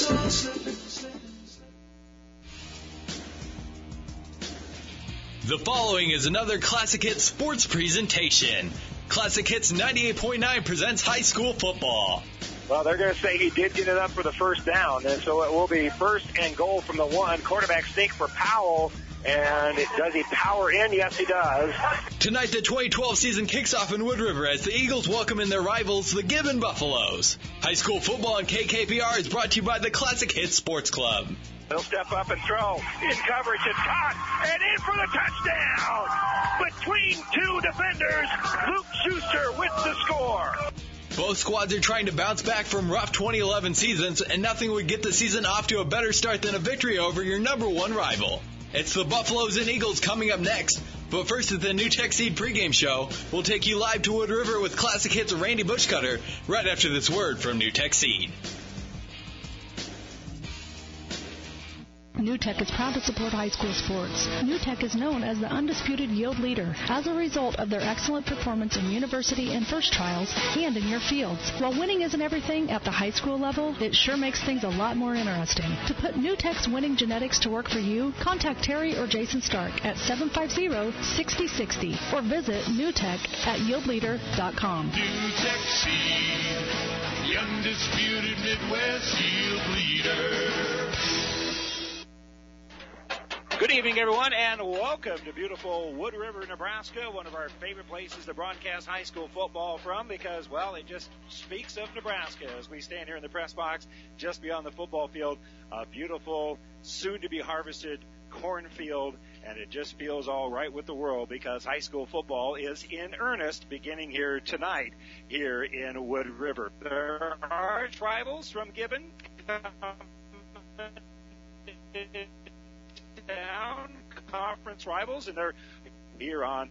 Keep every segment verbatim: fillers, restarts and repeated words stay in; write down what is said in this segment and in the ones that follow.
The following is another Classic Hits sports presentation. Classic Hits ninety-eight point nine presents high school football. Well, they're going to say he did get it up for the first down, and so it will be first and goal from the one. Quarterback sneak for Powell, and it, does he power in? Yes, he does. Tonight, the twenty twelve season kicks off in Wood River as the Eagles welcome in their rivals, the Gibbon Buffaloes. High school football on K K P R is brought to you by the Classic Hits Sports Club. He'll step up and throw. In coverage, it's caught, and in for the touchdown! Between two defenders, Luke Schuster with the score. Both squads are trying to bounce back from rough twenty eleven seasons, and nothing would get the season off to a better start than a victory over your number one rival. It's the Buffaloes and Eagles coming up next. But first at the New Tech Seed pregame show, we'll take you live to Wood River with Classic Hits Randy Bushcutter right after this word from New Tech Seed. New Tech is proud to support high school sports. New Tech is known as the undisputed yield leader as a result of their excellent performance in university and first trials and in your fields. While winning isn't everything at the high school level, it sure makes things a lot more interesting. To put New Tech's winning genetics to work for you, contact Terry or Jason Stark at seven five zero, six zero six zero or visit newtech at yield leader dot com. New Tech Seed, the undisputed Midwest yield leader. Good evening, everyone, and welcome to beautiful Wood River, Nebraska, one of our favorite places to broadcast high school football from because, well, it just speaks of Nebraska as we stand here in the press box just beyond the football field, a beautiful, soon-to-be-harvested cornfield, and it just feels all right with the world because high school football is in earnest beginning here tonight here in Wood River. There are rivals from Gibbon down conference rivals, and they're here on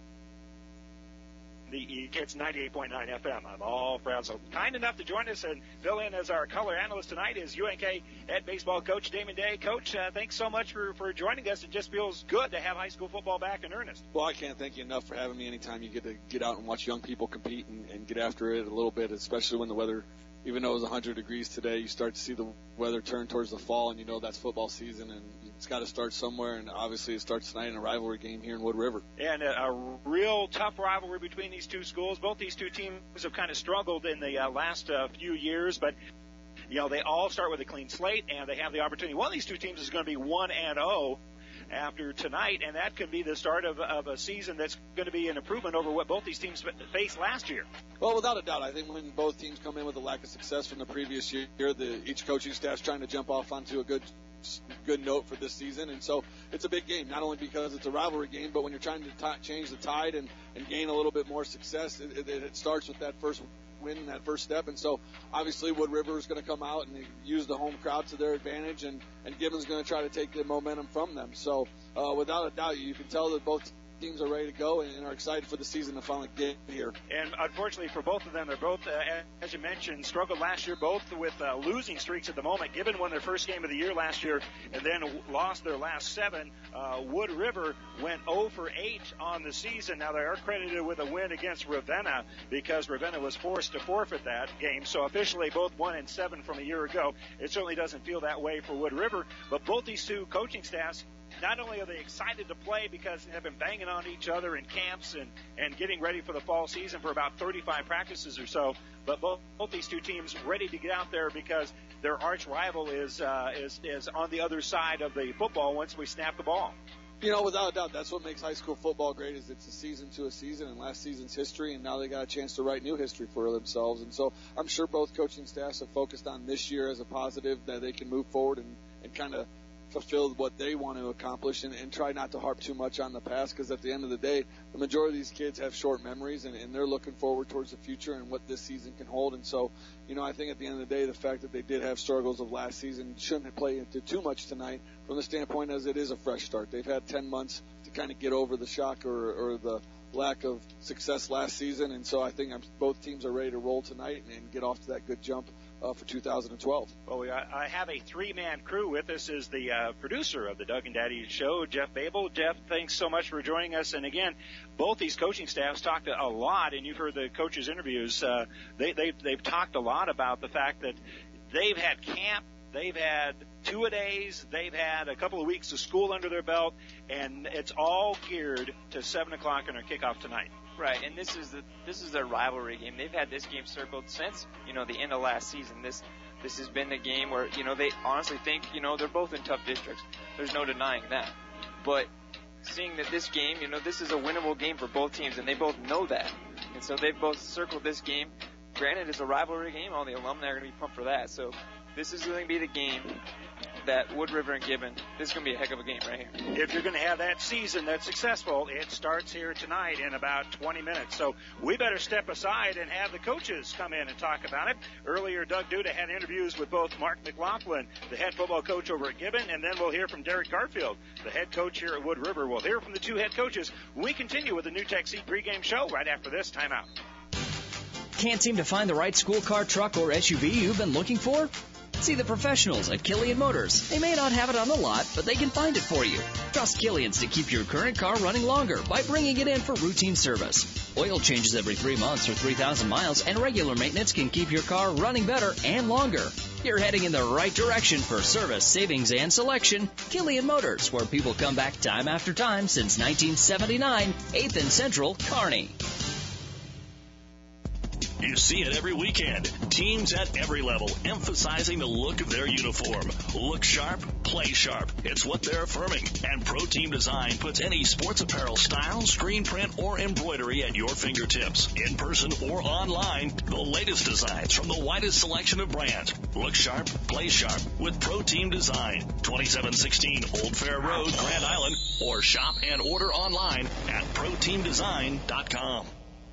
the Kids ninety-eight point nine F M. I'm all proud. So kind enough to join us and fill in as our color analyst tonight is U N K head baseball coach Damon Day. Coach, uh, thanks so much for, for joining us. It just feels good to have high school football back in earnest. Well, I can't thank you enough for having me. Anytime you get to get out and watch young people compete and, and get after it a little bit, especially when the weather, even though it was one hundred degrees today, you start to see the weather turn towards the fall, and you know that's football season, and it's got to start somewhere, and obviously it starts tonight in a rivalry game here in Wood River. And a, a real tough rivalry between these two schools. Both these two teams have kind of struggled in the uh, last uh, few years, but you know they all start with a clean slate, and they have the opportunity. One of these two teams is going to be one and oh after tonight, and that could be the start of, of a season that's going to be an improvement over what both these teams faced last year. Well, without a doubt, I think when both teams come in with a lack of success from the previous year, the, each coaching staff's trying to jump off onto a good good note for this season, and so it's a big game, not only because it's a rivalry game, but when you're trying to t- change the tide and, and gain a little bit more success, it, it, it starts with that first win, that first step. And so obviously Wood River is going to come out and use the home crowd to their advantage, and, and Gibbon's going to try to take the momentum from them. So uh, without a doubt, you can tell that both teams are ready to go and are excited for the season to finally get here. And unfortunately for both of them, they're both, uh, as you mentioned, struggled last year, both with uh, losing streaks at the moment. Gibbon won their first game of the year last year and then lost their last seven. Uh, Wood River went oh for eight on the season. Now, they are credited with a win against Ravenna because Ravenna was forced to forfeit that game. So officially both one and seven from a year ago. It certainly doesn't feel that way for Wood River, but both these two coaching staffs, not only are they excited to play because they've been banging on each other in camps and, and getting ready for the fall season for about thirty-five practices or so, but both, both these two teams ready to get out there because their arch rival is, uh, is, is on the other side of the football once we snap the ball. You know, without a doubt, that's what makes high school football great is it's a season to a season and last season's history, and now they got a chance to write new history for themselves. And so I'm sure both coaching staffs have focused on this year as a positive that they can move forward and, and kind of fulfill what they want to accomplish and, and try not to harp too much on the past because at the end of the day, the majority of these kids have short memories and, and they're looking forward towards the future and what this season can hold. And so, you know, I think at the end of the day, the fact that they did have struggles of last season shouldn't play into too much tonight from the standpoint as it is a fresh start. They've had ten months to kind of get over the shock or, or the lack of success last season. And so I think I'm, both teams are ready to roll tonight and, and get off to that good jump Uh, for two thousand twelve. Well, we, I have a three-man crew with us. Is the uh, producer of the Doug and Daddy Show, Jeff Babel. Jeff, thanks so much for joining us. And again, both these coaching staffs talked a lot, and you've heard the coaches' interviews. Uh, they, they, they've talked a lot about the fact that they've had camp They've had two-a-days. They've had a couple of weeks of school under their belt, and it's all geared to seven o'clock on our kickoff tonight. Right, and this is the this is their rivalry game. They've had this game circled since, you know, the end of last season. This this has been the game where, you know, they honestly think, you know, they're both in tough districts. There's no denying that. But seeing that this game, you know, this is a winnable game for both teams, and they both know that. And so they've both circled this game. Granted, it's a rivalry game. All the alumni are going to be pumped for that. So this is going to be the game that Wood River and Gibbon, this is going to be a heck of a game right here. If you're going to have that season that's successful, it starts here tonight in about twenty minutes. So we better step aside and have the coaches come in and talk about it. Earlier, Doug Duda had interviews with both Mark McLaughlin, the head football coach over at Gibbon, and then we'll hear from Derek Garfield, the head coach here at Wood River. We'll hear from the two head coaches when we continue with the New Tech Seed pregame show right after this timeout. Can't seem to find the right school car, truck, or S U V you've been looking for? See the professionals at Killian Motors. They may not have it on the lot, but they can find it for you. Trust Killian's to keep your current car running longer by bringing it in for routine service. Oil changes every three months or three thousand miles, and regular maintenance can keep your car running better and longer. You're heading in the right direction for service, savings, and selection. Killian Motors, where people come back time after time since nineteen seventy-nine, eighth and Central, Kearney. You see it every weekend. Teams at every level emphasizing the look of their uniform. Look sharp, play sharp. It's what they're affirming. And Pro Team Design puts any sports apparel style, screen print, or embroidery at your fingertips. In person or online, the latest designs from the widest selection of brands. Look sharp, play sharp with Pro Team Design. twenty-seven sixteen Old Fair Road, Grand Island, or shop and order online at pro team design dot com.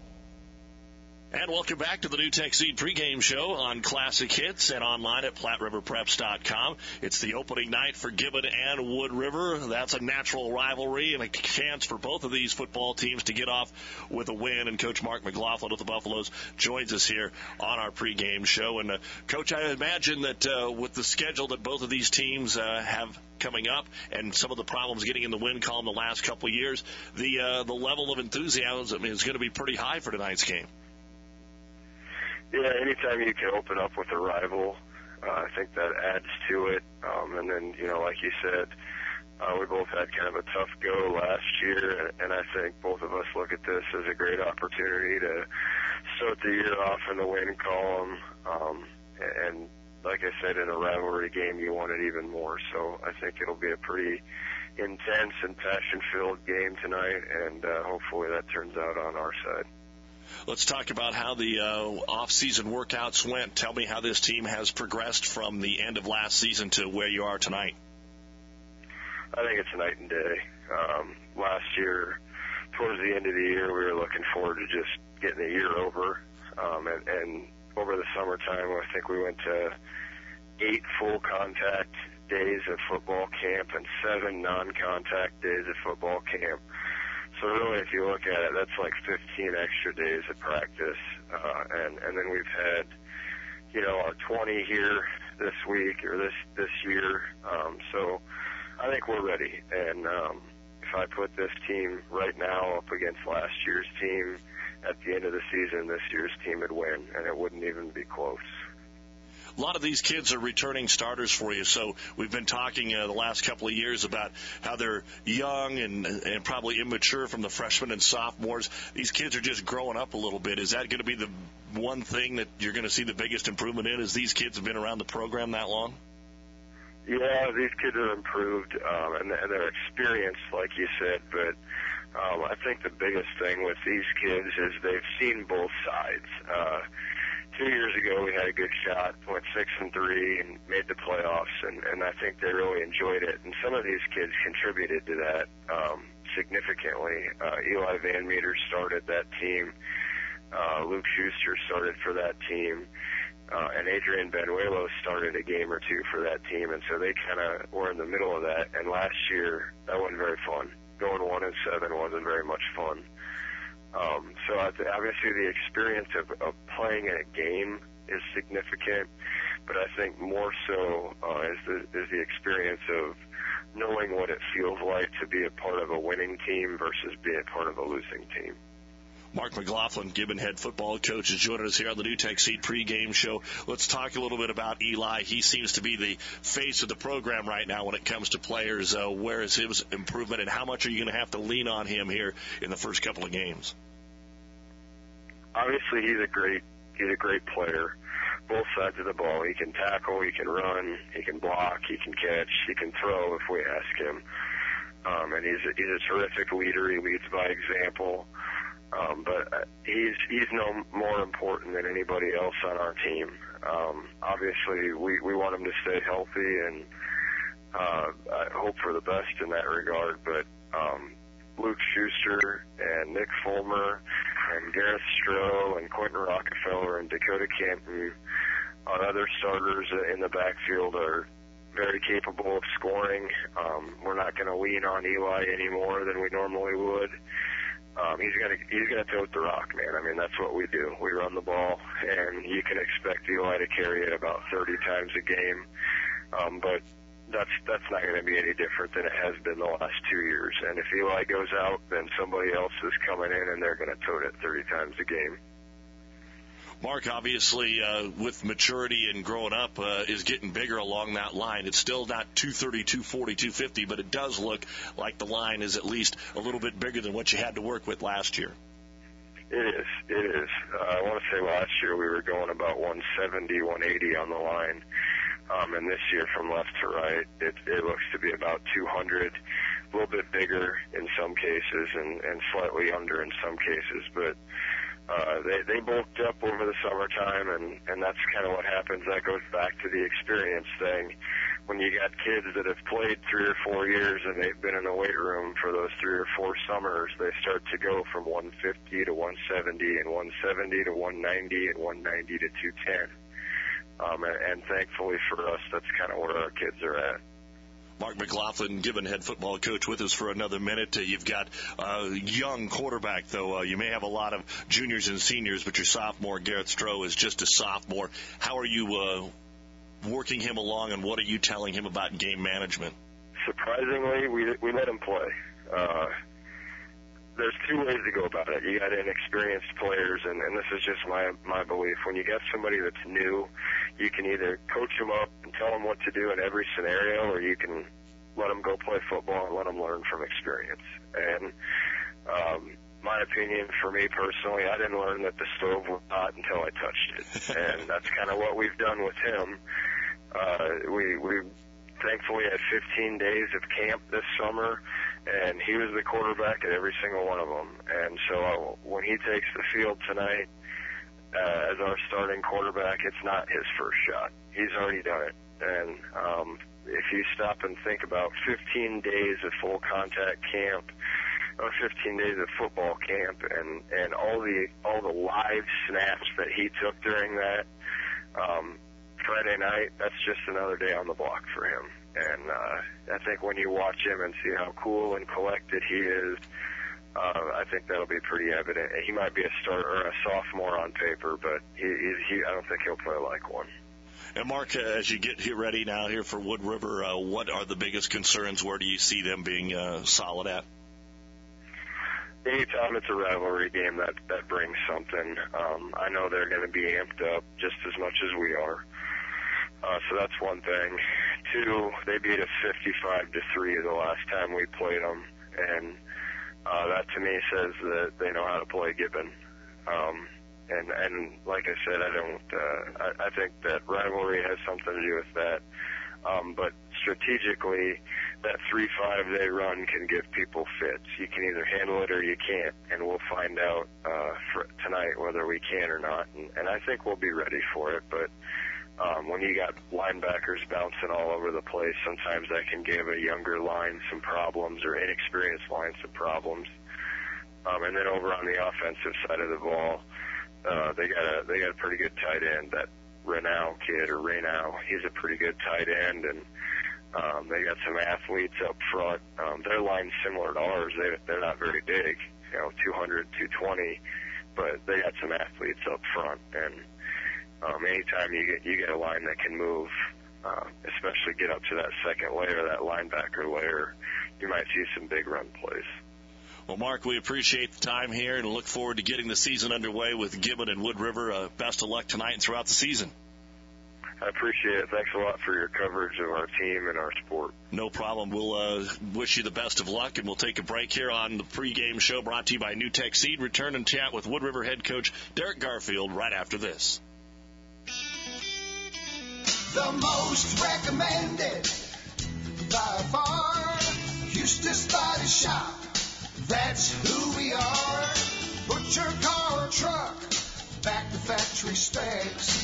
And welcome back to the New Tech Seed pregame show on Classic Hits and online at Platte River Preps dot com. It's the opening night for Gibbon and Wood River. That's a natural rivalry and a chance for both of these football teams to get off with a win. And Coach Mark McLaughlin of the Buffaloes joins us here on our pregame show. And, uh, Coach, I imagine that uh, with the schedule that both of these teams uh, have coming up and some of the problems getting in the win column the last couple of years, the, uh, the level of enthusiasm is going to be pretty high for tonight's game. Yeah, anytime you can open up with a rival, uh, I think that adds to it. Um, and then, you know, like you said, uh, we both had kind of a tough go last year, and I think both of us look at this as a great opportunity to start the year off in the win column. Um, and like I said, in a rivalry game, you want it even more. So I think it'll be a pretty intense and passion-filled game tonight, and uh, hopefully that turns out on our side. Let's talk about how the uh, off-season workouts went. Tell me how this team has progressed from the end of last season to where you are tonight. I think it's night and day. Um, last year, towards the end of the year, we were looking forward to just getting the year over. Um, and, and over the summertime, I think we went to eight full contact days of football camp and seven non-contact days of football camp. So really, if you look at it, that's like fifteen extra days of practice. Uh, and, and then we've had, you know, our twenty here this week or this, this year. Um, so I think we're ready. And um, if I put this team right now up against last year's team, at the end of the season, this year's team would win, and it wouldn't even be close. A lot of these kids are returning starters for you, so we've been talking uh, the last couple of years about how they're young and, and probably immature from the freshmen and sophomores. These kids are just growing up a little bit. Is that going to be the one thing that you're going to see the biggest improvement in, is these kids have been around the program that long? Yeah, these kids are improved, um, and, and they're experienced, like you said, but um, I think the biggest thing with these kids is they've seen both sides. Uh, Two years ago, we had a good shot, went six and three, and made the playoffs, and, and I think they really enjoyed it. And some of these kids contributed to that um, significantly. Uh, Eli Van Meter started that team. Uh, Luke Schuster started for that team. Uh, and Adrian Benuelos started a game or two for that team, and so they kind of were in the middle of that. And last year, that wasn't very fun. Going one and seven wasn't very much fun. Um, so I th- obviously the experience of, of playing in a game is significant, but I think more so uh, is, the, is the experience of knowing what it feels like to be a part of a winning team versus being a part of a losing team. Mark McLaughlin, Gibbon head football coach, is joining us here on the New Tech Seed pregame show. Let's talk a little bit about Eli. He seems to be the face of the program right now when it comes to players. Uh, where is his improvement, and how much are you going to have to lean on him here in the first couple of games? Obviously, he's a great he's a great player. Both sides of the ball. He can tackle, he can run, he can block, he can catch, he can throw if we ask him. Um, and he's a, he's a terrific leader. He leads by example. Um, but he's he's no more important than anybody else on our team. Um, obviously, we, we want him to stay healthy, and uh, I hope for the best in that regard. But um, Luke Schuster and Nick Fulmer and Gareth Stroh and Quentin Rockefeller and Dakota Canton, our other starters in the backfield, are very capable of scoring. Um, we're not going to lean on Eli any more than we normally would. Um, he's gonna he's gonna tote the rock, man. I mean, that's what we do. We run the ball, and you can expect Eli to carry it about thirty times a game. Um, but that's that's not going to be any different than it has been the last two years. And if Eli goes out, then somebody else is coming in, and they're going to tote it thirty times a game. Mark, obviously, uh, with maturity and growing up, uh, is getting bigger along that line. It's still not two thirty, two forty, two fifty, but it does look like the line is at least a little bit bigger than what you had to work with last year. It is. It is. Uh, I want to say last year we were going about one seventy, one eighty on the line. Um, and this year from left to right, it, it looks to be about two hundred, a little bit bigger in some cases and, and slightly under in some cases. But Uh, they, they bulked up over the summertime, and, and that's kind of what happens. That goes back to the experience thing. When you got kids that have played three or four years and they've been in the weight room for those three or four summers, they start to go from one fifty to one seventy and one seventy to one ninety and one ninety to two ten. Um, and, and thankfully for us, that's kind of where our kids are at. Mark McLaughlin, Gibbon head football coach, with us for another minute. Uh, you've got a uh, young quarterback, though. Uh, you may have a lot of juniors and seniors, but your sophomore, Gareth Stroh, is just a sophomore. How are you uh, working him along, and what are you telling him about game management? Surprisingly, we we let him play. Uh, there's two ways to go about it. You got inexperienced players, and, and this is just my my belief. When you got somebody that's new, you can either coach them up and tell them what to do in every scenario, or you can let them go play football and let them learn from experience. And um, my opinion, for me personally, I didn't learn that the stove was hot until I touched it, and that's kind of what we've done with him. Uh, we we thankfully had fifteen days of camp this summer, and he was the quarterback at every single one of them. And so uh, when he takes the field tonight uh, as our starting quarterback, it's not his first shot. He's already done it. And um, if you stop and think about fifteen days of full contact camp, or fifteen days of football camp, and, and all the all the live snaps that he took during that, um, Friday night, that's just another day on the block for him. And uh, I think when you watch him and see how cool and collected he is, uh, I think that'll be pretty evident. He might be a starter or a sophomore on paper, but he, he, he I don't think he'll play like one. And Mark, uh, as you get here ready now here for Wood River, uh, what are the biggest concerns? Where do you see them being uh, solid at? Anytime it's a rivalry game, that that brings something. Um, I know they're going to be amped up just as much as we are. Uh, so that's one thing. Two, they beat us fifty-five to three the last time we played them, and uh, that to me says that they know how to play Gibbon. Um, and and like I said, I don't. Uh, I, I think that rivalry has something to do with that. Um, but strategically, that three five they run can give people fits. You can either handle it or you can't, and we'll find out uh, for tonight whether we can or not. And, and I think we'll be ready for it, but. Um, when you got linebackers bouncing all over the place, sometimes that can give a younger line some problems or inexperienced line some problems. Um, and then over on the offensive side of the ball, uh, they got a they got a pretty good tight end. That Renow kid or Renow, he's a pretty good tight end, and um, they got some athletes up front. Um, their line's similar to ours. They they're not very big, you know, two hundred, two twenty, but they got some athletes up front and. Um, anytime you get you get a line that can move, uh, especially get up to that second layer, that linebacker layer, you might see some big run plays. Well, Mark, we appreciate the time here and look forward to getting the season underway with Gibbon and Wood River. Uh, best of luck tonight and throughout the season. I appreciate it. Thanks a lot for your coverage of our team and our sport. No problem. We'll uh, wish you the best of luck, and we'll take a break here on the pregame show brought to you by New Tech Seed. Return and chat with Wood River head coach Derek Garfield right after this. The most recommended by far, Eustace Body Shop. That's who we are. Put your car or truck back to factory specs.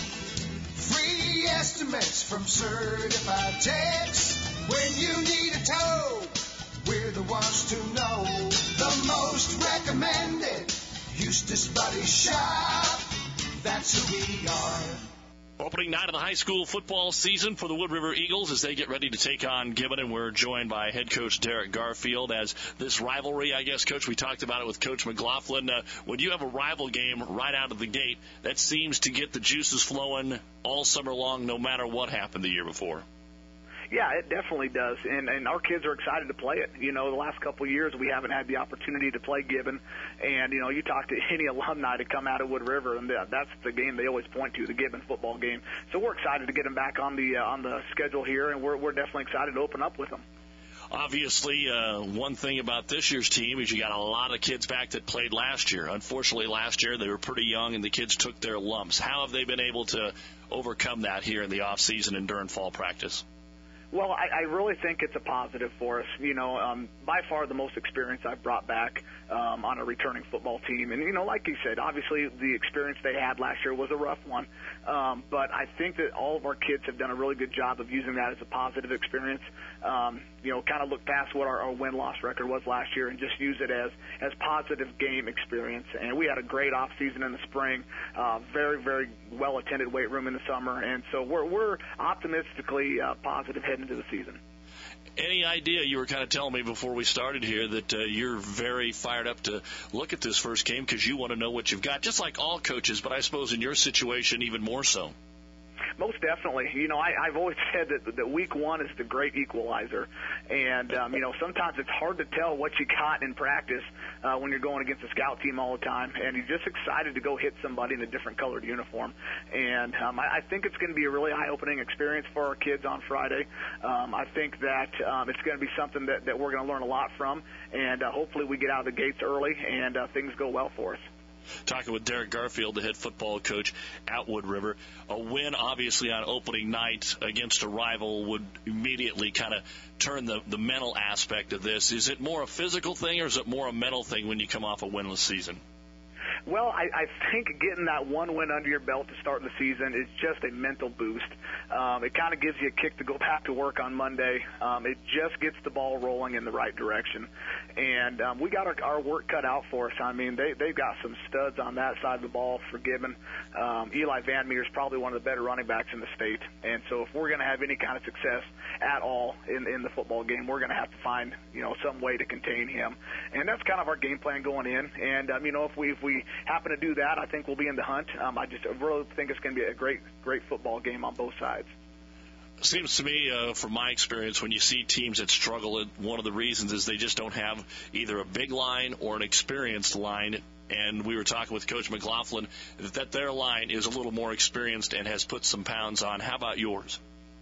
Free estimates from certified techs. When you need a tow, we're the ones to know. The most recommended Eustace Body Shop. That's who we are. Opening night of the high school football season for the Wood River Eagles as they get ready to take on Gibbon, and we're joined by head coach Derek Garfield as this rivalry, I guess, Coach, we talked about it with Coach McLaughlin. Uh, when you have a rival game right out of the gate, that seems to get the juices flowing all summer long, no matter what happened the year before. Yeah, it definitely does, and and our kids are excited to play it. You know, the last couple of years we haven't had the opportunity to play Gibbon, and you know, you talk to any alumni to come out of Wood River, and that's the game they always point to, the Gibbon football game. So we're excited to get them back on the uh, on the schedule here, and we're we're definitely excited to open up with them. Obviously, uh, one thing about this year's team is you got a lot of kids back that played last year. Unfortunately, last year they were pretty young and the kids took their lumps. How have they been able to overcome that here in the off season and during fall practice? Well, I, I really think it's a positive for us. You know, um, by far the most experience I've brought back um, on a returning football team. And, you know, like you said, obviously the experience they had last year was a rough one. Um, but I think that all of our kids have done a really good job of using that as a positive experience. Um, you know, kind of look past what our, our win-loss record was last year and just use it as, as positive game experience. And we had a great off-season in the spring, uh, very, very well-attended weight room in the summer. And so we're, we're optimistically uh, positive heading into the season. Any idea, you were kind of telling me before we started here that uh, you're very fired up to look at this first game because you want to know what you've got, just like all coaches, but I suppose in your situation even more so. Most definitely. You know, I, I've always said that, that week one is the great equalizer. And, um, you know, sometimes it's hard to tell what you got in practice uh, when you're going against a scout team all the time. And you're just excited to go hit somebody in a different colored uniform. And um, I, I think it's going to be a really eye-opening experience for our kids on Friday. Um, I think that um, it's going to be something that, that we're going to learn a lot from. And uh, hopefully we get out of the gates early and uh, things go well for us. Talking with Derek Garfield, the head football coach at Wood River. A win, obviously, on opening night against a rival would immediately kind of turn the, the mental aspect of this. Is it more a physical thing or is it more a mental thing when you come off a winless season? Well, I, I think getting that one win under your belt to start the season is just a mental boost. Um, it kind of gives you a kick to go back to work on Monday. Um, it just gets the ball rolling in the right direction. And um, we got our, our work cut out for us. I mean, they, they've got some studs on that side of the ball for Gibbon. Um, Eli Van Meer is probably one of the better running backs in the state. And so if we're going to have any kind of success at all in, in the football game, we're going to have to find, you know, some way to contain him. And that's kind of our game plan going in. And, um, you know, if we, if we happen to do that, I think we'll be in the hunt. Um, I just really think it's going to be a great, great football game on both sides. Seems to me, uh, from my experience, when you see teams that struggle, one of the reasons is they just don't have either a big line or an experienced line. And we were talking with Coach McLaughlin that their line is a little more experienced and has put some pounds on. How about yours?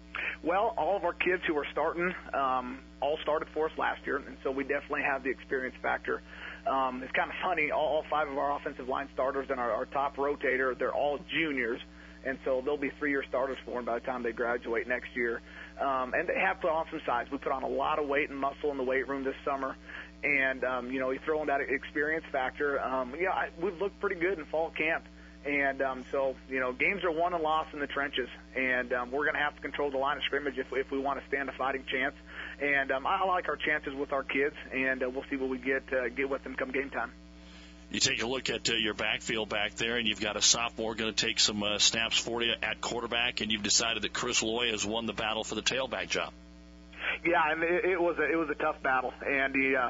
Well, all of our kids who are starting um, all started for us last year, and so we definitely have the experience factor. Um, it's kind of funny, all, all five of our offensive line starters and our, our top rotator, they're all juniors, and so they'll be three-year starters for them by the time they graduate next year. Um, and they have put on some size. We put on a lot of weight and muscle in the weight room this summer, and, um, you know, you throw in that experience factor. Um, yeah, I, we've looked pretty good in fall camp. And um, so, you know, games are won and lost in the trenches, and um, we're going to have to control the line of scrimmage if, if we want to stand a fighting chance. And um, I like our chances with our kids, and uh, we'll see what we get uh, get with them come game time. You take a look at uh, your backfield back there, and you've got a sophomore going to take some uh, snaps for you at quarterback, and you've decided that Chris Loy has won the battle for the tailback job. Yeah, and it, it was a, it was a tough battle, and he, uh,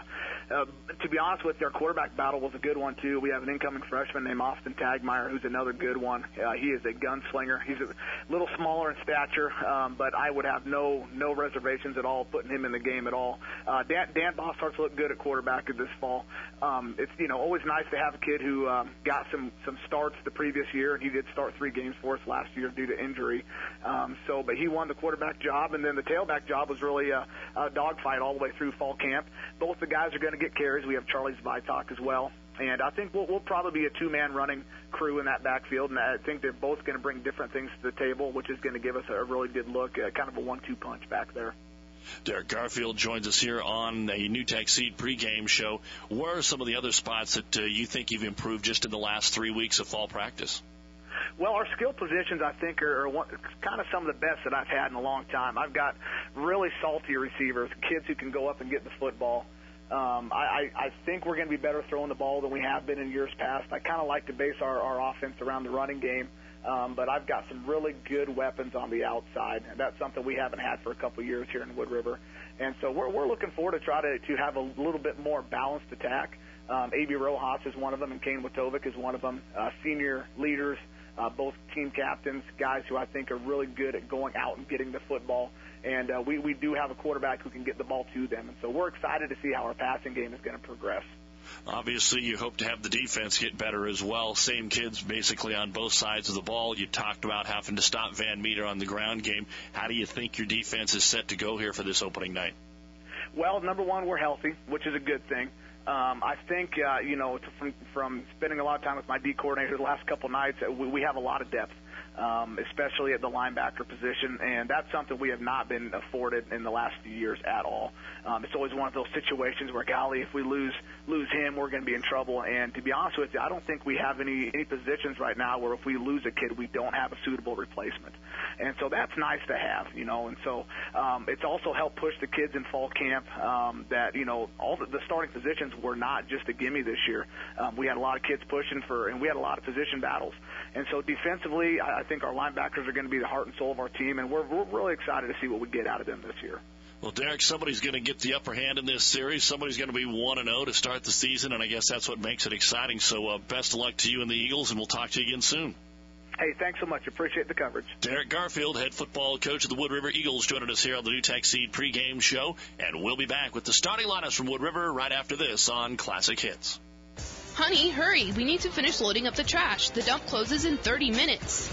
uh, to be honest with you, our quarterback battle was a good one, too. We have an incoming freshman named Austin Tagmeyer, who's another good one. Uh, he is a gunslinger. He's a little smaller in stature, um, but I would have no no reservations at all putting him in the game at all. Uh, Dan, Dan Bosshart's looked good at quarterback this fall. Um, it's, you know, always nice to have a kid who um, got some, some starts the previous year, and he did start three games for us last year due to injury. Um, so, but he won the quarterback job, and then the tailback job was really a, a dogfight all the way through fall camp. Both the guys are going to get carries. We have Charlie Zvitok as well. And I think we'll, we'll probably be a two-man running crew in that backfield, and I think they're both going to bring different things to the table, which is going to give us a really good look, uh, kind of a one two punch back there. Derek Garfield joins us here on a New Tech Seed pregame show. Where are some of the other spots that uh, you think you've improved just in the last three weeks of fall practice? Well, our skill positions, I think, are, are one, kind of some of the best that I've had in a long time. I've got really salty receivers, kids who can go up and get the football. Um, I, I think we're going to be better throwing the ball than we have been in years past. I kind of like to base our, our offense around the running game, um, but I've got some really good weapons on the outside, and that's something we haven't had for a couple of years here in Wood River. And so we're, we're looking forward to try to, to have a little bit more balanced attack. Um, A B Rojas is one of them, and Kane Watovic is one of them. Uh, senior leaders, uh, both team captains, guys who I think are really good at going out and getting the football. And uh, we, we do have a quarterback who can get the ball to them. And so we're excited to see how our passing game is going to progress. Obviously, you hope to have the defense get better as well. Same kids basically on both sides of the ball. You talked about having to stop Van Meter on the ground game. How do you think your defense is set to go here for this opening night? Well, number one, we're healthy, which is a good thing. Um, I think, uh, you know, from, from spending a lot of time with my D coordinator the last couple nights, we, we have a lot of depth. Um, especially at the linebacker position, and that's something we have not been afforded in the last few years at all. Um, it's always one of those situations where, golly, if we lose lose him, we're going to be in trouble. And to be honest with you, I don't think we have any any positions right now where if we lose a kid, we don't have a suitable replacement. And so that's nice to have, you know. And so um, it's also helped push the kids in fall camp um, that, you know, all the, the starting positions were not just a gimme this year. Um, we had a lot of kids pushing for, and we had a lot of position battles. And so defensively, I, I think our linebackers are going to be the heart and soul of our team, and we're, we're really excited to see what we get out of them this year. Well, Derek, somebody's going to get the upper hand in this series. Somebody's going to be one and oh to start the season, and I guess that's what makes it exciting. So uh, best of luck to you and the Eagles, and we'll talk to you again soon. Hey, thanks so much. Appreciate the coverage. Derek Garfield, head football coach of the Wood River Eagles, joining us here on the New Tech Seed pregame show, and we'll be back with the starting lineups from Wood River right after this on Classic Hits. Honey, hurry. We need to finish loading up the trash. The dump closes in thirty minutes.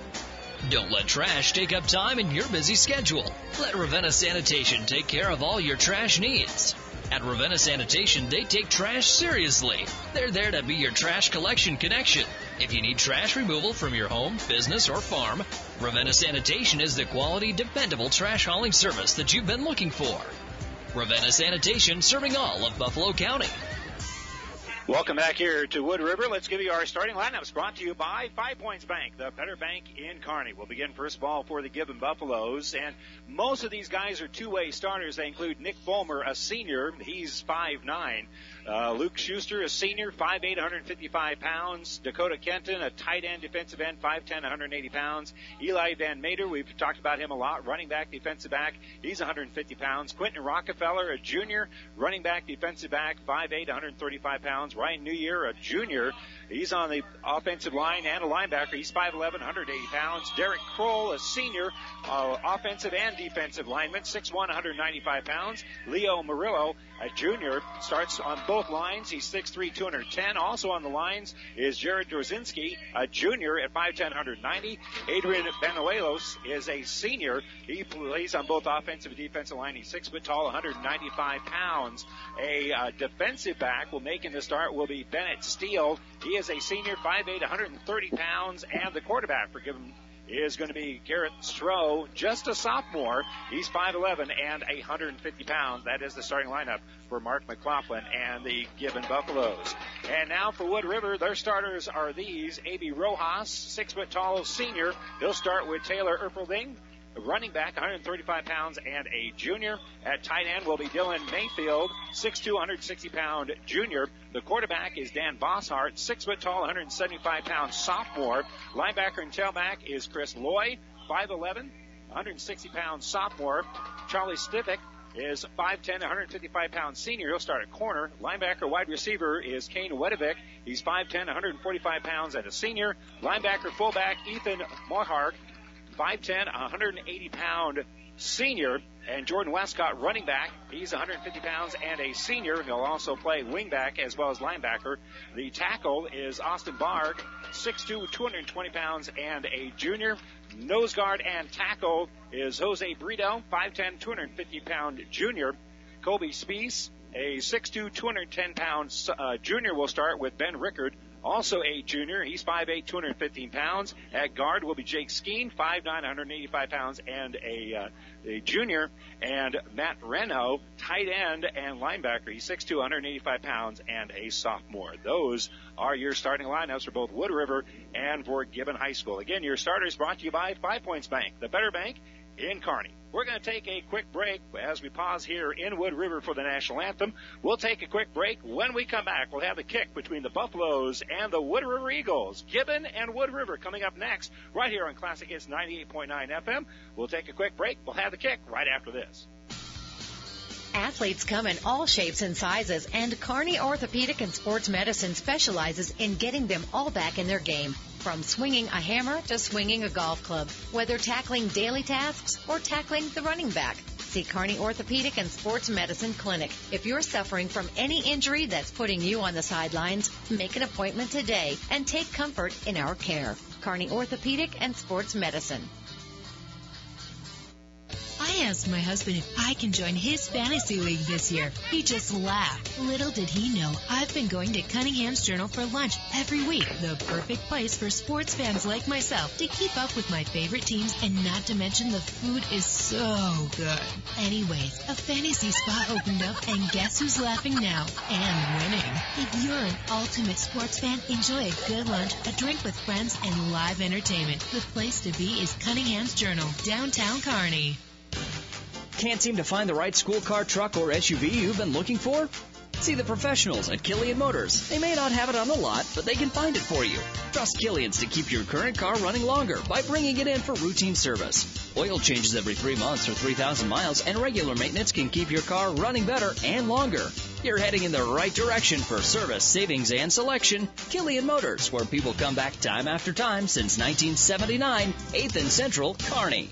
Don't let trash take up time in your busy schedule. Let Ravenna Sanitation take care of all your trash needs. At Ravenna Sanitation, they take trash seriously. They're there to be your trash collection connection. If you need trash removal from your home, business, or farm, Ravenna Sanitation is the quality, dependable trash hauling service that you've been looking for. Ravenna Sanitation, serving all of Buffalo County. Welcome back here to Wood River. Let's give you our starting lineups, brought to you by Five Points Bank, the better bank in Kearney. We'll begin first of all for the Gibbon Buffaloes, and most of these guys are two-way starters. They include Nick Fulmer, a senior. He's five nine. Uh, Luke Schuster, a senior, five eight, one hundred fifty-five pounds. Dakota Kenton, a tight end, defensive end, five ten, one hundred eighty pounds. Eli Van Mater, we've talked about him a lot, running back, defensive back. He's one hundred fifty pounds. Quentin Rockefeller, a junior, running back, defensive back, five eight, one hundred thirty-five pounds. Ryan New Year, a junior. He's on the offensive line and a linebacker. He's five eleven, one hundred eighty pounds. Derek Kroll, a senior, uh, offensive and defensive lineman, six one, one hundred ninety-five pounds. Leo Murillo, a junior, starts on both lines. He's six three, two hundred ten. Also on the lines is Jared Dorzinski, a junior at five ten, one hundred ninety. Adrian Benuelos is a senior. He plays on both offensive and defensive line. He's six foot tall, one hundred ninety-five pounds. A uh, defensive back will making the start will be Bennett Steele. He is a senior, five eight, one hundred thirty pounds, and the quarterback for Gibbon is going to be Garrett Stroh, just a sophomore. He's five eleven and one hundred fifty pounds. That is the starting lineup for Mark McLaughlin and the Gibbon Buffaloes. And now for Wood River, their starters are these. A B Rojas, six foot tall senior. He'll start with Taylor Erpelding, running back, one hundred thirty-five pounds, and a junior. At tight end will be Dylan Mayfield, six two, one hundred sixty pound junior. The quarterback is Dan Bosshart, six foot tall, one hundred seventy-five pound sophomore. Linebacker and tailback is Chris Loy, five eleven, one hundred sixty pound sophomore. Charlie Stivick, is five ten, one fifty-five pound senior. He'll start at corner. Linebacker wide receiver is Kane Wedevick. He's five ten, one forty-five pounds and a senior. Linebacker fullback Ethan Moharg, five ten, one eighty pound senior. And Jordan Westcott, running back, he's one fifty pounds and a senior. He'll also play wingback as well as linebacker. The tackle is Austin Barg, six two, two twenty pounds and a junior. Nose guard and tackle is Jose Brito, five ten, two fifty pound junior. Kobe Spies, a six two, two ten pound uh, junior, will start with Ben Rickard, also a junior. He's five eight, two fifteen pounds. At guard will be Jake Skeen, five nine, one eighty-five pounds and a, uh, a junior. And Matt Reno, tight end and linebacker. He's six two, one eighty-five pounds and a sophomore. Those are your starting lineups for both Wood River and for Gibbon High School. Again, your starters brought to you by Five Points Bank, the better bank in Kearney. We're going to take a quick break as we pause here in Wood River for the national anthem. We'll take a quick break. When we come back, we'll have the kick between the Buffaloes and the Wood River Eagles. Gibbon and Wood River coming up next right here on Classic Hits ninety-eight point nine F M. We'll take a quick break. We'll have the kick right after this. Athletes come in all shapes and sizes, and Kearney Orthopedic and Sports Medicine specializes in getting them all back in their game. From swinging a hammer to swinging a golf club, whether tackling daily tasks or tackling the running back. See Kearney Orthopedic and Sports Medicine Clinic. If you're suffering from any injury that's putting you on the sidelines, make an appointment today and take comfort in our care. Kearney Orthopedic and Sports Medicine. I asked my husband if I can join his fantasy league this year. He just laughed. Little did he know, I've been going to Cunningham's Journal for lunch every week. The perfect place for sports fans like myself to keep up with my favorite teams, and not to mention the food is so good. Anyways, a fantasy spot opened up, and guess who's laughing now? And winning. If you're an ultimate sports fan, enjoy a good lunch, a drink with friends, and live entertainment. The place to be is Cunningham's Journal, downtown Kearney. Can't seem to find the right school car, truck, or S U V you've been looking for? See the professionals at Killian Motors. They may not have it on the lot, but they can find it for you. Trust Killian's to keep your current car running longer by bringing it in for routine service. Oil changes every three months or three thousand miles, and regular maintenance can keep your car running better and longer. You're heading in the right direction for service, savings, and selection. Killian Motors, where people come back time after time since nineteen seventy-nine, eighth and Central, Kearney.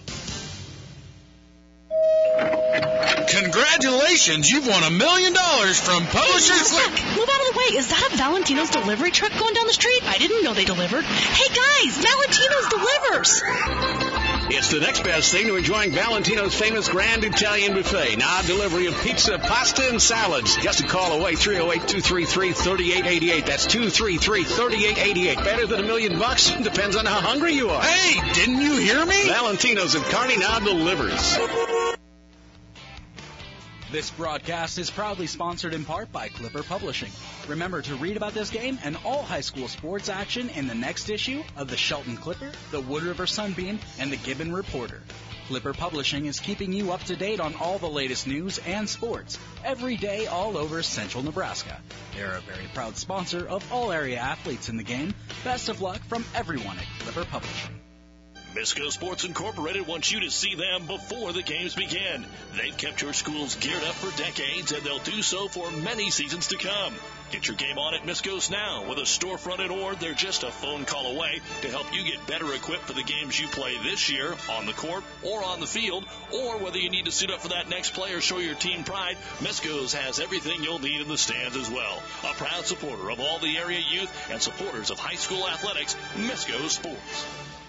Congratulations, you've won a million dollars from Publishers Clearing. Move out of the way. Is that a Valentino's delivery truck going down the street? I didn't know they delivered. Hey, guys, Valentino's delivers. It's the next best thing to enjoying Valentino's famous Grand Italian Buffet. Now delivery of pizza, pasta, and salads. Just a call away, three oh eight, two three three, three eight eight eight. That's two three three, three eight eight eight. Better than a million bucks? Depends on how hungry you are. Hey, didn't you hear me? Valentino's of Kearney now delivers. This broadcast is proudly sponsored in part by Clipper Publishing. Remember to read about this game and all high school sports action in the next issue of the Shelton Clipper, the Wood River Sunbeam, and the Gibbon Reporter. Clipper Publishing is keeping you up to date on all the latest news and sports every day all over central Nebraska. They're a very proud sponsor of all area athletes in the game. Best of luck from everyone at Clipper Publishing. Misco Sports Incorporated wants you to see them before the games begin. They've kept your schools geared up for decades, and they'll do so for many seasons to come. Get your game on at Misco's now. With a storefront at Ord, they're just a phone call away to help you get better equipped for the games you play this year on the court or on the field, or whether you need to suit up for that next play or show your team pride, Misco's has everything you'll need in the stands as well. A proud supporter of all the area youth and supporters of high school athletics, Misco Sports.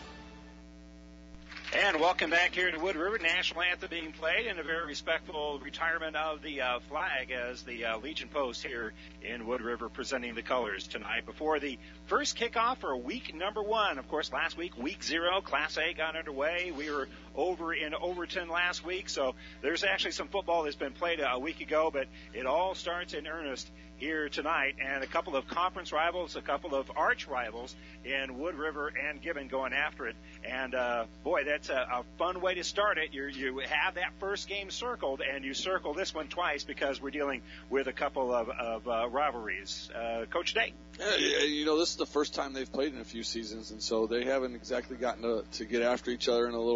And welcome back here to Wood River. National anthem being played and a very respectful retirement of the uh, flag as the uh, Legion Post here in Wood River presenting the colors tonight before the first kickoff for week number one. Of course, last week, week zero, Class A got underway. We were over in Overton last week, so there's actually some football that's been played a week ago, but it all starts in earnest here tonight, and a couple of conference rivals, a couple of arch rivals in Wood River and Gibbon going after it. And, uh, boy, that's a, a fun way to start it. You you have that first game circled, and you circle this one twice because we're dealing with a couple of, of uh, rivalries. Uh, Coach Day. Yeah, you know, this is the first time they've played in a few seasons, and so they haven't exactly gotten to, to get after each other in a little bit. And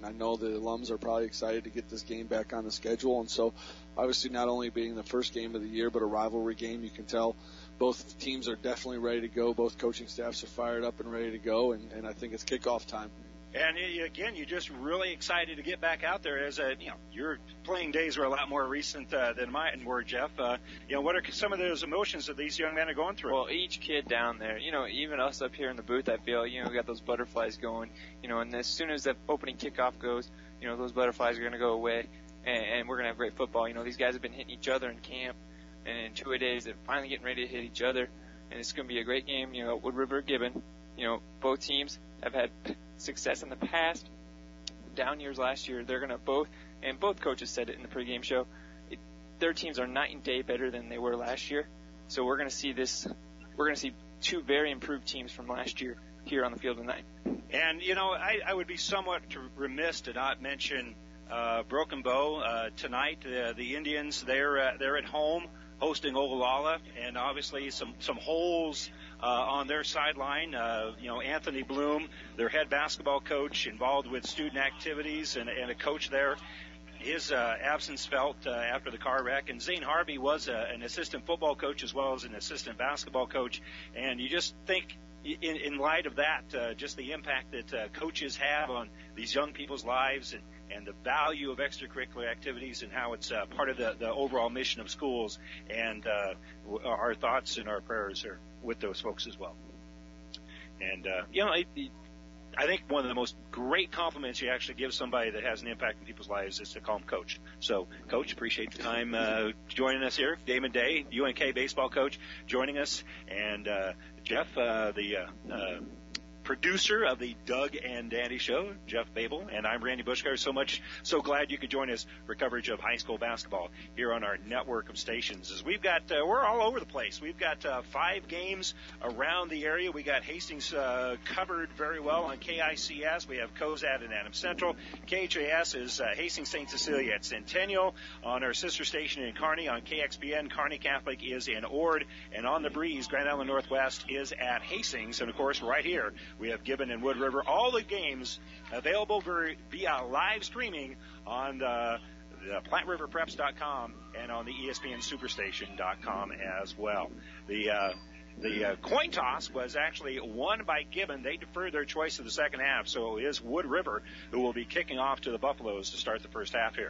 I know the alums are probably excited to get this game back on the schedule. And so, obviously, not only being the first game of the year, but a rivalry game, you can tell both teams are definitely ready to go. Both coaching staffs are fired up and ready to go, and, and I think it's kickoff time. And again, you're just really excited to get back out there. As a, you know, your playing days were a lot more recent uh, than mine were, Jeff. Uh, you know, what are some of those emotions that these young men are going through? Well, each kid down there, you know, even us up here in the booth, I feel, you know, we got those butterflies going. You know, and as soon as the opening kickoff goes, you know, those butterflies are going to go away, and, and we're going to have great football. You know, these guys have been hitting each other in camp, and in two a days, they're finally getting ready to hit each other, and it's going to be a great game. You know, Wood River Gibbon, you know, both teams have had success in the past. Down years last year, they're going to both, and both coaches said it in the pregame show, it, their teams are night and day better than they were last year. So we're going to see this, we're going to see two very improved teams from last year here on the field tonight. And, you know, I, I would be somewhat remiss to not mention uh, Broken Bow uh, tonight. Uh, the Indians, they're, uh, they're at home hosting Ogallala, and obviously some, some holes uh, on their sideline. Uh, you know, Anthony Bloom, their head basketball coach, involved with student activities and, and a coach there. His uh, absence felt uh, after the car wreck. And Zane Harvey was a, an assistant football coach as well as an assistant basketball coach. And you just think, in, in light of that, uh, just the impact that uh, coaches have on these young people's lives and, and the value of extracurricular activities and how it's uh, part of the, the overall mission of schools. And uh, our thoughts and our prayers are with those folks as well. And, uh, you know, it, it, I think one of the most great compliments you actually give somebody that has an impact in people's lives is to call them Coach. So, Coach, appreciate the time uh, joining us here. Damon Day, U N K baseball coach, joining us. And uh, Jeff, uh, the uh, uh, producer of the Doug and Danny Show, Jeff Babel, and I'm Randy Bushgar. So much, so glad you could join us for coverage of high school basketball here on our network of stations. As we've got, uh, we're all over the place. We've got uh, five games around the area. We got Hastings uh, covered very well on K I C S. We have Cozad and Adams Central. K H A S is uh, Hastings Saint Cecilia at Centennial. On our sister station in Kearney, on K X B N, Kearney Catholic is in Ord. And on the breeze, Grand Island Northwest is at Hastings. And, of course, right here, we have Gibbon and Wood River. All the games available via live streaming on the, the Platte River Preps dot com and on the E S P N Superstation dot com as well. The uh, the uh, coin toss was actually won by Gibbon. They deferred their choice to the second half, so it is Wood River who will be kicking off to the Buffaloes to start the first half here.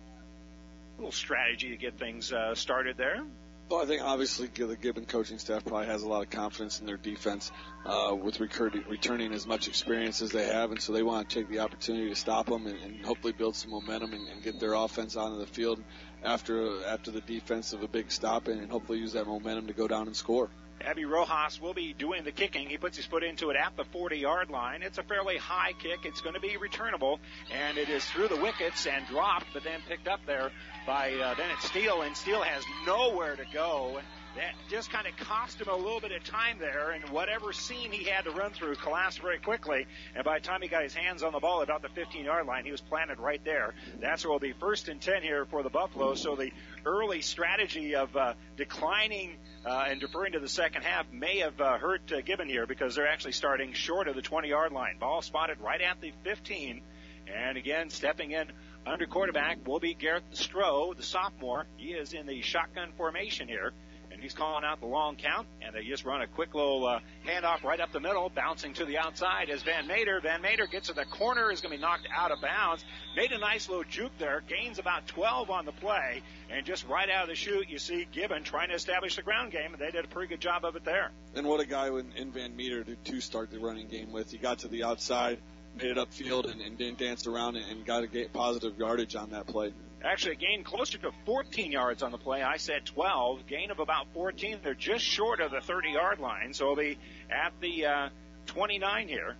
A little strategy to get things uh, started there. Well, I think obviously the Gibbon coaching staff probably has a lot of confidence in their defense uh, with recurring, returning as much experience as they have, and so they want to take the opportunity to stop them and, and hopefully build some momentum and, and get their offense onto the field after after the defense of a big stop and, and hopefully use that momentum to go down and score. Abby Rojas will be doing the kicking. He puts his foot into it at the forty-yard line. It's a fairly high kick. It's going to be returnable, and it is through the wickets and dropped, but then picked up there by uh, Bennett Steele, and Steele has nowhere to go. That just kind of cost him a little bit of time there, and whatever seam he had to run through collapsed very quickly, and by the time he got his hands on the ball about the fifteen-yard line, he was planted right there. That's where it will be first and ten here for the Buffalo. So the early strategy of uh, declining uh, and deferring to the second half may have uh, hurt uh, Gibbon here because they're actually starting short of the twenty-yard line. Ball spotted right at the fifteen, and again, stepping in under quarterback will be Garrett Stroh, the sophomore. He is in the shotgun formation here. And he's calling out the long count, and they just run a quick little uh, handoff right up the middle, bouncing to the outside as Van Mater. Van Mater gets to the corner, is going to be knocked out of bounds. Made a nice little juke there, gains about twelve on the play, and just right out of the chute, you see Gibbon trying to establish the ground game, and they did a pretty good job of it there. And what a guy in, in Van Meter to, to start the running game with. He got to the outside, made it upfield, and, and didn't dance around and, and got a get positive yardage on that play. Actually, a gain closer to fourteen yards on the play. I said twelve. Gain of about fourteen. They're just short of the thirty-yard line, so they'll be at the uh, twenty-nine here.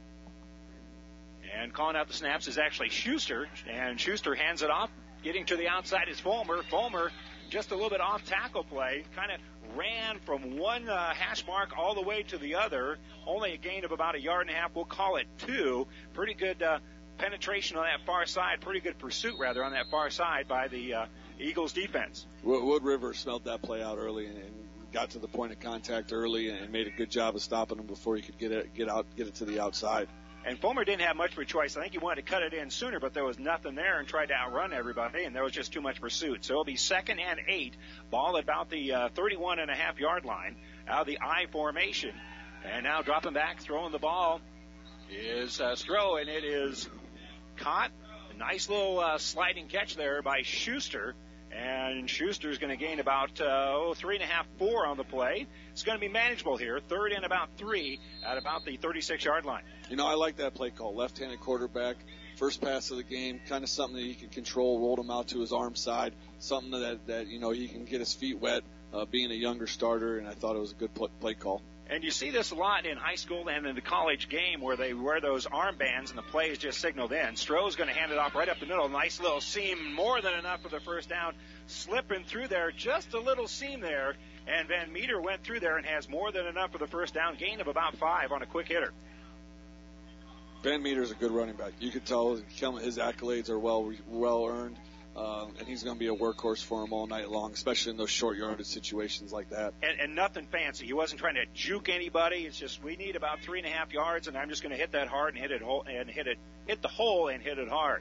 And calling out the snaps is actually Schuster, and Schuster hands it off. Getting to the outside is Fulmer. Fulmer, just a little bit off tackle play, kind of ran from one uh, hash mark all the way to the other. Only a gain of about a yard and a half. We'll call it two. Pretty good uh, penetration on that far side, pretty good pursuit, rather, on that far side by the uh, Eagles defense. Wood River smelled that play out early and, and got to the point of contact early and made a good job of stopping him before he could get it, get out, get it to the outside. And Fulmer didn't have much of a choice. I think he wanted to cut it in sooner, but there was nothing there and tried to outrun everybody, and there was just too much pursuit. So it'll be second and eight, ball at about the uh, thirty-one and a half yard line out of the I formation. And now dropping back, throwing the ball is uh, Stroh, and it is caught. A nice little uh, sliding catch there by Schuster. And Schuster's going to gain about uh, oh, three and a half, four on the play. It's going to be manageable here. Third and about three at about the thirty-six yard line. You know, I like that play call. Left-handed quarterback, first pass of the game, kind of something that he can control, rolled him out to his arm side, something that, that you know, he can get his feet wet, uh, being a younger starter, and I thought it was a good play call. And you see this a lot in high school and in the college game where they wear those armbands and the play is just signaled in. Stroh's going to hand it off right up the middle. Nice little seam, more than enough for the first down. Slipping through there, just a little seam there. And Van Meter went through there and has more than enough for the first down. Gain of about five on a quick hitter. Van Meter's a good running back. You could tell his accolades are well well earned. Uh, and he's going to be a workhorse for him all night long, especially in those short yardage situations like that. And, and nothing fancy. He wasn't trying to juke anybody. It's just we need about three and a half yards, and I'm just going to hit that hard and hit it hole and hit it hit the hole and hit it hard.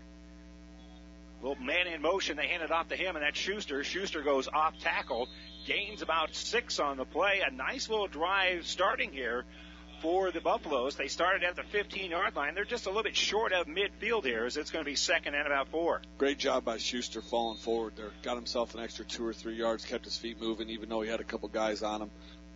Little man in motion. They hand it off to him, and that's Schuster. Schuster goes off tackle, gains about six on the play. A nice little drive starting here for the Buffaloes. They started at the fifteen yard line. They're just a little bit short of midfield here, as it's going to be second and about four. Great job by Schuster falling forward there. Got himself an extra two or three yards, kept his feet moving, even though he had a couple guys on him.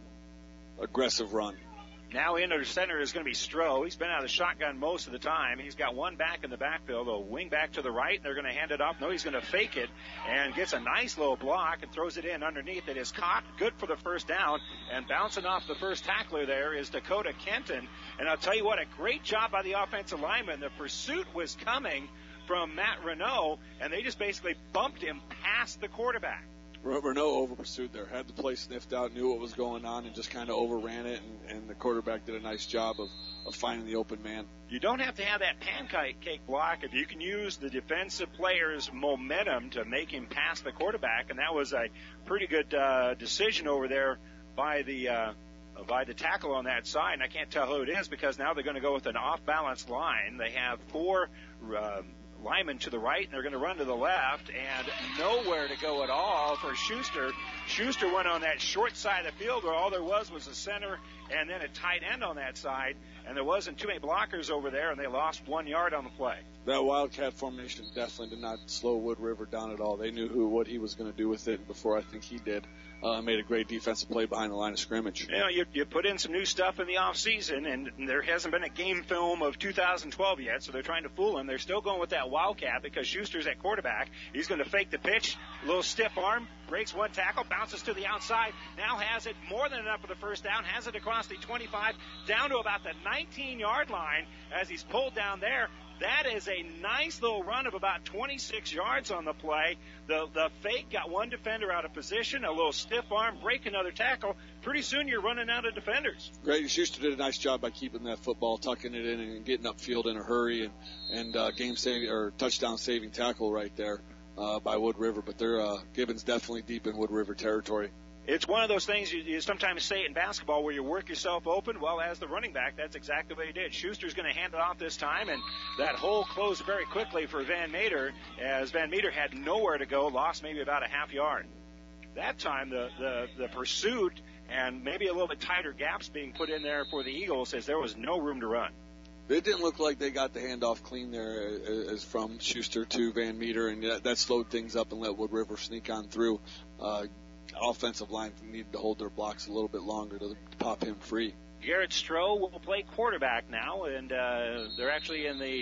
Aggressive run. Now in under center is going to be Stroh. He's been out of the shotgun most of the time. He's got one back in the backfield, a wing back to the right. They're going to hand it off. No, he's going to fake it and gets a nice little block and throws it in underneath. It is caught, good for the first down, and bouncing off the first tackler there is Dakota Kenton. And I'll tell you what, a great job by the offensive lineman. The pursuit was coming from Matt Renault, and they just basically bumped him past the quarterback. Renault over-pursued there, had the play sniffed out, knew what was going on, and just kind of overran it, and, and the quarterback did a nice job of, of finding the open man. You don't have to have that pancake block if you can use the defensive player's momentum to make him pass the quarterback, and that was a pretty good uh, decision over there by the uh, by the tackle on that side. And I can't tell who it is because now they're going to go with an off-balance line. They have four uh, linemen to the right, and they're going to run to the left, and nowhere to go at all for Schuster. Schuster went on that short side of the field where all there was was a center and then a tight end on that side, and there wasn't too many blockers over there, and they lost one yard on the play. That Wildcat formation definitely did not slow Wood River down at all. They knew who what he was going to do with it before I think he did. Uh, made a great defensive play behind the line of scrimmage. You know, you, you put in some new stuff in the off season, and there hasn't been a game film of two thousand twelve yet, so they're trying to fool him. They're still going with that Wildcat because Schuster's at quarterback. He's going to fake the pitch, a little stiff arm, breaks one tackle, bounces to the outside, now has it more than enough for the first down, has it across the twenty-five, down to about the nineteen yard line as he's pulled down there. That is a nice little run of about twenty-six yards on the play. The the fake got one defender out of position, a little stiff arm, break another tackle. Pretty soon you're running out of defenders. Great. Schuster did a nice job by keeping that football, tucking it in and getting upfield in a hurry, and, and uh, game saving or touchdown saving tackle right there uh, by Wood River. But they're uh, Gibbons definitely deep in Wood River territory. It's one of those things you, you sometimes say in basketball where you work yourself open. Well, as the running back, that's exactly what he did. Schuster's going to hand it off this time, and that hole closed very quickly for Van Meter as Van Meter had nowhere to go, lost maybe about a half yard. That time, the, the, the pursuit and maybe a little bit tighter gaps being put in there for the Eagles as there was no room to run. It didn't look like they got the handoff clean there as from Schuster to Van Meter, and that, that slowed things up and let Wood River sneak on through. Uh, offensive line needed to hold their blocks a little bit longer to pop him free. Garrett Stroh will play quarterback now, and uh, they're actually in the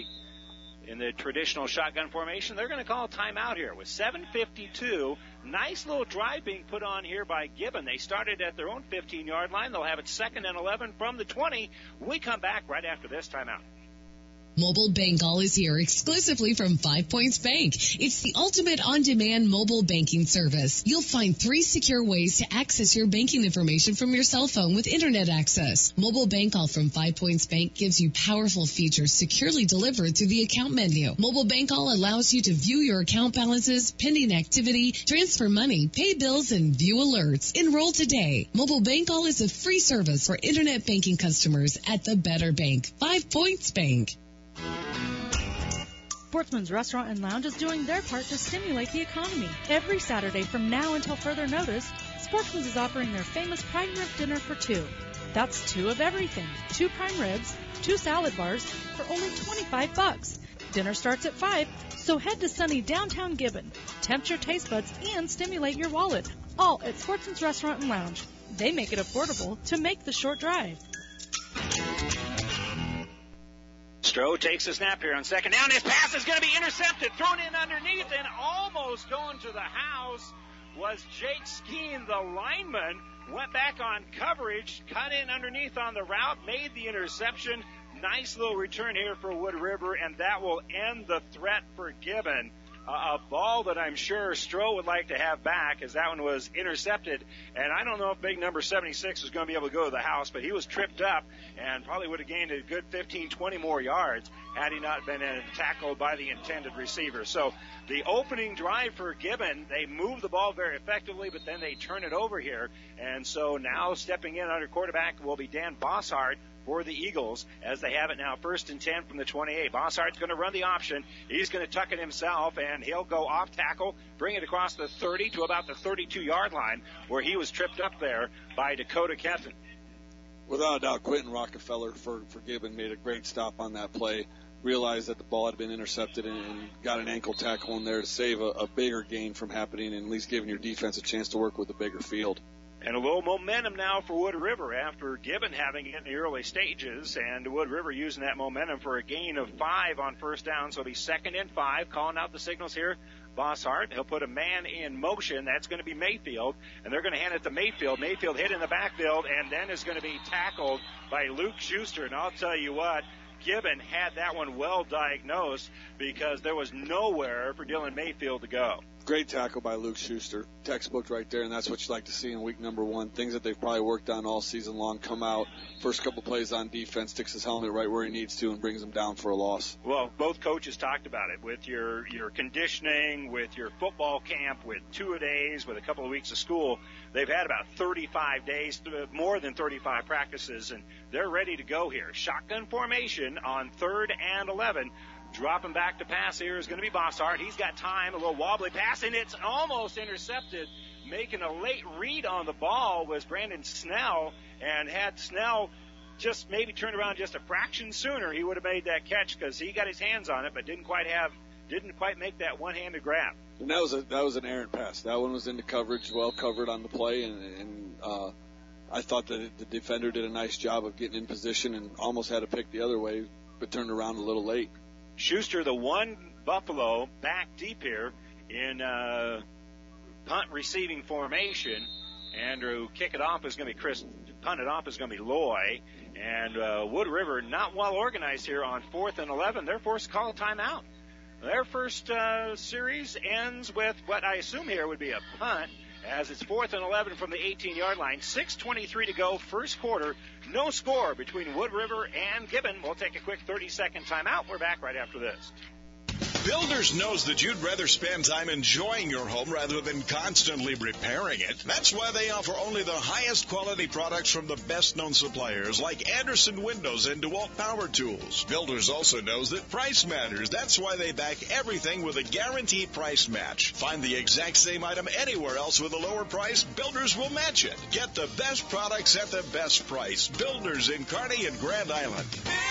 in the traditional shotgun formation. They're going to call a timeout here with seven fifty-two. Nice little drive being put on here by Gibbon. They started at their own fifteen yard line. They'll have it second and eleven from the twenty. We come back right after this timeout. Mobile Bank All is here exclusively from Five Points Bank. It's the ultimate on-demand mobile banking service. You'll find three secure ways to access your banking information from your cell phone with internet access. Mobile Bank All from Five Points Bank gives you powerful features securely delivered through the account menu. Mobile Bank All allows you to view your account balances, pending activity, transfer money, pay bills, and view alerts. Enroll today. Mobile Bank All is a free service for internet banking customers at the Better Bank. Five Points Bank. Sportsman's Restaurant and Lounge is doing their part to stimulate the economy. Every Saturday from now until further notice, Sportsman's is offering their famous prime rib dinner for two. That's two of everything. Two prime ribs, two salad bars for only twenty-five bucks. Dinner starts at five, so head to sunny downtown Gibbon. Tempt your taste buds and stimulate your wallet. All at Sportsman's Restaurant and Lounge. They make it affordable to make the short drive. Stroh takes a snap here on second down. His pass is going to be intercepted, thrown in underneath, and almost going to the house was Jake Skeen, the lineman. Went back on coverage, cut in underneath on the route, made the interception. Nice little return here for Wood River, and that will end the threat for Gibbon. Uh, a ball that I'm sure Stroh would like to have back, as that one was intercepted. And I don't know if big number seventy-six was going to be able to go to the house, but he was tripped up and probably would have gained a good fifteen, twenty more yards had he not been tackled by the intended receiver. So the opening drive for Gibbon, they move the ball very effectively, but then they turn it over here. And so now stepping in under quarterback will be Dan Bossart for the Eagles, as they have it now first and ten from the twenty-eight. Bossart's going to run the option. He's going to tuck it himself, and he'll go off tackle, bring it across the thirty to about the thirty-two-yard line, where he was tripped up there by Dakota Kenton. Without a doubt, Quentin Rockefeller for, for Gibbon made a great stop on that play, realized that the ball had been intercepted, and, and got an ankle tackle in there to save a, a bigger gain from happening, and at least giving your defense a chance to work with a bigger field. And a little momentum now for Wood River after Gibbon having it in the early stages, and Wood River using that momentum for a gain of five on first down. So it'll be second and five, calling out the signals here. Bossart, he'll put a man in motion. That's going to be Mayfield, and they're going to hand it to Mayfield. Mayfield hit in the backfield, and then is going to be tackled by Luke Schuster. And I'll tell you what, Gibbon had that one well diagnosed, because there was nowhere for Dylan Mayfield to go. Great tackle by Luke Schuster. Textbook right there, and that's what you like to see in week number one. Things that they've probably worked on all season long come out. First couple plays on defense, sticks his helmet right where he needs to and brings him down for a loss. Well, both coaches talked about it with your, your conditioning, with your football camp, with two-a-days, with a couple of weeks of school. They've had about thirty-five days, more than thirty-five practices, and they're ready to go here. Shotgun formation on third and eleven. Dropping back to pass here is going to be Bossart. He's got time, a little wobbly pass, and it's almost intercepted. Making a late read on the ball was Brandon Snell, and had Snell just maybe turned around just a fraction sooner, he would have made that catch, because he got his hands on it, but didn't quite have, didn't quite make that one-handed grab. And that was a, that was an errant pass. That one was into coverage, well covered on the play, and, and uh, I thought that the defender did a nice job of getting in position and almost had to pick the other way, but turned around a little late. Schuster, the one Buffalo back deep here in uh, punt receiving formation. Andrew kick it off is going to be Chris. Punt it off is going to be Loy. And uh, Wood River not well organized here on fourth and eleven. They're forced to call a timeout. Their first uh, series ends with what I assume here would be a punt, as it's fourth and eleven from the eighteen-yard line. six twenty-three to go, first quarter. No score between Wood River and Gibbon. We'll take a quick thirty-second timeout. We're back right after this. Builders knows that you'd rather spend time enjoying your home rather than constantly repairing it. That's why they offer only the highest quality products from the best-known suppliers like Anderson Windows and DeWalt Power Tools. Builders also knows that price matters. That's why they back everything with a guaranteed price match. Find the exact same item anywhere else with a lower price, Builders will match it. Get the best products at the best price. Builders in Kearney and Grand Island.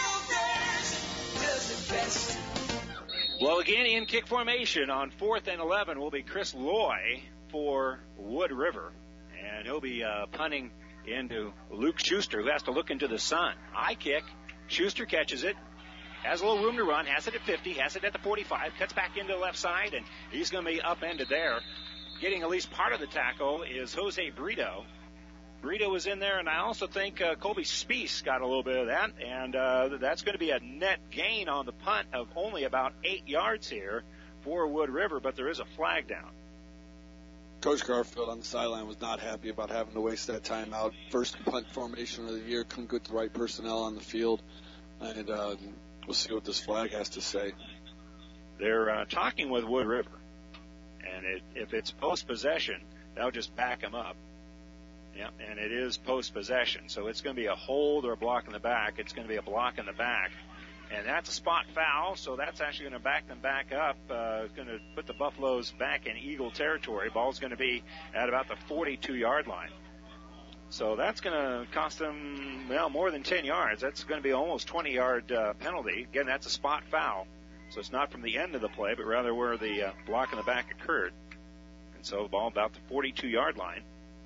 Builders does it best. Well, again, in kick formation on fourth and eleven will be Chris Loy for Wood River. And he'll be uh, punting into Luke Schuster, who has to look into the sun. High kick. Schuster catches it. Has a little room to run. Has it at fifty. Has it at the forty-five. Cuts back into the left side, and he's going to be upended there. Getting at least part of the tackle is Jose Brito. Brito was in there, and I also think uh, Colby Speece got a little bit of that, and uh, that's going to be a net gain on the punt of only about eight yards here for Wood River, but there is a flag down. Coach Garfield on the sideline was not happy about having to waste that time out. First punt formation of the year, couldn't get the right personnel on the field, and uh, we'll see what this flag has to say. They're uh, talking with Wood River, and it, if it's post-possession, they'll just back them up. Yeah, and it is post-possession, so it's going to be a hold or a block in the back. It's going to be a block in the back, and that's a spot foul, so that's actually going to back them back up. Uh, it's going to put the Buffaloes back in Eagle territory. Ball's going to be at about the forty-two-yard line. So that's going to cost them, well, more than ten yards. That's going to be almost twenty-yard uh, penalty. Again, that's a spot foul, so it's not from the end of the play, but rather where the uh, block in the back occurred. And so ball about the forty-two-yard line.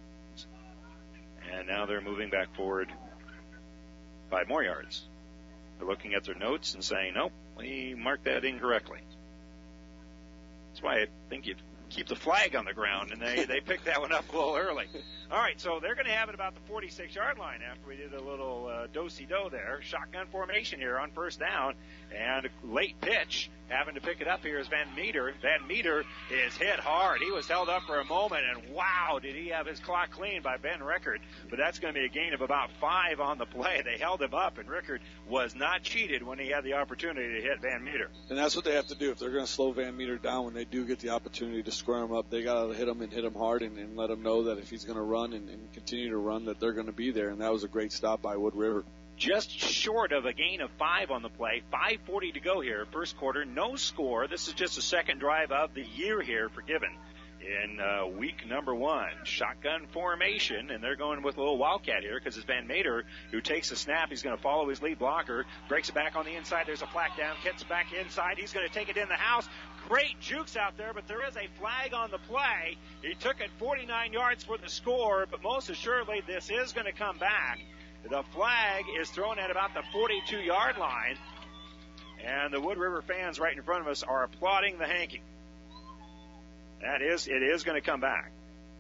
And now they're moving back forward five more yards. They're looking at their notes and saying, nope, we marked that incorrectly. That's why I think you keep the flag on the ground, and they, they picked that one up a little early. All right, so they're going to have it about the forty-six-yard line after we did a little uh, do-si-do there. Shotgun formation here on first down, and a late pitch. Having to pick it up here is Van Meter. Van Meter is hit hard. He was held up for a moment, and wow, did he have his clock cleaned by Ben Rickard. But that's going to be a gain of about five on the play. They held him up, and Rickard was not cheated when he had the opportunity to hit Van Meter. And that's what they have to do. If they're going to slow Van Meter down when they do get the opportunity to square him up, they got to hit him and hit him hard and, and let him know that if he's going to run and, and continue to run, that they're going to be there. And that was a great stop by Wood River. Just short of a gain of five on the play. five forty to go here, first quarter. No score. This is just the second drive of the year here for Gibbon in uh, week number one. Shotgun formation, and they're going with a little wildcat here because it's Van Meter who takes the snap. He's going to follow his lead blocker, breaks it back on the inside. There's a flag down, gets back inside. He's going to take it in the house. Great jukes out there, but there is a flag on the play. He took it forty-nine yards for the score, but most assuredly this is going to come back. The flag is thrown at about the forty-two-yard line, and the Wood River fans right in front of us are applauding the hanky. That is, it is going to come back.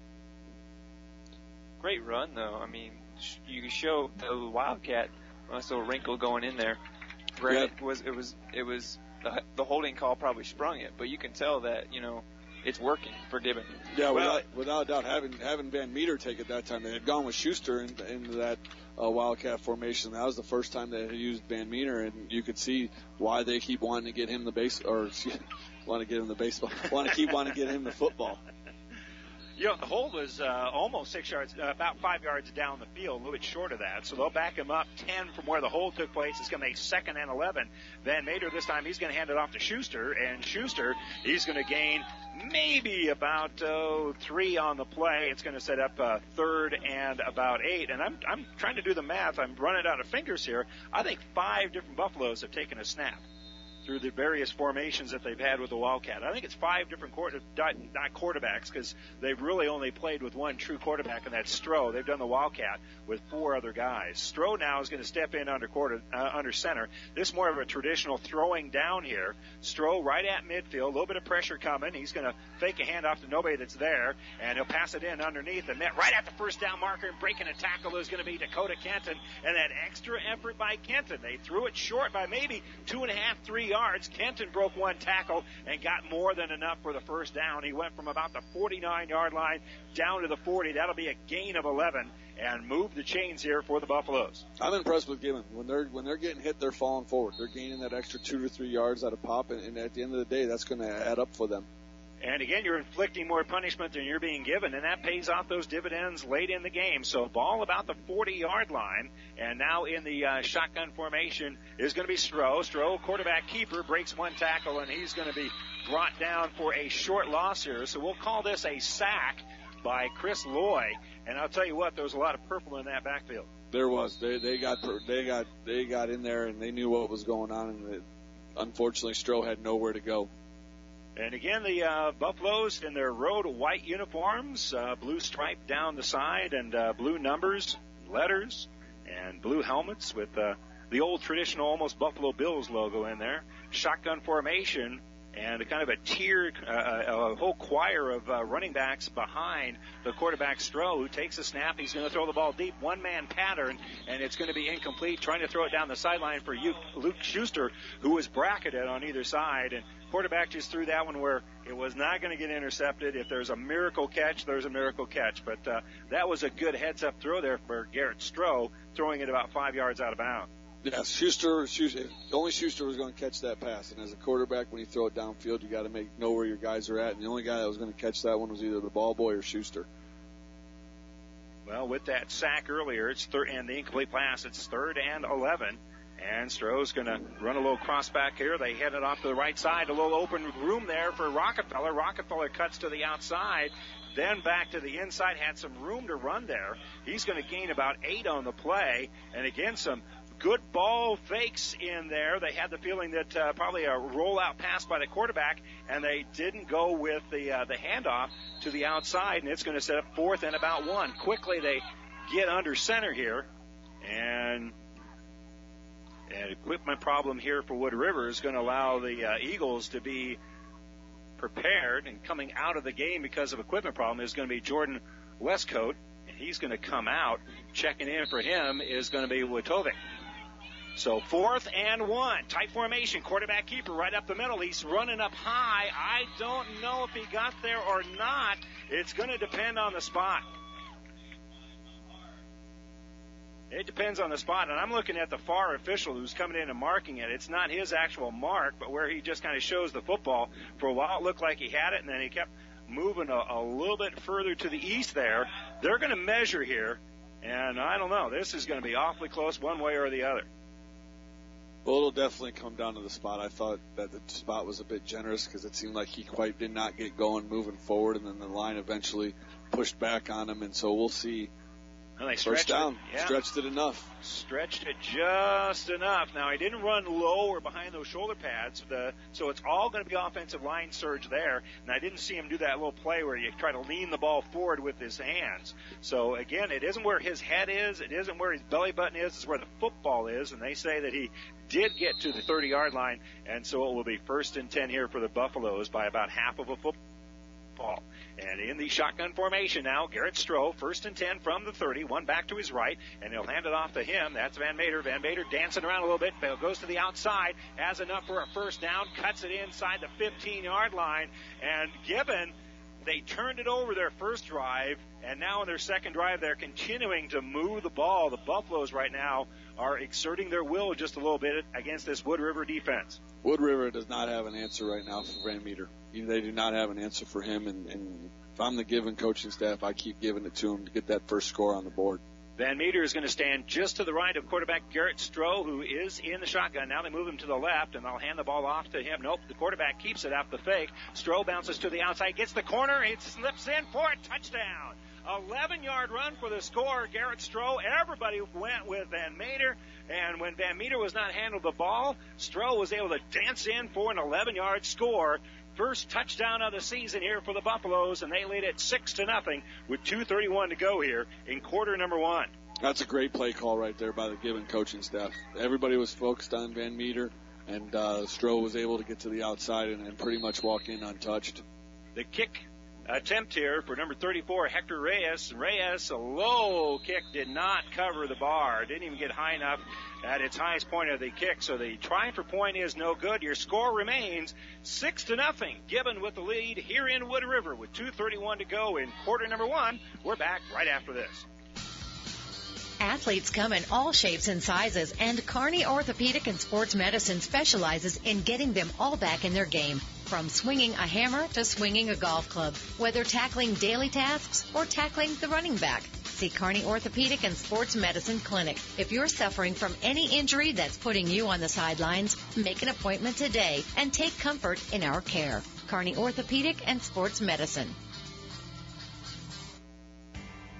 Great run, though. I mean, you show the Wildcat, nice little wrinkle going in there. Granted, yep. was it was it was the, the holding call probably sprung it, but you can tell that you know it's working for Gibbon. Yeah, well, without, without a doubt, having having Van Meter take it that time, they had gone with Schuster into, into that uh, Wildcat formation. That was the first time they had used Van Meter, and you could see why they keep wanting to get him the base, or want to get him the baseball, want to keep wanting to get him the football. You know, the hold was uh, almost six yards, uh, about five yards down the field, a little bit short of that. So they'll back him up ten from where the hold took place. It's going to make second and eleven. Van Meter this time, he's going to hand it off to Schuster, and Schuster, he's going to gain maybe about uh, three on the play. It's going to set up uh, third and about eight. And I'm I'm trying to do the math. I'm running out of fingers here. I think five different Buffaloes have taken a snap through the various formations that they've had with the Wildcat. I think it's five different quarter, not quarterbacks, because they've really only played with one true quarterback, and that's Stroh. They've done the Wildcat with four other guys. Stroh now is going to step in under quarter, uh, under center. This is more of a traditional throwing down here. Stroh right at midfield, a little bit of pressure coming. He's going to fake a handoff to nobody that's there, and he'll pass it in underneath. And net right at the first down marker, and breaking a tackle is going to be Dakota Kenton, and that extra effort by Kenton. They threw it short by maybe two and a half, three yards. Yards. Kenton broke one tackle and got more than enough for the first down. He went from about the forty-nine-yard line down to the forty. That'll be a gain of eleven and move the chains here for the Buffaloes. I'm impressed with Gibbon. When they're when they're getting hit, they're falling forward. They're gaining that extra two to three yards at a pop, and, and at the end of the day, that's going to add up for them. And again, you're inflicting more punishment than you're being given, and that pays off those dividends late in the game. So ball about the forty-yard line, and now in the uh, shotgun formation is going to be Stroh. Stroh, quarterback keeper, breaks one tackle, and he's going to be brought down for a short loss here. So we'll call this a sack by Chris Loy. And I'll tell you what, there was a lot of purple in that backfield. There was. They they got they got they got in there, and they knew what was going on, and it, unfortunately, Stroh had nowhere to go. And again, the uh, Buffaloes in their road white uniforms, uh, blue stripe down the side, and uh, blue numbers, letters, and blue helmets with uh, the old traditional almost Buffalo Bills logo in there. Shotgun formation and a kind of a tier, uh, a whole choir of uh, running backs behind the quarterback Stroh, who takes a snap. He's going to throw the ball deep, one-man pattern, and it's going to be incomplete. Trying to throw it down the sideline for Luke Schuster, who was bracketed on either side, and quarterback just threw that one where it was not going to get intercepted. If there's a miracle catch, there's a miracle catch. But uh, that was a good heads-up throw there for Garrett Stroh, throwing it about five yards out of bounds. Yes, Schuster, Schuster, only Schuster was going to catch that pass. And as a quarterback, when you throw it downfield, you got to make know where your guys are at. And the only guy that was going to catch that one was either the ball boy or Schuster. Well, with that sack earlier, it's third, and the incomplete pass, it's third and eleven. And Stroh's going to run a little cross back here. They head it off to the right side. A little open room there for Rockefeller. Rockefeller cuts to the outside, then back to the inside. Had some room to run there. He's going to gain about eight on the play. And again, some good ball fakes in there. They had the feeling that uh, probably a rollout pass by the quarterback, and they didn't go with the uh, the handoff to the outside, and it's going to set up fourth and about one. Quickly, they get under center here, and an equipment problem here for Wood River is going to allow the uh, Eagles to be prepared, and coming out of the game because of equipment problem is going to be Jordan Westcoat, and he's going to come out. Checking in for him is going to be Wojtovic. So fourth and one, tight formation, quarterback keeper right up the middle. He's running up high. I don't know if he got there or not. It's going to depend on the spot. It depends on the spot, and I'm looking at the far official who's coming in and marking it. It's not his actual mark, but where he just kind of shows the football. For a while, it looked like he had it, and then he kept moving a, a little bit further to the east there. They're going to measure here, and I don't know. This is going to be awfully close one way or the other. Well, it'll definitely come down to the spot. I thought that the spot was a bit generous because it seemed like he quite did not get going moving forward, and then the line eventually pushed back on him, and so we'll see. Well, they First down, it, yeah. stretched it enough. Stretched it just enough. Now, he didn't run low or behind those shoulder pads, the, so it's all going to be offensive line surge there. And I didn't see him do that little play where you try to lean the ball forward with his hands. So, again, it isn't where his head is. It isn't where his belly button is. It's where the football is. And they say that he did get to the thirty-yard line, and so it will be first and ten here for the Buffaloes by about half of a football. And in the shotgun formation now, Garrett Stroh, first and ten from the thirty, one back to his right, and he'll hand it off to him. That's Van Mater. Van Mater dancing around a little bit, goes to the outside, has enough for a first down, cuts it inside the fifteen-yard line, and given they turned it over their first drive, and now in their second drive, they're continuing to move the ball. The Buffaloes right now are exerting their will just a little bit against this Wood River defense. Wood River does not have an answer right now for Van Meter. They do not have an answer for him, and, and if I'm the given coaching staff, I keep giving it to him to get that first score on the board. Van Meter is going to stand just to the right of quarterback Garrett Stroh, who is in the shotgun. Now they move him to the left, and they'll hand the ball off to him. Nope, the quarterback keeps it after the fake. Stroh bounces to the outside, gets the corner, it slips in for a touchdown. eleven-yard run for the score. Garrett Stroh, everybody went with Van Meter, and when Van Meter was not handled the ball, Stroh was able to dance in for an eleven-yard score. First touchdown of the season here for the Buffaloes, and they lead it six to nothing with two thirty-one to go here in quarter number one. That's a great play call right there by the given coaching staff. Everybody was focused on Van Meter, and uh, Stroh was able to get to the outside and, and pretty much walk in untouched. The kick attempt here for number thirty-four, Hector Reyes. Reyes, a low kick, did not cover the bar. Didn't even get high enough at its highest point of the kick. So the try for point is no good. Your score remains six to nothing. Gibbon with the lead here in Wood River with two thirty-one to go in quarter number one. We're back right after this. Athletes come in all shapes and sizes, and Kearney Orthopedic and Sports Medicine specializes in getting them all back in their game. From swinging a hammer to swinging a golf club, whether tackling daily tasks or tackling the running back. See Kearney Orthopedic and Sports Medicine Clinic. If you're suffering from any injury that's putting you on the sidelines, make an appointment today and take comfort in our care. Kearney Orthopedic and Sports Medicine.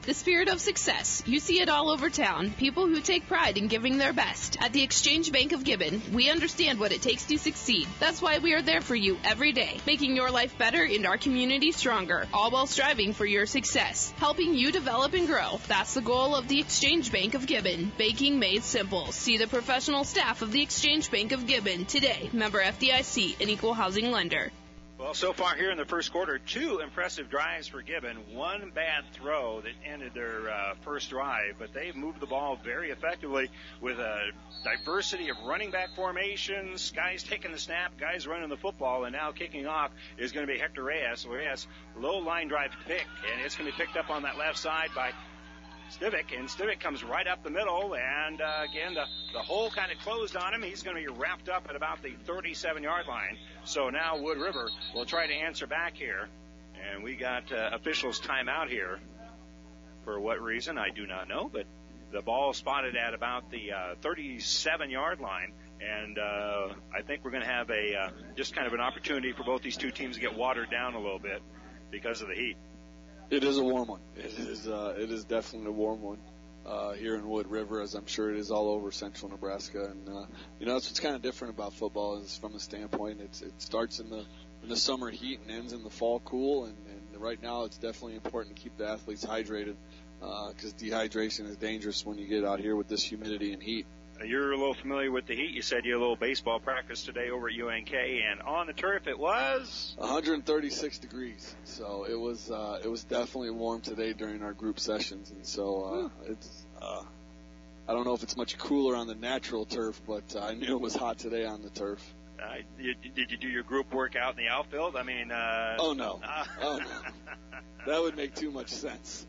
The spirit of success. You see it all over town. People who take pride in giving their best. At the Exchange Bank of Gibbon, we understand what it takes to succeed. That's why we are there for you every day, making your life better and our community stronger, all while striving for your success. Helping you develop and grow. That's the goal of the Exchange Bank of Gibbon. Banking made simple. See the professional staff of the Exchange Bank of Gibbon today. Member F D I C, an equal housing lender. Well, so far here in the first quarter, two impressive drives for Gibbon. One bad throw that ended their uh, first drive, but they've moved the ball very effectively with a diversity of running back formations, guys taking the snap, guys running the football, and now kicking off is going to be Hector Reyes. Reyes, low line drive pick, and it's going to be picked up on that left side by Stivic, and Stivic comes right up the middle, and uh, again, the, the hole kind of closed on him. He's going to be wrapped up at about the thirty-seven-yard line. So now Wood River will try to answer back here, and we got uh, officials timeout here. For what reason, I do not know, but the ball spotted at about the uh, thirty-seven-yard line, and uh, I think we're going to have a uh, just kind of an opportunity for both these two teams to get watered down a little bit because of the heat. It is a warm one. It is uh, it is definitely a warm one uh, here in Wood River, as I'm sure it is all over central Nebraska. And uh, you know, that's what's kind of different about football is from the standpoint it's it starts in the in the summer heat and ends in the fall cool. And, and right now, it's definitely important to keep the athletes hydrated because uh, dehydration is dangerous when you get out here with this humidity and heat. You're a little familiar with the heat. You said you had a little baseball practice today over at U N K, and on the turf it was one hundred thirty-six degrees. So it was uh, it was definitely warm today during our group sessions, and so uh, it's uh, I don't know if it's much cooler on the natural turf, but uh, I knew it was hot today on the turf. Uh, you, did you do your group work out in the outfield? I mean, uh, oh no, uh, oh no, that would make too much sense.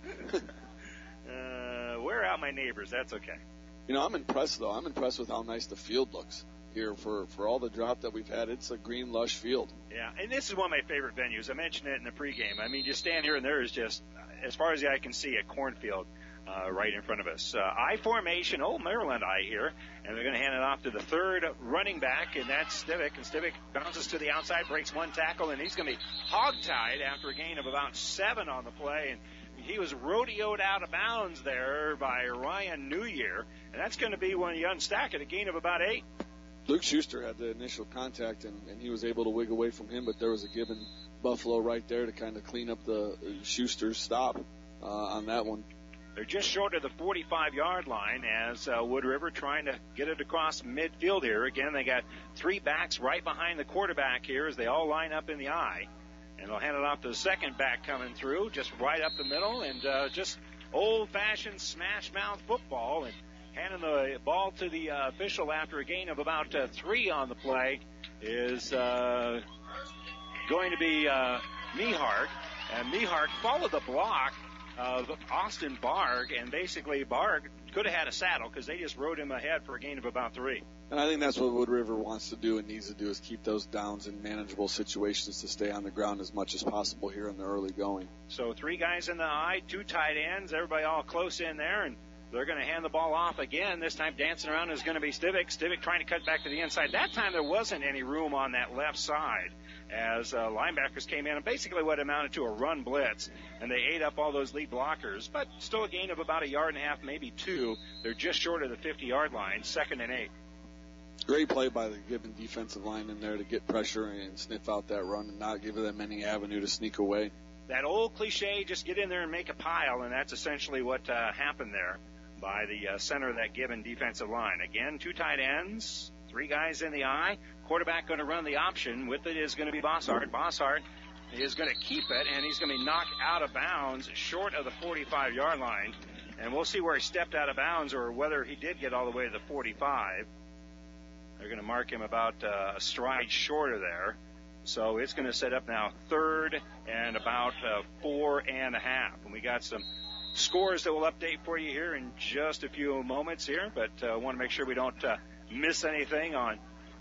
uh, wear out my neighbors. That's okay. You know, I'm impressed, though. I'm impressed with how nice the field looks here for, for all the drought that we've had. It's a green, lush field. Yeah, and this is one of my favorite venues. I mentioned it in the pregame. I mean, you stand here, and there is just, as far as the eye can see, a cornfield uh, right in front of us. Uh, I formation, oh, Maryland I here, and they're going to hand it off to the third running back, and that's Stivic. And Stivic bounces to the outside, breaks one tackle, and he's going to be hogtied after a gain of about seven on the play. And he was rodeoed out of bounds there by Ryan New Year, and that's going to be when you unstack it, a gain of about eight. Luke Schuster had the initial contact, and, and he was able to wig away from him, but there was a Gibbon Buffalo right there to kind of clean up the uh, Schuster's stop uh, on that one. They're just short of the forty-five-yard line as uh, Wood River trying to get it across midfield here. Again, they got three backs right behind the quarterback here as they all line up in the eye. And they'll hand it off to the second back coming through, just right up the middle, and uh, just old-fashioned smash-mouth football. And handing the ball to the uh, official after a gain of about uh, three on the play is uh, going to be uh, Mihart. And Mihart followed the block of Austin Barg, and basically Barg could have had a saddle because they just rode him ahead for a gain of about three. And I think that's what Wood River wants to do and needs to do is keep those downs in manageable situations to stay on the ground as much as possible here in the early going. So three guys in the eye, two tight ends, everybody all close in there, and they're going to hand the ball off again. This time dancing around is going to be Stivic. Stivic trying to cut back to the inside. That time there wasn't any room on that left side as uh, linebackers came in and basically what amounted to a run blitz, and they ate up all those lead blockers, but still a gain of about a yard and a half, maybe two. They're just short of the fifty-yard line, second and eight. Great play by the Gibbon defensive line in there to get pressure and sniff out that run and not give them any avenue to sneak away. That old cliche, just get in there and make a pile, and that's essentially what uh, happened there by the uh, center of that Gibbon defensive line. Again, two tight ends, three guys in the eye. Quarterback going to run the option. With it is going to be Bossart. Bossart is going to keep it, and he's going to be knocked out of bounds short of the forty-five-yard line. And we'll see where he stepped out of bounds or whether he did get all the way to the forty-five. They're going to mark him about uh, a stride shorter there. So it's going to set up now third and about uh, four and a half. And we got some scores that we'll update for you here in just a few moments here, but I uh, want to make sure we don't uh, miss anything on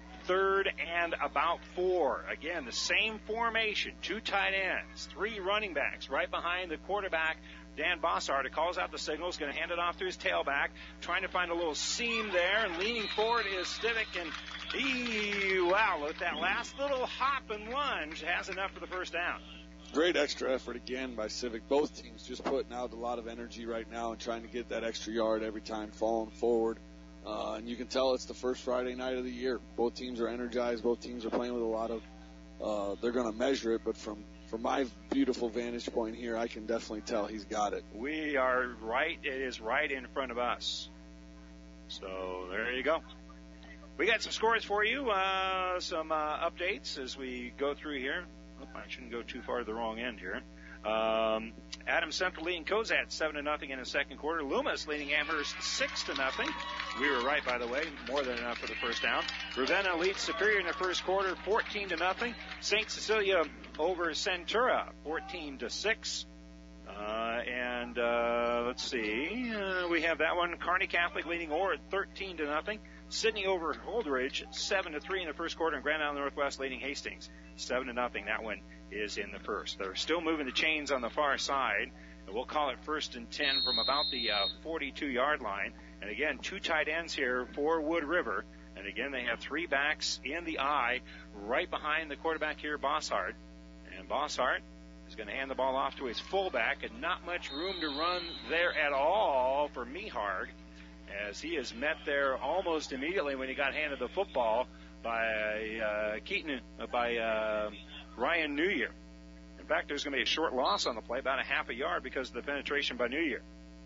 third and about four. Again, the same formation, two tight ends, three running backs right behind the quarterback, Dan Bossart. It calls out the signal. He's going to hand it off to his tailback, trying to find a little seam there, and leaning forward is Stivic, and he, wow, with that last little hop and lunge, has enough for the first down. Great extra effort again by Civic. Both teams just putting out a lot of energy right now and trying to get that extra yard every time, falling forward. Uh, and you can tell it's the first Friday night of the year. Both teams are energized. Both teams are playing with a lot of uh, – they're going to measure it. But from, from my beautiful vantage point here, I can definitely tell he's got it. We are right. It is right in front of us. So there you go. We got some scores for you, uh, some uh, updates as we go through here. Oh, I shouldn't go too far to the wrong end here. Um, Adams Central leading Cozad seven to nothing in the second quarter. Loomis leading Amherst six to nothing. We were right, by the way, more than enough for the first down. Ravenna leads Superior in the first quarter, fourteen to nothing. Saint Cecilia over Centura, fourteen to six. Uh, and uh, let's see, uh, we have that one. Kearney Catholic leading Ord thirteen to nothing. Sydney over Holdridge seven to three in the first quarter, and Grand Island Northwest leading Hastings seven to nothing. That one is in the first. They're still moving the chains on the far side, and we'll call it first and ten from about the uh, forty-two yard line. And again, two tight ends here for Wood River. And again, they have three backs in the eye right behind the quarterback here, Bossart. And Bossart is going to hand the ball off to his fullback, and not much room to run there at all for Meharg, as he is met there almost immediately when he got handed the football by uh, Keaton, uh, by uh, Ryan New Year. In fact, there's going to be a short loss on the play, about a half a yard, because of the penetration by New Year.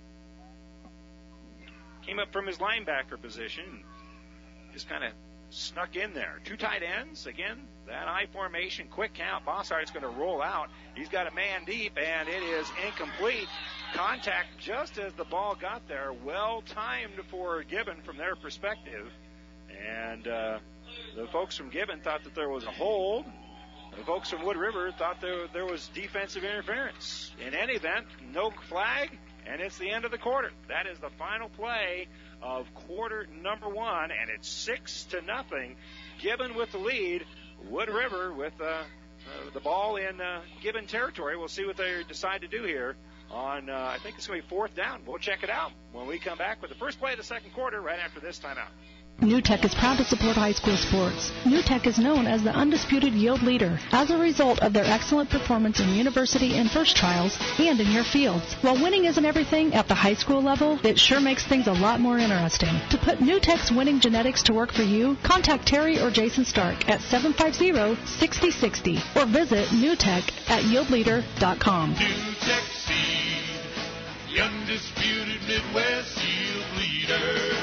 Came up from his linebacker position, just kind of snuck in there. Two tight ends, again, that I formation, quick count. Bossart's going to roll out. He's got a man deep, and it is incomplete. Contact just as the ball got there. Well timed for Gibbon from their perspective. And uh, the folks from Gibbon thought that there was a hold. The folks from Wood River thought there, there was defensive interference. In any event, no flag, and it's the end of the quarter. That is the final play of quarter number one, and it's six to nothing. Gibbon with the lead. Wood River with uh, uh, the ball in uh, Gibbon territory. We'll see what they decide to do here on, uh, I think it's going to be fourth down. We'll check it out when we come back with the first play of the second quarter right after this timeout. New Tech is proud to support high school sports. New Tech is known as the undisputed yield leader as a result of their excellent performance in university and first trials and in your fields. While winning isn't everything at the high school level, it sure makes things a lot more interesting. To put New Tech's winning genetics to work for you, contact Terry or Jason Stark at seven five zero, six zero six zero or visit newtech at yield leader dot com. New Tech Seed, the undisputed Midwest yield leader.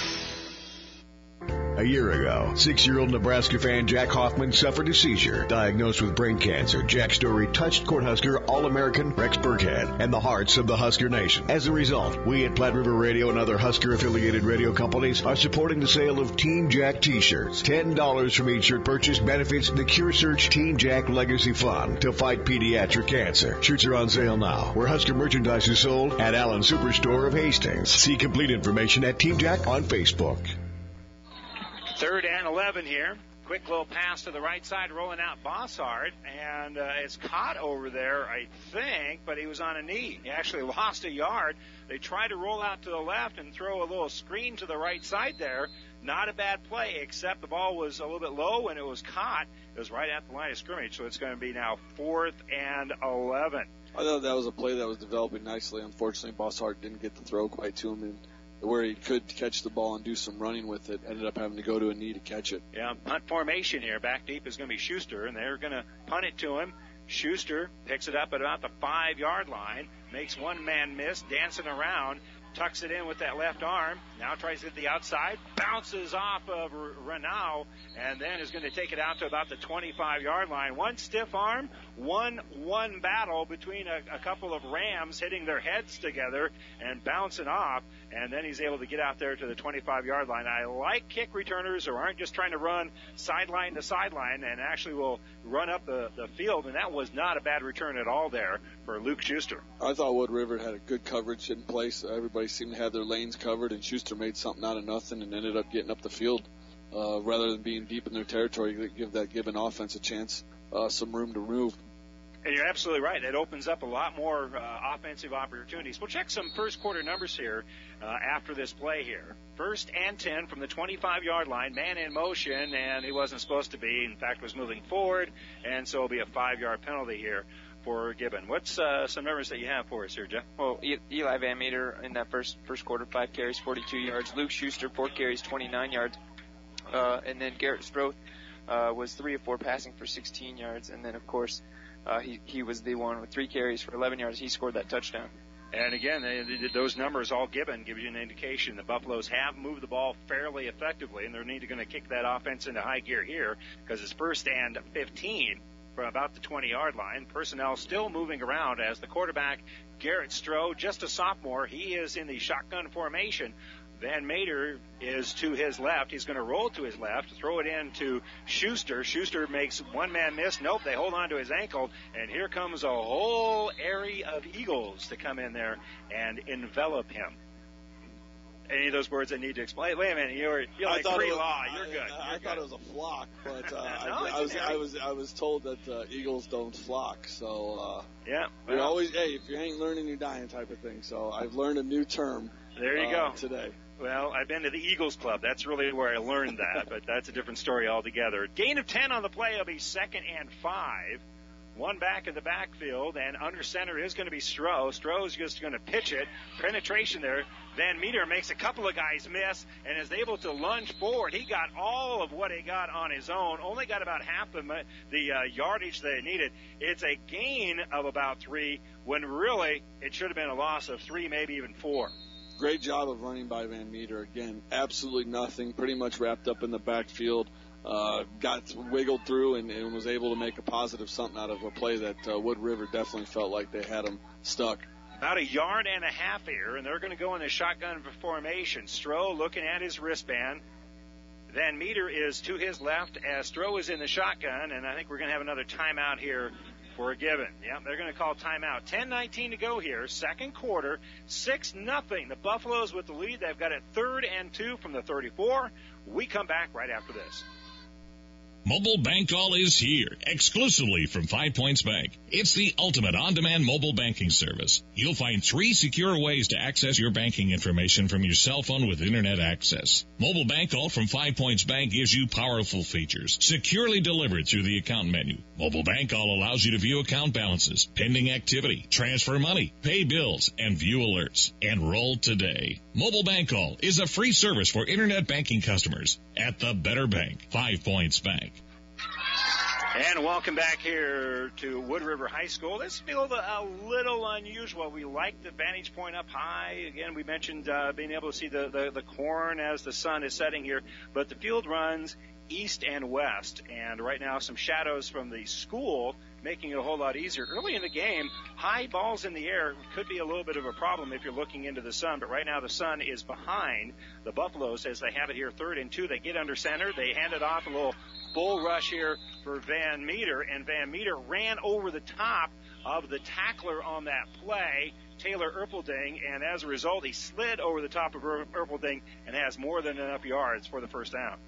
A year ago, six-year-old Nebraska fan Jack Hoffman suffered a seizure. Diagnosed with brain cancer, Jack's story touched Cornhusker All-American Rex Burkhead and the hearts of the Husker Nation. As a result, we at Platte River Radio and other Husker-affiliated radio companies are supporting the sale of Team Jack T-shirts. ten dollars from each shirt purchase benefits the Cure Search Team Jack Legacy Fund to fight pediatric cancer. Shirts are on sale now, where Husker merchandise is sold at Allen Superstore of Hastings. See complete information at Team Jack on Facebook. Third and eleven here. Quick little pass to the right side, rolling out Bossart, and uh, it's caught over there, I think, but he was on a knee. He actually lost a yard. They tried to roll out to the left and throw a little screen to the right side there. Not a bad play, except the ball was a little bit low and it was caught. It was right at the line of scrimmage, so it's going to be now fourth and eleven. I thought that was a play that was developing nicely. Unfortunately, Bossart didn't get the throw quite to him, and where he could catch the ball and do some running with it, ended up having to go to a knee to catch it. Yeah, punt formation here. Back deep is going to be Schuster, and they're going to punt it to him. Schuster picks it up at about the five-yard line, makes one man miss, dancing around, tucks it in with that left arm, now tries to hit the outside, bounces off of Renaud, and then is going to take it out to about the twenty-five-yard line. One stiff arm, one one battle between a, a couple of Rams hitting their heads together and bouncing off, and then he's able to get out there to the twenty-five-yard line. I like kick returners who aren't just trying to run sideline to sideline and actually will run up the, the field, and that was not a bad return at all there for Luke Schuster. I thought Wood River had a good coverage in place. Everybody seemed to have their lanes covered, and Schuster made something out of nothing and ended up getting up the field. Uh, rather than being deep in their territory, give that given offense a chance, uh, some room to move. And you're absolutely right. It opens up a lot more uh, offensive opportunities. We'll check some first quarter numbers here uh, after this play here. First and ten from the twenty-five-yard line. Man in motion, and he wasn't supposed to be. In fact, was moving forward, and so it'll be a five-yard penalty here for Gibbon. What's uh, some numbers that you have for us here, Jeff? Well, e- Eli Van Meter in that first first quarter, five carries, forty-two yards. Luke Schuster, four carries, twenty-nine yards. Uh, and then Garrett Stroth uh, was three of four passing for sixteen yards. And then, of course, uh, he, he was the one with three carries for eleven yards. He scored that touchdown. And again, they, they, those numbers all given give you an indication the Buffaloes have moved the ball fairly effectively, and they're needed going to kick that offense into high gear here because it's first and fifteen from about the twenty-yard line. Personnel still moving around as the quarterback, Garrett Stroh, just a sophomore. He is in the shotgun formation. Van Meter is to his left. He's going to roll to his left, throw it in to Schuster. Schuster makes one man miss. Nope, they hold on to his ankle, and here comes a whole area of Eagles to come in there and envelop him. Any of those words I need to explain? Wait a minute, you're, you're like pre-law. You're good. You're I, I good. thought it was a flock, but uh, no, I, I was I was I was told that uh, Eagles don't flock. So uh, yeah, you're well, always hey, if you ain't learning, you're dying type of thing. So I've learned a new term. There you uh, go today. Well, I've been to the Eagles Club. That's really where I learned that, but that's a different story altogether. Gain of ten on the play. It'll be second and five. One back in the backfield, and under center is going to be Stroh. Stroh's just going to pitch it. Penetration there. Van Meter makes a couple of guys miss and is able to lunge forward. He got all of what he got on his own. Only got about half the, the uh, yardage that he needed. It's a gain of about three when really it should have been a loss of three, maybe even four. Great job of running by Van Meter. Again, absolutely nothing. Pretty much wrapped up in the backfield. Uh, got wiggled through and, and was able to make a positive something out of a play that uh, Wood River definitely felt like they had him stuck. About a yard and a half here, and they're going to go in the shotgun formation. Stroh looking at his wristband. Van Meter is to his left as Stroh is in the shotgun, and I think we're going to have another timeout here for Gibbon. Yeah, they're going to call timeout. ten nineteen to go here, second quarter, six nothing. The Buffaloes with the lead. They've got it third and two from the thirty-four. We come back right after this. Mobile Bank All is here, exclusively from Five Points Bank. It's the ultimate on-demand mobile banking service. You'll find three secure ways to access your banking information from your cell phone with internet access. Mobile Bank All from Five Points Bank gives you powerful features, securely delivered through the account menu. Mobile Bank All allows you to view account balances, pending activity, transfer money, pay bills, and view alerts. Enroll today. Mobile Bank All is a free service for internet banking customers at the Better Bank, Five Points Bank. And welcome back here to Wood River High School. This feels a little unusual. We like the vantage point up high. Again, we mentioned uh, being able to see the, the, the corn as the sun is setting here. But the field runs east and west. And right now some shadows from the school making it a whole lot easier. Early in the game, high balls in the air could be a little bit of a problem if you're looking into the sun. But right now the sun is behind the Buffaloes as they have it here third and two. They get under center. They hand it off, a little bull rush here for Van Meter, and Van Meter ran over the top of the tackler on that play, Taylor Erpelding, and as a result, he slid over the top of Erpelding and has more than enough yards for the first down.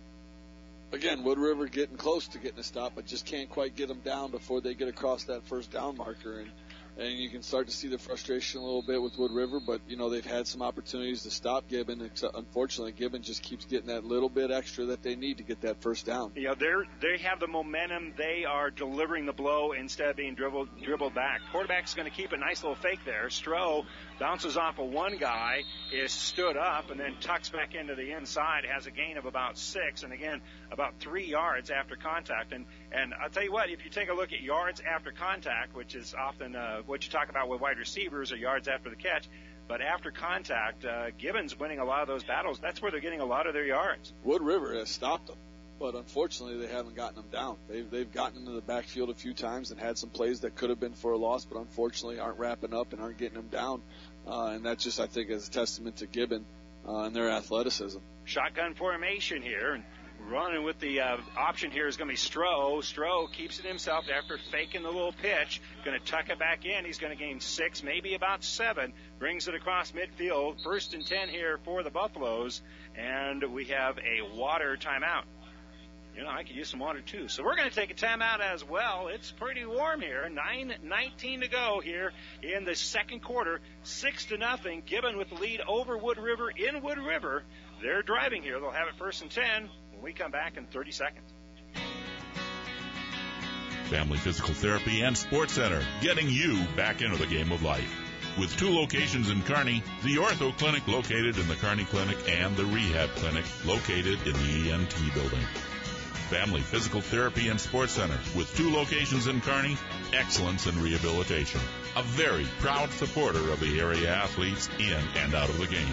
Again, Wood River getting close to getting a stop, but just can't quite get them down before they get across that first down marker. And and you can start to see the frustration a little bit with Wood River, but, you know, they've had some opportunities to stop Gibbon. Except, unfortunately, Gibbon just keeps getting that little bit extra that they need to get that first down. You know, they're, they have the momentum. They are delivering the blow instead of being dribbled, dribbled back. Quarterback's going to keep a nice little fake there. Stroh bounces off of one guy, is stood up, and then tucks back into the inside, has a gain of about six, and again, about three yards after contact. And, and I'll tell you what, if you take a look at yards after contact, which is often uh, what you talk about with wide receivers or yards after the catch, but after contact, uh, Gibbon's winning a lot of those battles. That's where they're getting a lot of their yards. Wood River has stopped them, but unfortunately they haven't gotten them down. They've, they've gotten into the backfield a few times and had some plays that could have been for a loss, but unfortunately aren't wrapping up and aren't getting them down. Uh, and that just, I think, is a testament to Gibbon uh, and their athleticism. Shotgun formation here, and running with the uh, option here is going to be Stroh. Stroh keeps it himself after faking the little pitch. Going to tuck it back in. He's going to gain six, maybe about seven. Brings it across midfield. First and ten here for the Buffaloes. And we have a water timeout. You know, I could use some water too. So we're going to take a timeout as well. It's pretty warm here. nine nineteen to go here in the second quarter. Six to nothing. Gibbon with the lead over Wood River in Wood River. They're driving here. They'll have it first and ten when we come back in thirty seconds. Family Physical Therapy and Sports Center, getting you back into the game of life. With two locations in Kearney, the Ortho Clinic located in the Kearney Clinic and the Rehab Clinic located in the E M T building. Family Physical Therapy and Sports Center with two locations in Kearney, excellence in rehabilitation. A very proud supporter of the area athletes in and out of the game.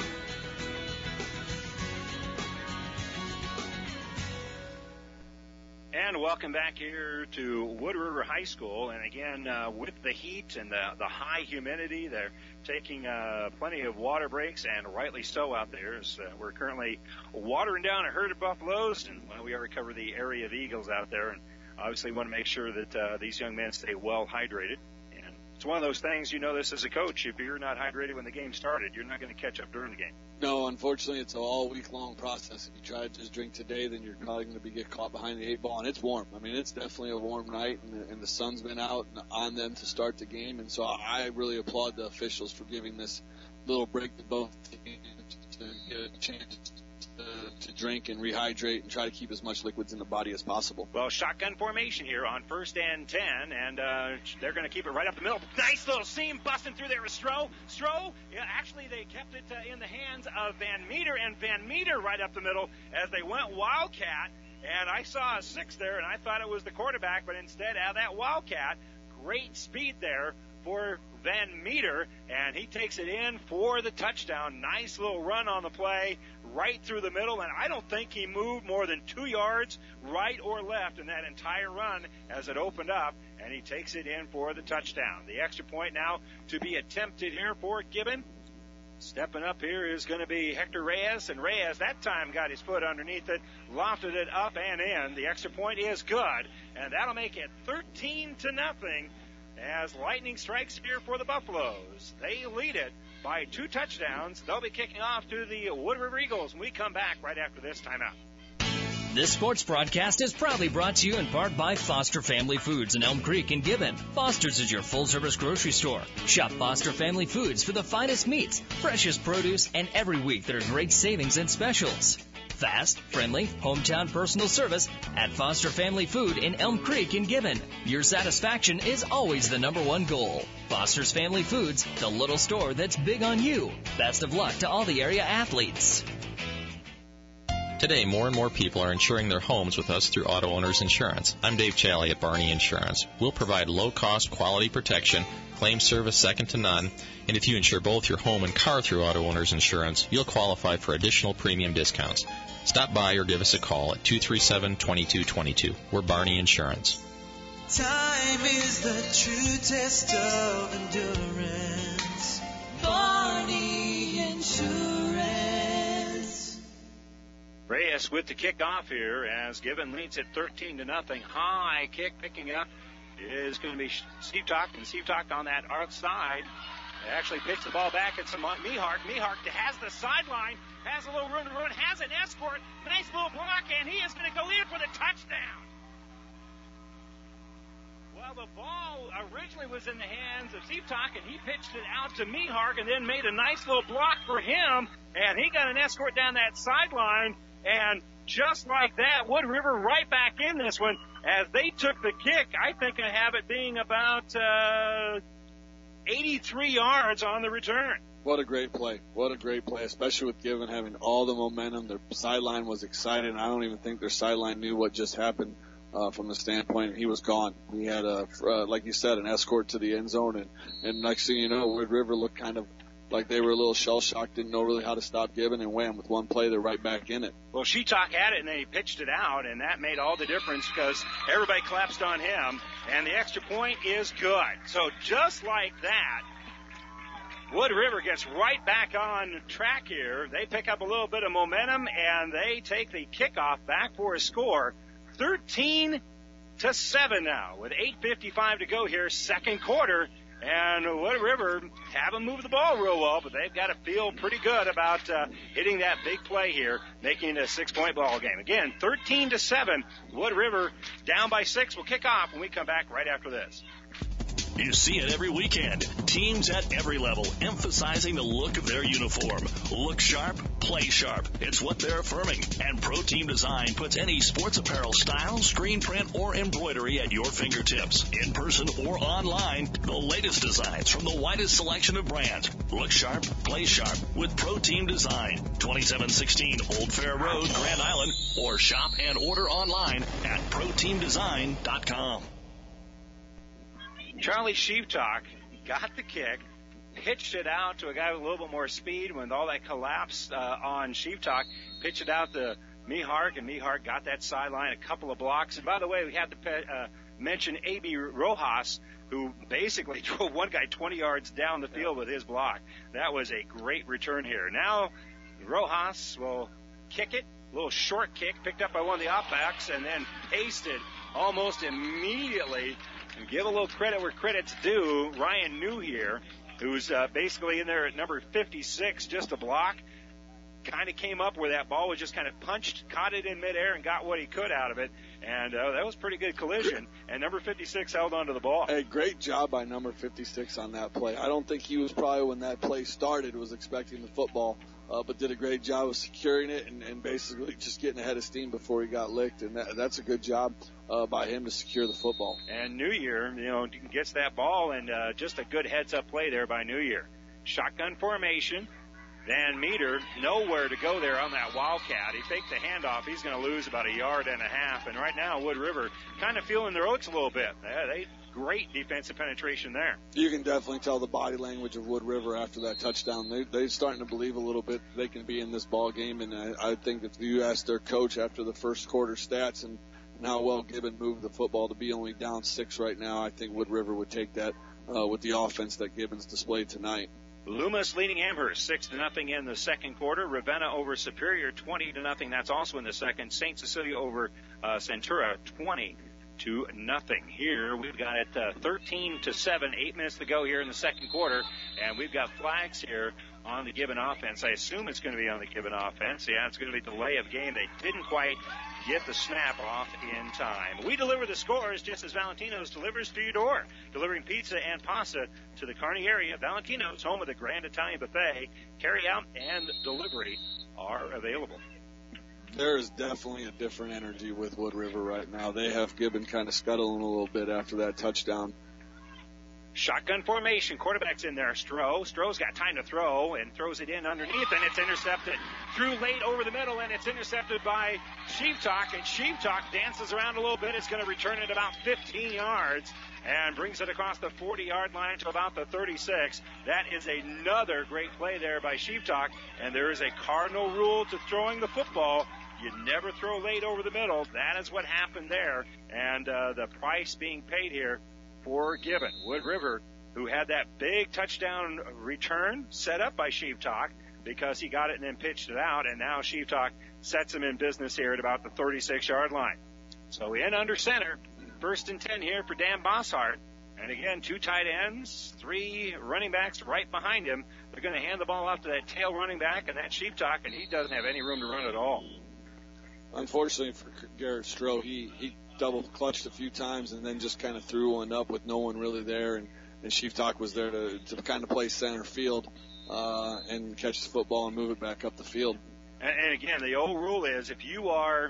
And welcome back here to Wood River High School. And again, uh, with the heat and the, the high humidity, they're taking uh, plenty of water breaks, and rightly so out there. As, uh, we're currently watering down a herd of buffaloes, and well, we already covered the area of eagles out there. And obviously want to make sure that uh, these young men stay well hydrated. And it's one of those things, you know this as a coach, if you're not hydrated when the game started, you're not going to catch up during the game. No, unfortunately, it's an all-week-long process. If you try to just drink today, then you're probably going to be get caught behind the eight ball. And it's warm. I mean, it's definitely a warm night, and the, and the sun's been out on them to start the game. And so I really applaud the officials for giving this little break to both teams to get a chance to, to drink and rehydrate and try to keep as much liquids in the body as possible. Well, shotgun formation here on first and ten, and uh, they're going to keep it right up the middle. Nice little seam busting through there with Stroh. Stroh, yeah, actually they kept it uh, in the hands of Van Meter, and Van Meter right up the middle as they went Wildcat. And I saw a six there, and I thought it was the quarterback, but instead out of that Wildcat, great speed there for Van Meter, and he takes it in for the touchdown. Nice little run on the play right through the middle, and I don't think he moved more than two yards right or left in that entire run as it opened up, and he takes it in for the touchdown. The extra point now to be attempted here for Gibbon. Stepping up here is going to be Hector Reyes, and Reyes that time got his foot underneath it, lofted it up and in. The extra point is good, and that'll make it thirteen to nothing. As lightning strikes here for the Buffaloes. They lead it by two touchdowns. They'll be kicking off to the Wood River Eagles when we come back right after this timeout. This sports broadcast is proudly brought to you in part by Foster Family Foods in Elm Creek and Gibbon. Foster's is your full-service grocery store. Shop Foster Family Foods for the finest meats, freshest produce, and every week there are great savings and specials. Fast, friendly, hometown personal service at Foster Family Food in Elm Creek and Gibbon. Your satisfaction is always the number one goal. Foster's Family Foods, the little store that's big on you. Best of luck to all the area athletes. Today, more and more people are insuring their homes with us through Auto Owners Insurance. I'm Dave Challey at Barney Insurance. We'll provide low-cost, quality protection, claim service second to none, and if you insure both your home and car through Auto Owners Insurance, you'll qualify for additional premium discounts. Stop by or give us a call at two three seven, two two two two. We're Barney Insurance. Time is the true test of endurance. Barney Insurance. Reyes with the kickoff here as Gibbon leads it thirteen to nothing. High kick picking up is going to be Steve Talk, and Steve Talk on that outside actually picks the ball back at some Mehark. Mehark has the sideline, has a little room to run, has an escort, nice little block, and he is going to go in for the touchdown. Well, the ball originally was in the hands of Steve Talk, and he pitched it out to Mehark and then made a nice little block for him, and he got an escort down that sideline, and just like that, Wood River right back in this one as they took the kick. I think I have it being about uh, eighty-three yards on the return. What a great play. What a great play, especially with Gibbon having all the momentum. Their sideline was excited. I don't even think their sideline knew what just happened uh, from the standpoint. He was gone. He had, a, uh, like you said, an escort to the end zone. And, and next thing you know, Wood River looked kind of like they were a little shell-shocked, didn't know really how to stop Gibbon, and wham, with one play, they're right back in it. Well, Sheetalk had it, and then he pitched it out, and that made all the difference because everybody collapsed on him, and the extra point is good. So just like that, Wood River gets right back on track here. They pick up a little bit of momentum, and they take the kickoff back for a score. thirteen to seven now with eight fifty-five to go here, second quarter. And Wood River haven't moved the ball real well, but they've got to feel pretty good about uh, hitting that big play here, making it a six-point ball game. Again, thirteen to seven. Wood River down by six. We'll kick off when we come back right after this. You see it every weekend. Teams at every level emphasizing the look of their uniform. Look sharp, play sharp. It's what they're affirming. And Pro Team Design puts any sports apparel style, screen print, or embroidery at your fingertips. In person or online, the latest designs from the widest selection of brands. Look sharp, play sharp with Pro Team Design. twenty-seven sixteen Old Fair Road, Grand Island, or shop and order online at pro team design dot com. Charlie Sheeptalk got the kick, pitched it out to a guy with a little bit more speed when all that collapsed uh, on Sheeptalk, pitched it out to Mihark, and Mihark got that sideline a couple of blocks. And by the way, we had to pe- uh, mention A B Rojas, who basically drove one guy twenty yards down the field with his block. That was a great return here. Now Rojas will kick it, a little short kick, picked up by one of the off-backs, and then pasted almost immediately. And give a little credit where credit's due. Ryan New here, who's uh, basically in there at number fifty-six, just a block, kind of came up where that ball was just kind of punched, caught it in midair, and got what he could out of it. And uh, that was a pretty good collision. And number fifty-six held onto the ball. Hey, great job by number fifty-six on that play. I don't think he was probably, when that play started, was expecting the football, uh, but did a great job of securing it and, and basically just getting ahead of steam before he got licked. And that, that's a good job uh, by him to secure the football. And New Year, you know, gets that ball, and uh, just a good heads-up play there by New Year. Shotgun formation. Van Meter, nowhere to go there on that Wildcat. He faked the handoff. He's going to lose about a yard and a half. And right now, Wood River kind of feeling their oats a little bit. Yeah, they great defensive penetration there. You can definitely tell the body language of Wood River after that touchdown. They, they're starting to believe a little bit they can be in this ball game. And I, I think if you ask their coach after the first quarter stats and, and how well Gibbon moved the football to be only down six right now, I think Wood River would take that uh, with the offense that Gibbon's displayed tonight. Loomis leading Amherst six to nothing in the second quarter. Ravenna over Superior twenty to nothing. That's also in the second. Saint Cecilia over uh, Centura twenty to nothing. Here we've got it uh, thirteen to seven. Eight minutes to go here in the second quarter, and we've got flags here on the Gibbon offense. I assume it's going to be on the Gibbon offense. Yeah, it's going to be delay of game. They didn't quite get the snap off in time. We deliver the scores just as Valentino's delivers to your door, delivering pizza and pasta to the Kearney area. Valentino's, home of the Grand Italian Buffet. Carry out and delivery are available. There is definitely a different energy with Wood River right now. They have Gibbon kind of scuttling a little bit after that touchdown. Shotgun formation. Quarterback's in there. Stroh. Stroh's got time to throw and throws it in underneath, and it's intercepted. Threw late over the middle, and it's intercepted by Sheeptalk, and Sheeptalk dances around a little bit. It's going to return it about fifteen yards and brings it across the forty-yard line to about the thirty-six. That is another great play there by Sheeptalk, and there is a cardinal rule to throwing the football. You never throw late over the middle. That is what happened there, and uh, the price being paid here for Gibbon. Wood River, who had that big touchdown return set up by Sheeptalk because he got it and then pitched it out, and now Sheeptalk sets him in business here at about the thirty-six-yard line. So in under center, first and ten here for Dan Bosshart. And again, two tight ends, three running backs right behind him. They're going to hand the ball off to that tail running back, and that's Sheeptalk, and he doesn't have any room to run at all. Unfortunately for Garrett Stroh, he, he double clutched a few times and then just kind of threw one up with no one really there, and, and Sheeptalk was there to, to kind of play center field uh, and catch the football and move it back up the field. And, and again, the old rule is if you are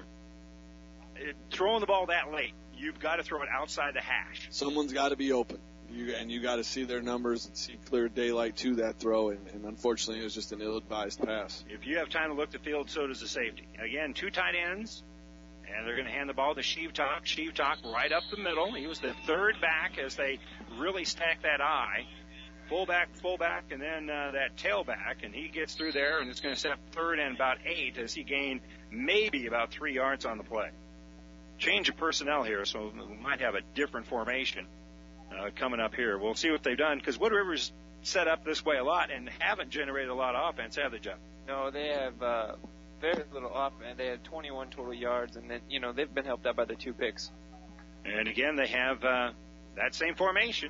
throwing the ball that late, you've got to throw it outside the hash. Someone's got to be open, you, and you got to see their numbers and see clear daylight to that throw, and, and unfortunately it was just an ill-advised pass. If you have time to look the field, so does the safety. Again, two tight ends. And they're going to hand the ball to Sheeptalk. Sheeptalk right up the middle. He was the third back as they really stack that eye. Fullback, fullback, and then uh, that tailback. And he gets through there, and it's going to set up third and about eight as he gained maybe about three yards on the play. Change of personnel here, so we might have a different formation uh, coming up here. We'll see what they've done, because Wood River's set up this way a lot and haven't generated a lot of offense, have they, Jeff? No, they have uh, very little offense. They had twenty-one total yards, and then, you know, they've been helped out by the two picks. And again, they have uh, that same formation.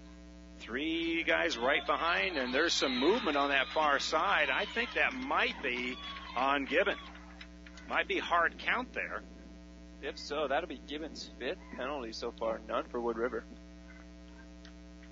Three guys right behind, and there's some movement on that far side. I think that might be on Gibbon. Might be hard count there. If so, that'll be Gibbon's fifth penalty so far. None for Wood River.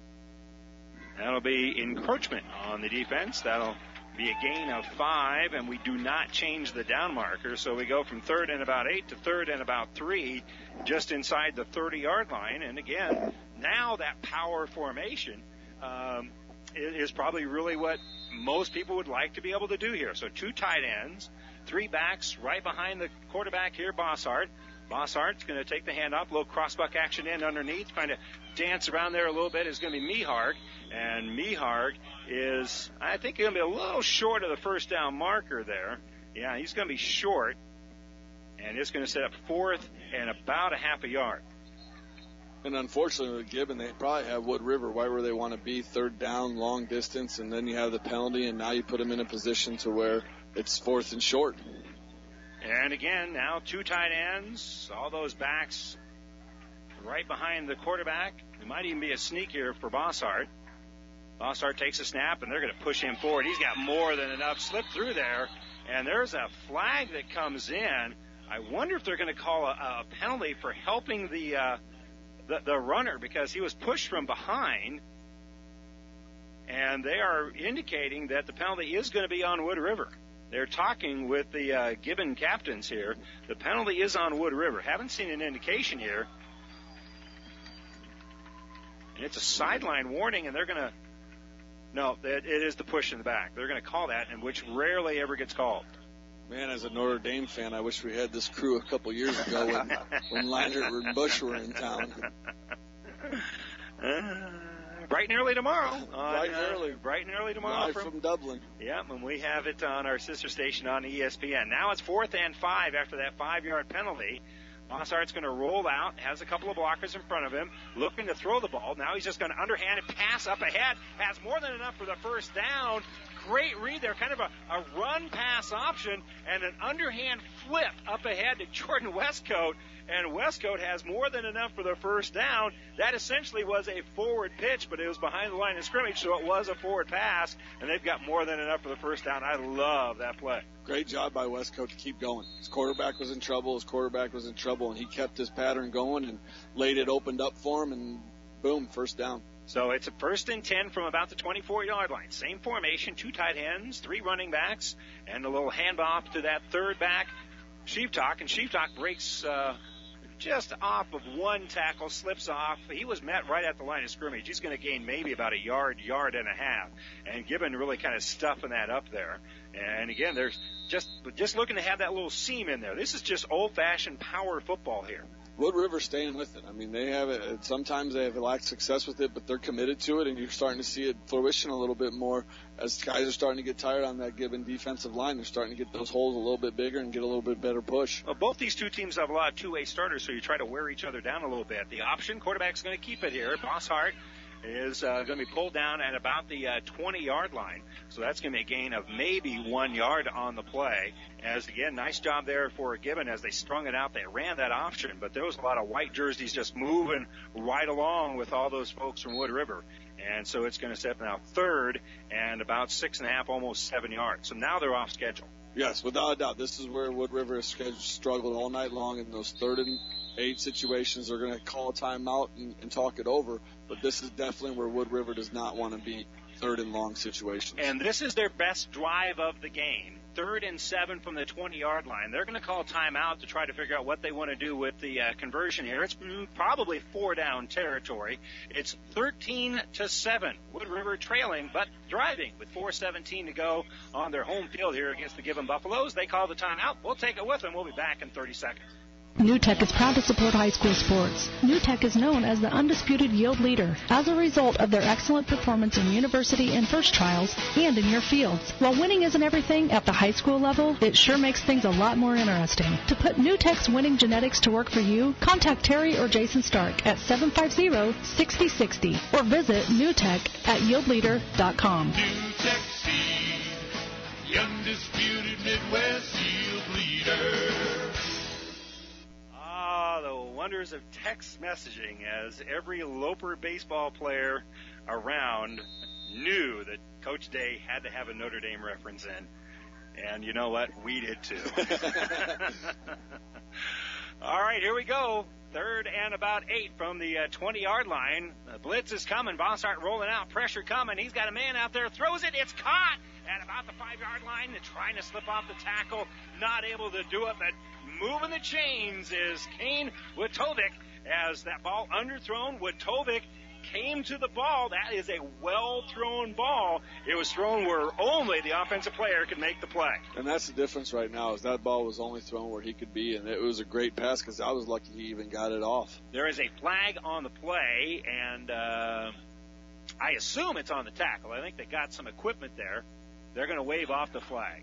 That'll be encroachment on the defense. That'll be a gain of five, and we do not change the down marker. So we go from third and about eight to third and about three, just inside the thirty-yard line. And again, now that power formation um, is probably really what most people would like to be able to do here. So two tight ends, three backs right behind the quarterback here, Bossart. Bossart's going to take the hand up, a little crossbuck action in underneath, kind of dance around there a little bit. Is going to be Meharg, and Meharg is, I think, going to be a little short of the first down marker there. Yeah, he's going to be short, and it's going to set up fourth and about a half a yard. And unfortunately with Gibbon, they probably have Wood River right where they want to be, third down, long distance, and then you have the penalty, and now you put them in a position to where it's fourth and short. And again, now two tight ends, all those backs right behind the quarterback. It might even be a sneak here for Bossart. Bossart takes a snap, and they're going to push him forward. He's got more than enough slip through there, and there's a flag that comes in. I wonder if they're going to call a, a penalty for helping the, uh, the the runner because he was pushed from behind, and they are indicating that the penalty is going to be on Wood River. They're talking with the uh, Gibbon captains here. The penalty is on Wood River. Haven't seen an indication here. And it's a sideline warning, and they're going to – no, it, it is the push in the back. They're going to call that, and which rarely ever gets called. Man, as a Notre Dame fan, I wish we had this crew a couple years ago when, when Leinert and Bush were in town. Uh, bright and early tomorrow. On, bright and early. Uh, bright and early tomorrow. Live from, from Dublin. Yeah, and we have it on our sister station on E S P N. Now it's fourth and five after that five-yard penalty. Bossart's going to roll out, has a couple of blockers in front of him, looking to throw the ball. Now he's just going to underhand and pass up ahead. Has more than enough for the first down. Great read there, kind of a, a run-pass option and an underhand flip up ahead to Jordan Westcoat. And Westcoat has more than enough for the first down. That essentially was a forward pitch, but it was behind the line of scrimmage, so it was a forward pass, and they've got more than enough for the first down. I love that play. Great job by Westcoat to keep going. His quarterback was in trouble. His quarterback was in trouble, and he kept his pattern going and laid it opened up for him, and boom, first down. So it's a first and ten from about the twenty-four-yard line. Same formation, two tight ends, three running backs, and a little handoff to that third back, Sheeptalk. And Sheeptalk breaks uh, just off of one tackle, slips off. He was met right at the line of scrimmage. He's going to gain maybe about a yard, yard and a half. And Gibbon really kind of stuffing that up there. And again, there's just just looking to have that little seam in there. This is just old-fashioned power football here. Wood River staying with it. I mean, they have it. Sometimes they have lacked success with it, but they're committed to it, and you're starting to see it fruition a little bit more as guys are starting to get tired on that Gibbon defensive line. They're starting to get those holes a little bit bigger and get a little bit better push. Well, both these two teams have a lot of two-way starters, so you try to wear each other down a little bit. The option, quarterback's going to keep it here. Bossart is uh, going to be pulled down at about the uh, twenty-yard line. So that's going to be a gain of maybe one yard on the play. As, again, nice job there for Gibbon as they strung it out. They ran that option, but there was a lot of white jerseys just moving right along with all those folks from Wood River. And so it's going to set now third and about six and a half, almost seven yards. So now they're off schedule. Yes, without a doubt. This is where Wood River has struggled all night long in those third and eight situations. They're going to call a timeout and, and talk it over. But this is definitely where Wood River does not want to be, third and long situations. And this is their best drive of the game. Third and seven from the twenty-yard line. They're going to call timeout to try to figure out what they want to do with the uh, conversion here. It's probably four-down territory. It's thirteen to seven. Wood River trailing, but driving with four seventeen to go on their home field here against the Gibbon Buffaloes. They call the timeout. We'll take it with them. We'll be back in thirty seconds. NewTek is proud to support high school sports. NewTek is known as the undisputed yield leader as a result of their excellent performance in university and first trials and in your fields. While winning isn't everything at the high school level, it sure makes things a lot more interesting. To put NewTek's winning genetics to work for you, contact Terry or Jason Stark at seven five zero, six zero six zero or visit NewTek at yield leader dot com. NewTek Seed, the undisputed Midwest yield leader. Ah, the wonders of text messaging, as every Loper baseball player around knew that Coach Day had to have a Notre Dame reference in. And you know what? We did too. All right, here we go. Third and about eight from the uh, twenty-yard line. The blitz is coming. Bossart rolling out. Pressure coming. He's got a man out there. Throws it. It's caught at about the five-yard line. They're trying to slip off the tackle. Not able to do it, but moving the chains is Kane Wojtovic as that ball underthrown. Wojtovic came to the ball. That is a well-thrown ball. It was thrown where only the offensive player could make the play. And that's the difference right now is that ball was only thrown where he could be, and it was a great pass because I was lucky he even got it off. There is a flag on the play, and uh, I assume it's on the tackle. I think they got some equipment there. They're going to wave off the flag.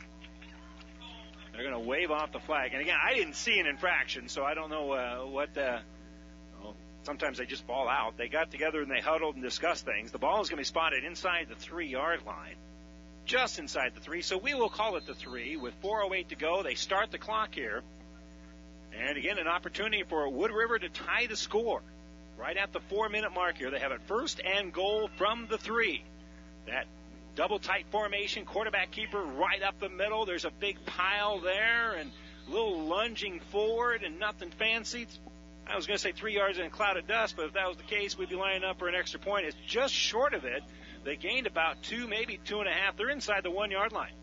They're going to wave off the flag. And, again, I didn't see an infraction, so I don't know uh, what uh, – sometimes they just ball out. They got together and they huddled and discussed things. The ball is going to be spotted inside the three-yard line, just inside the three. So we will call it the three. With four oh eight to go, they start the clock here. And, again, an opportunity for Wood River to tie the score. Right at the four-minute mark here, they have it first and goal from the three. That double tight formation, quarterback keeper right up the middle. There's a big pile there and a little lunging forward and nothing fancy. I was going to say three yards in a cloud of dust, but if that was the case, we'd be lining up for an extra point. It's just short of it. They gained about two, maybe two and a half. They're inside the one-yard line.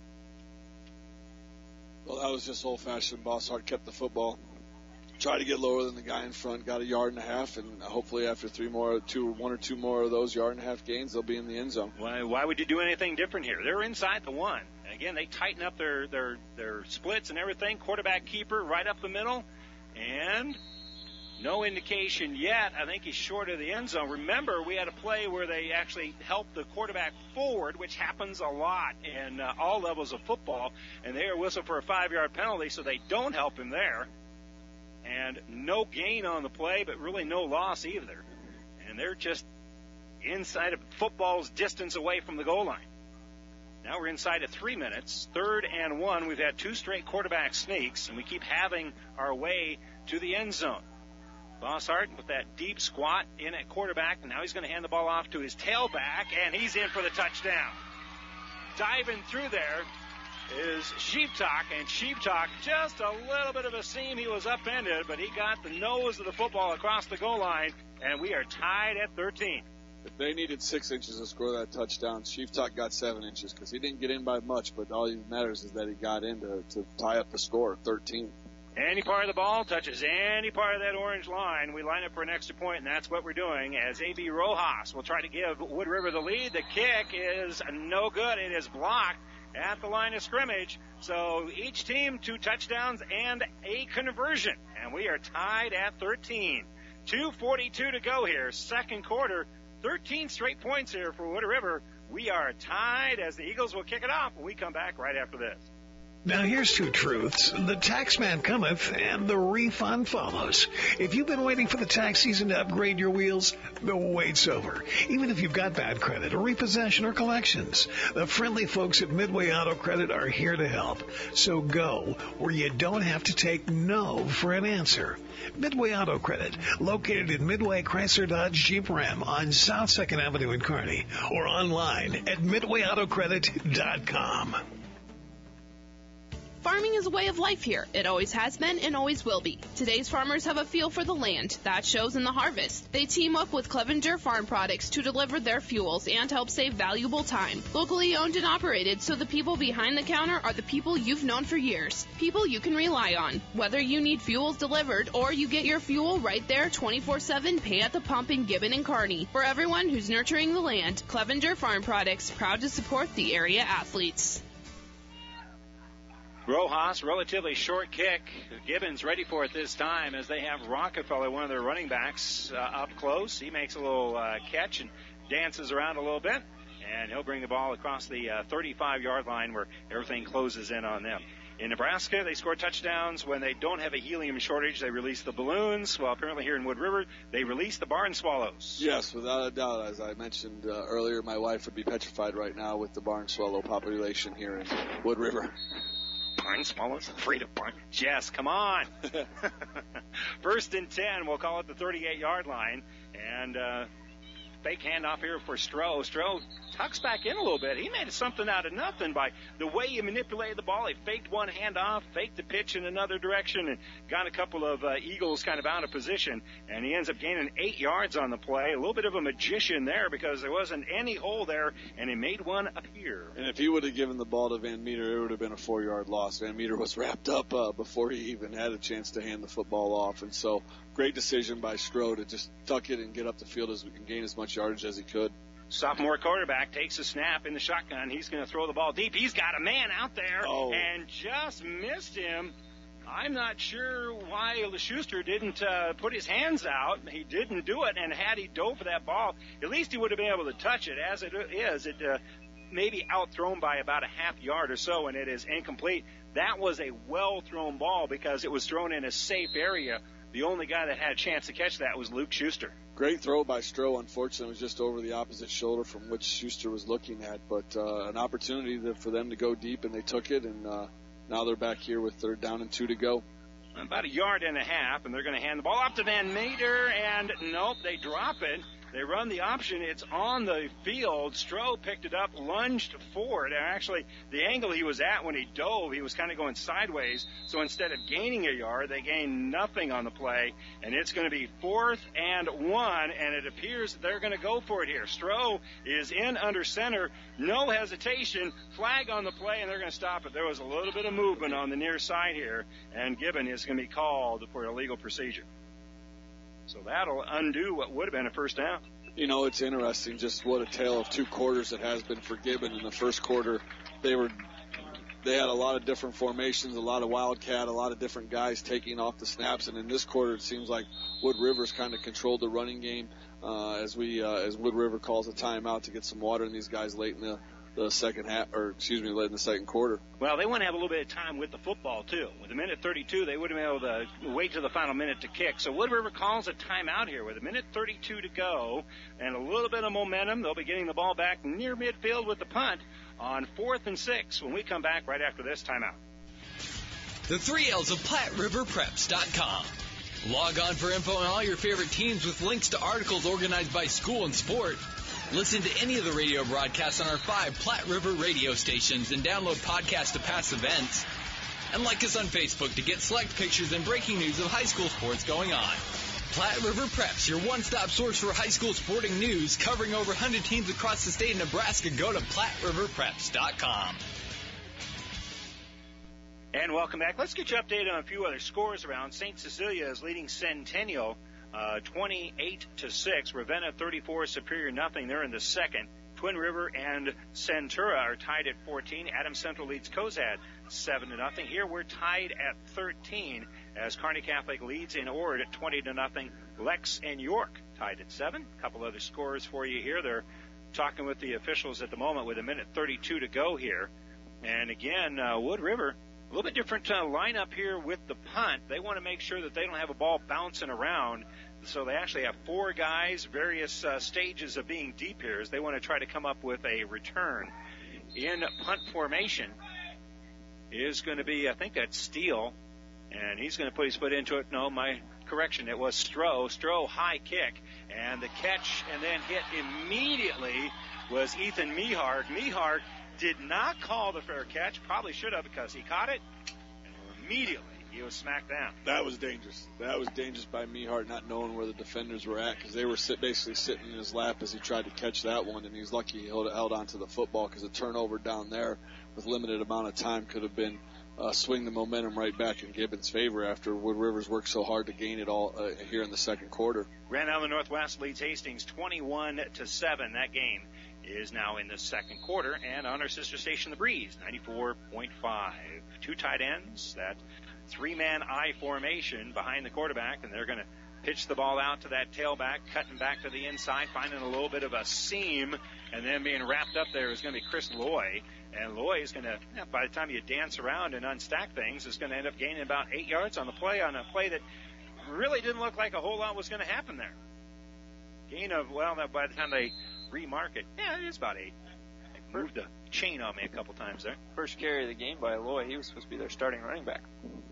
Well, that was just old-fashioned. Bossart kept the football. Tried to get lower than the guy in front, got a yard and a half, and hopefully after three more, two, one or two more of those yard and a half gains, they'll be in the end zone. Why, why would you do anything different here? They're inside the one. And again, they tighten up their, their, their splits and everything. Quarterback keeper right up the middle, and no indication yet. I think he's short of the end zone. Remember, we had a play where they actually helped the quarterback forward, which happens a lot in uh, all levels of football, and they are whistled for a five-yard penalty, so they don't help him there. And no gain on the play, but really no loss either. And they're just inside of football's distance away from the goal line. Now we're inside of three minutes, third and one. We've had two straight quarterback sneaks, and we keep having our way to the end zone. Bossart with that deep squat in at quarterback, and now he's going to hand the ball off to his tailback, and he's in for the touchdown. Diving through there is Sheeptalk, and Sheeptalk just a little bit of a seam. He was upended, but he got the nose of the football across the goal line, and we are tied at thirteen. If they needed six inches to score that touchdown, Sheeptalk got seven inches because he didn't get in by much, but all that matters is that he got in to, to tie up the score, thirteen. Any part of the ball touches any part of that orange line, we line up for an extra point, and that's what we're doing as A B Rojas will try to give Wood River the lead. The kick is no good. It is blocked at the line of scrimmage. So each team, two touchdowns and a conversion. And we are tied at thirteen. two forty-two to go here. Second quarter, thirteen straight points here for Wood River. We are tied as the Eagles will kick it off when we come back right after this. Now here's two truths. The tax man cometh and the refund follows. If you've been waiting for the tax season to upgrade your wheels, the wait's over. Even if you've got bad credit or repossession or collections, the friendly folks at Midway Auto Credit are here to help. So go where you don't have to take no for an answer. Midway Auto Credit, located in Midway Chrysler Dodge Jeep Ram on South second Avenue in Kearney, or online at midway auto credit dot com. Farming is a way of life here. It always has been and always will be. Today's farmers have a feel for the land. That shows in the harvest. They team up with Clevenger Farm Products to deliver their fuels and help save valuable time. Locally owned and operated, so the people behind the counter are the people you've known for years. People you can rely on. Whether you need fuels delivered or you get your fuel right there twenty-four seven, pay at the pump in Gibbon and Kearney. For everyone who's nurturing the land, Clevenger Farm Products, proud to support the area athletes. Rojas, relatively short kick. Gibbons ready for it this time as they have Rockefeller, one of their running backs, uh, up close. He makes a little uh, catch and dances around a little bit, and he'll bring the ball across the uh, thirty-five-yard line where everything closes in on them. In Nebraska, they score touchdowns when they don't have a helium shortage. They release the balloons. Well, apparently here in Wood River, they release the barn swallows. Yes, without a doubt. As I mentioned uh, earlier, my wife would be petrified right now with the barn swallow population here in Wood River. Barn swallows? Afraid of barn? Jess, come on. First and ten, we'll call it the thirty-eight-yard line. And uh, fake handoff here for Stroh. Stroh tucks back in a little bit. He made something out of nothing by the way he manipulated the ball. He faked one hand off, faked the pitch in another direction, and got a couple of uh, Eagles kind of out of position. And he ends up gaining eight yards on the play. A little bit of a magician there because there wasn't any hole there, and he made one appear. And if he would have given the ball to Van Meter, it would have been a four-yard loss. Van Meter was wrapped up uh, before he even had a chance to hand the football off. And so great decision by Stroh to just tuck it and get up the field as we can gain as much yardage as he could. Sophomore quarterback takes a snap in the shotgun. He's going to throw the ball deep. He's got a man out there oh. and just missed him. I'm not sure why LeSchuster didn't uh, put his hands out. He didn't do it, and had he dove for that ball, at least he would have been able to touch it. As it is, it uh, may be outthrown by about a half yard or so, and it is incomplete. That was a well-thrown ball because it was thrown in a safe area. The only guy that had a chance to catch that was Luke Schuster. Great throw by Stroh. Unfortunately, it was just over the opposite shoulder from which Schuster was looking at. But uh, an opportunity to, for them to go deep, and they took it. And uh, now they're back here with third down and two to go. About a yard and a half, and they're going to hand the ball up to Van Meter. And nope, they drop it. They run the option. It's on the field. Stroh picked it up, lunged forward. And actually, the angle he was at when he dove, he was kind of going sideways. So instead of gaining a yard, they gained nothing on the play. And it's going to be fourth and one, and it appears they're going to go for it here. Stroh is in under center. No hesitation. Flag on the play, and they're going to stop it. There was a little bit of movement on the near side here, and Gibbon is going to be called for illegal procedure. So that'll undo what would have been a first down. You know, it's interesting just what a tale of two quarters it has been for Gibbon. In the first quarter, they were they had a lot of different formations, a lot of wildcat, a lot of different guys taking off the snaps. And in this quarter, it seems like Wood River's kind of controlled the running game uh, as we uh, as Wood River calls a timeout to get some water in these guys late in the the second half, or excuse me, late in the second quarter. Well, they want to have a little bit of time with the football, too. With a minute thirty-two, they would have been able to wait to the final minute to kick. So Wood River calls a timeout here with a minute thirty-two to go and a little bit of momentum. They'll be getting the ball back near midfield with the punt on fourth and six when we come back right after this timeout. The three L's of Platte River Preps dot com. Log on for info on all your favorite teams with links to articles organized by school and sport. Listen to any of the radio broadcasts on our five Platte River radio stations and download podcasts to past events. And like us on Facebook to get select pictures and breaking news of high school sports going on. Platte River Preps, your one-stop source for high school sporting news, covering over one hundred teams across the state of Nebraska. Go to Platte River Preps dot com. And welcome back. Let's get you updated on a few other scores around. Saint Cecilia is leading Centennial Uh, twenty-eight to six. Ravenna thirty-four, Superior nothing. They're in the second. Twin River and Centura are tied at fourteen. Adams Central leads Cozad seven to nothing. Here we're tied at thirteen as Kearney Catholic leads in Ord at twenty to nothing. Lex and York tied at seven. A couple other scores for you here. They're talking with the officials at the moment with a minute thirty-two to go here. And again, uh, Wood River, a little bit different uh, lineup here with the punt. They want to make sure that they don't have a ball bouncing around. So they actually have four guys, various uh, stages of being deep here as they want to try to come up with a return. In punt formation is going to be, I think that's Steele, and he's going to put his foot into it. No, my correction, it was Stroh. Stroh, high kick, and the catch and then hit immediately was Ethan Mehart. Mehart did not call the fair catch, probably should have because he caught it, and immediately he was smacked down. That was dangerous. That was dangerous by Mehart, not knowing where the defenders were at, because they were sit, basically sitting in his lap as he tried to catch that one, and he's lucky he held, held on to the football, because a turnover down there with limited amount of time could have been uh, swing the momentum right back in Gibbons' favor after Wood Rivers worked so hard to gain it all uh, here in the second quarter. Grand Island Northwest leads Hastings twenty-one to seven. That game is now in the second quarter, and on our sister station, The Breeze, ninety-four point five. Two tight ends, that three-man I formation behind the quarterback, and they're going to pitch the ball out to that tailback, cutting back to the inside, finding a little bit of a seam, and then being wrapped up there is going to be Chris Loy. And Loy is going to, by the time you dance around and unstack things, is going to end up gaining about eight yards on the play, on a play that really didn't look like a whole lot was going to happen there. Gain of, well, by the time they remark it, yeah, it is about eight. They moved the chain on me a couple times there. First carry of the game by Loy. He was supposed to be their starting running back.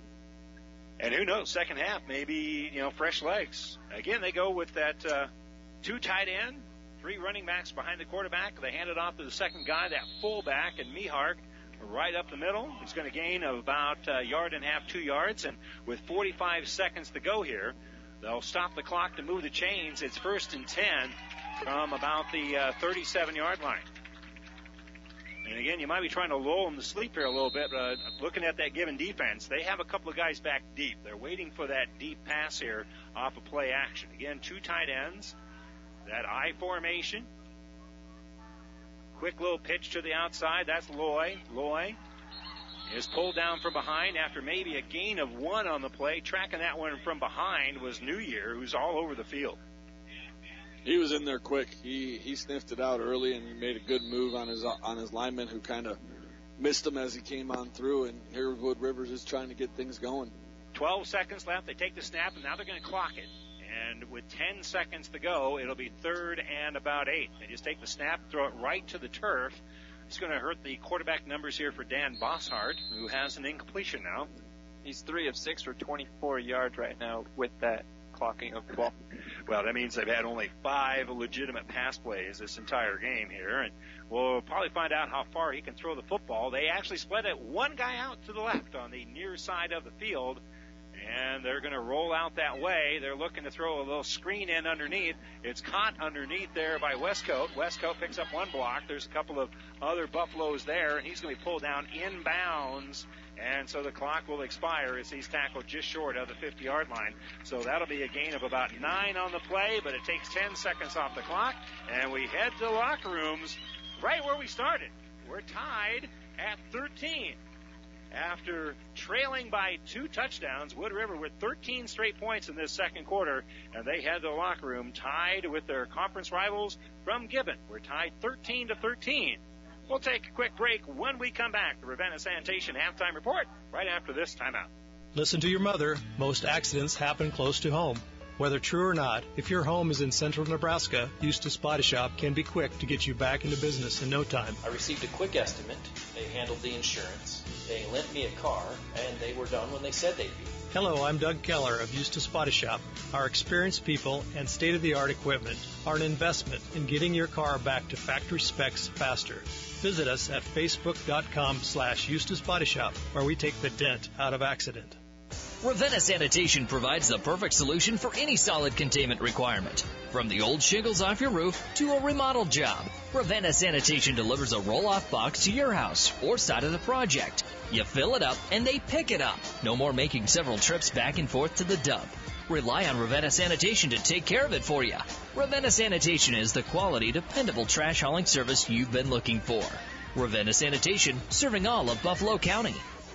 And who knows, second half, maybe, you know, fresh legs. Again, they go with that uh, two tight end, Three running backs behind the quarterback. They hand it off to the second guy, that fullback, and Mehark right up the middle. He's going to gain about a yard and a half, two yards. And with forty-five seconds to go here, they'll stop the clock to move the chains. It's first and ten from about the uh, thirty-seven-yard line. And again, you might be trying to lull them to sleep here a little bit. Uh, looking at that given defense, they have a couple of guys back deep. They're waiting for that deep pass here off of play action. Again, two tight ends, that I formation. Quick little pitch to the outside. That's Loy. Loy is pulled down from behind after maybe a gain of one on the play. Tracking that one from behind was New Year, who's all over the field. He was in there quick. He he sniffed it out early, and he made a good move on his on his lineman, who kind of missed him as he came on through. And here Wood Rivers is trying to get things going. Twelve seconds left. They take the snap, and now they're going to clock it. And with ten seconds to go, it'll be third and about eight. They just take the snap, throw it right to the turf. It's going to hurt the quarterback numbers here for Dan Bosshart, who has an incompletion now. He's three of six for twenty-four yards right now with that clocking of twelve. Well, that means they've had only five legitimate pass plays this entire game here, and we'll probably find out how far he can throw the football. They actually split it one guy out to the left on the near side of the field, and they're going to roll out that way. They're looking to throw a little screen in underneath. It's caught underneath there by Westcote. Westcote picks up one block. There's a couple of other Buffaloes there, and he's going to be pulled down inbounds. And so the clock will expire as he's tackled just short of the fifty-yard line. So that'll be a gain of about nine on the play, but it takes ten seconds off the clock. And we head to the locker rooms right where we started. We're tied at thirteen. After trailing by two touchdowns, Wood River with thirteen straight points in this second quarter, and they head to the locker room tied with their conference rivals from Gibbon. We're tied thirteen to thirteen. We'll take a quick break. When we come back, the Ravenna Sanitation Halftime Report right after this timeout. Listen to your mother. Most accidents happen close to home. Whether true or not, if your home is in central Nebraska, Eustace Body Shop can be quick to get you back into business in no time. I received a quick estimate. They handled the insurance. They lent me a car, and they were done when they said they'd be. Hello, I'm Doug Keller of Eustace Body Shop. Our experienced people and state-of-the-art equipment are an investment in getting your car back to factory specs faster. Visit us at facebook.com slash Eustace Body Shop, where we take the dent out of accident. Ravenna Sanitation provides the perfect solution for any solid containment requirement. From the old shingles off your roof to a remodel job, Ravenna Sanitation delivers a roll-off box to your house or side of the project. You fill it up and they pick it up. No more making several trips back and forth to the dump. Rely on Ravenna Sanitation to take care of it for you. Ravenna Sanitation is the quality, dependable trash hauling service you've been looking for. Ravenna Sanitation, serving all of Buffalo County.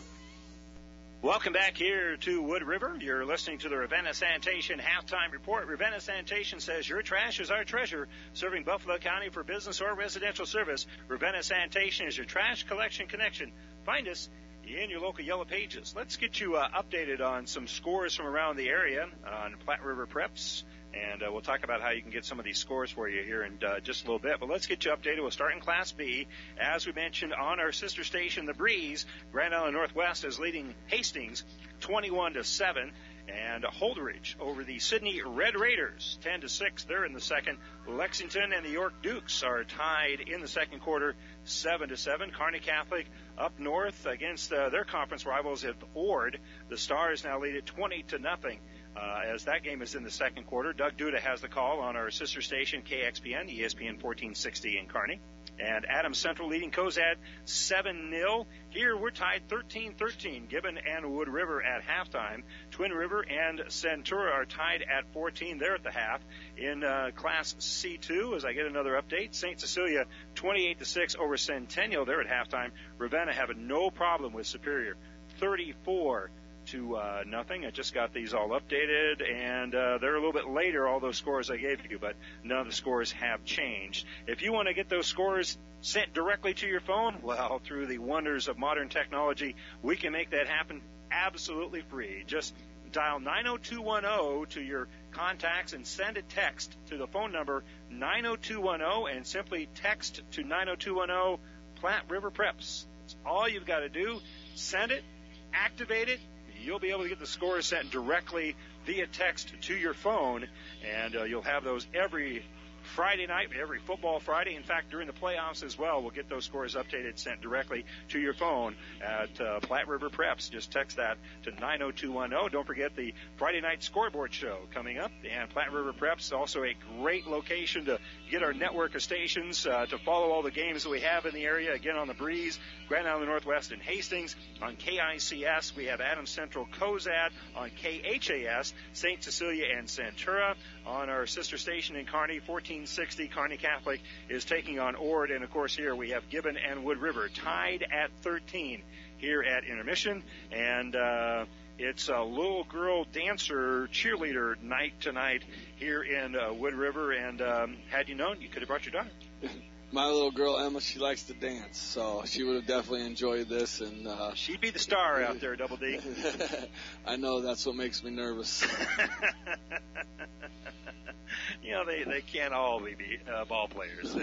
Welcome back here to Wood River. You're listening to the Ravenna Sanitation Halftime Report. Ravenna Sanitation says your trash is our treasure, serving Buffalo County for business or residential service. Ravenna Sanitation is your trash collection connection. Find us in your local Yellow Pages. Let's get you uh, updated on some scores from around the area on Platte River Preps. And uh, we'll talk about how you can get some of these scores for you here in uh, just a little bit. But let's get you updated. We'll start in Class B. As we mentioned on our sister station, The Breeze, Grand Island Northwest is leading Hastings twenty-one to seven. And Holdridge over the Sydney Red Raiders, ten to six. They're in the second. Lexington and the York Dukes are tied in the second quarter, seven to seven. Kearney Catholic up north against uh, their conference rivals at Ord. The Stars now lead it twenty to nothing. Uh, as that game is in the second quarter. Doug Duda has the call on our sister station, K X P N, E S P N fourteen sixty in Kearney. And Adams Central leading Cozad seven nil. Here we're tied thirteen thirteen. Gibbon and Wood River at halftime. Twin River and Centura are tied at fourteen. They're at the half. In uh, Class C two, as I get another update, Saint Cecilia twenty-eight to six over Centennial. They're at halftime. Ravenna having no problem with Superior, thirty-four to uh, nothing. I just got these all updated, and uh, they're a little bit later, all those scores I gave you, but none of the scores have changed. If you want to get those scores sent directly to your phone, well, through the wonders of modern technology, we can make that happen absolutely free. Just dial nine oh two one oh to your contacts and send a text to the phone number nine oh two one oh and simply text to nine oh two one oh Platte River Preps. That's all you've got to do. Send it, activate it. You'll be able to get the scores sent directly via text to your phone, and uh, you'll have those every Friday night, every football Friday. In fact, during the playoffs as well, we'll get those scores updated, sent directly to your phone at uh, Platte River Preps. Just text that to nine oh two one oh. Don't forget the Friday night scoreboard show coming up. And Platte River Preps, also a great location to get our network of stations uh, to follow all the games that we have in the area. Again, on the Breeze, Grand Island Northwest, and Hastings. On K I C S, we have Adams Central Cozad. On K H A S, Saint Cecilia and Centura. On our sister station in Kearney, fourteen sixty, Kearney Catholic is taking on Ord. And, of course, here we have Gibbon and Wood River tied at thirteen here at intermission. And uh, it's a little girl dancer cheerleader night tonight here in uh, Wood River. And um, had you known, you could have brought your daughter. My little girl, Emma, she likes to dance, so she would have definitely enjoyed this. And uh, she'd be the star out there, Double D. I know, that's what makes me nervous. You know, they, they can't all be uh, ball players.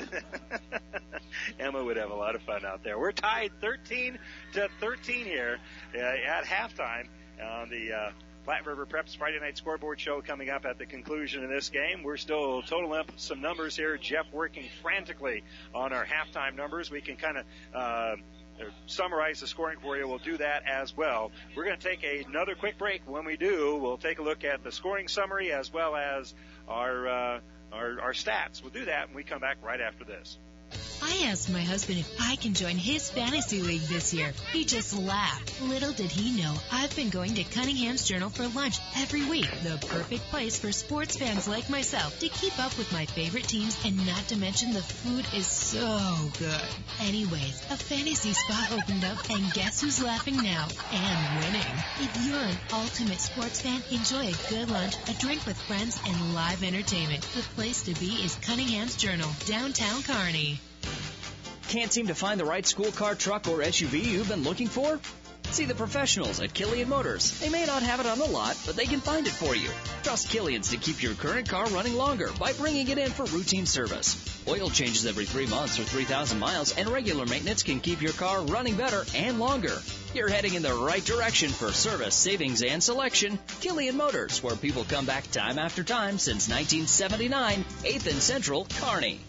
Emma would have a lot of fun out there. We're tied thirteen to thirteen here uh, at halftime on the uh, Platte River Preps Friday night scoreboard show coming up at the conclusion of this game. We're still totaling up some numbers here. Jeff working frantically on our halftime numbers. We can kind of uh, summarize the scoring for you. We'll do that as well. We're going to take another quick break. When we do, we'll take a look at the scoring summary as well as our uh, our, our stats. We'll do that when we come back right after this. I asked my husband if I can join his fantasy league this year. He just laughed. Little did he know, I've been going to Cunningham's Journal for lunch every week. The perfect place for sports fans like myself to keep up with my favorite teams, and not to mention the food is so good. Anyways, a fantasy spot opened up, and guess who's laughing now and winning? If you're an ultimate sports fan, enjoy a good lunch, a drink with friends, and live entertainment. The place to be is Cunningham's Journal, downtown Kearney. Can't seem to find the right school car, truck, or S U V you've been looking for? See the professionals at Killian Motors. They may not have it on the lot, but they can find it for you. Trust Killian's to keep your current car running longer by bringing it in for routine service. Oil changes every three months or three thousand miles, and regular maintenance can keep your car running better and longer. You're heading in the right direction for service, savings, and selection. Killian Motors, where people come back time after time since nineteen seventy-nine, eighth and Central, Kearney.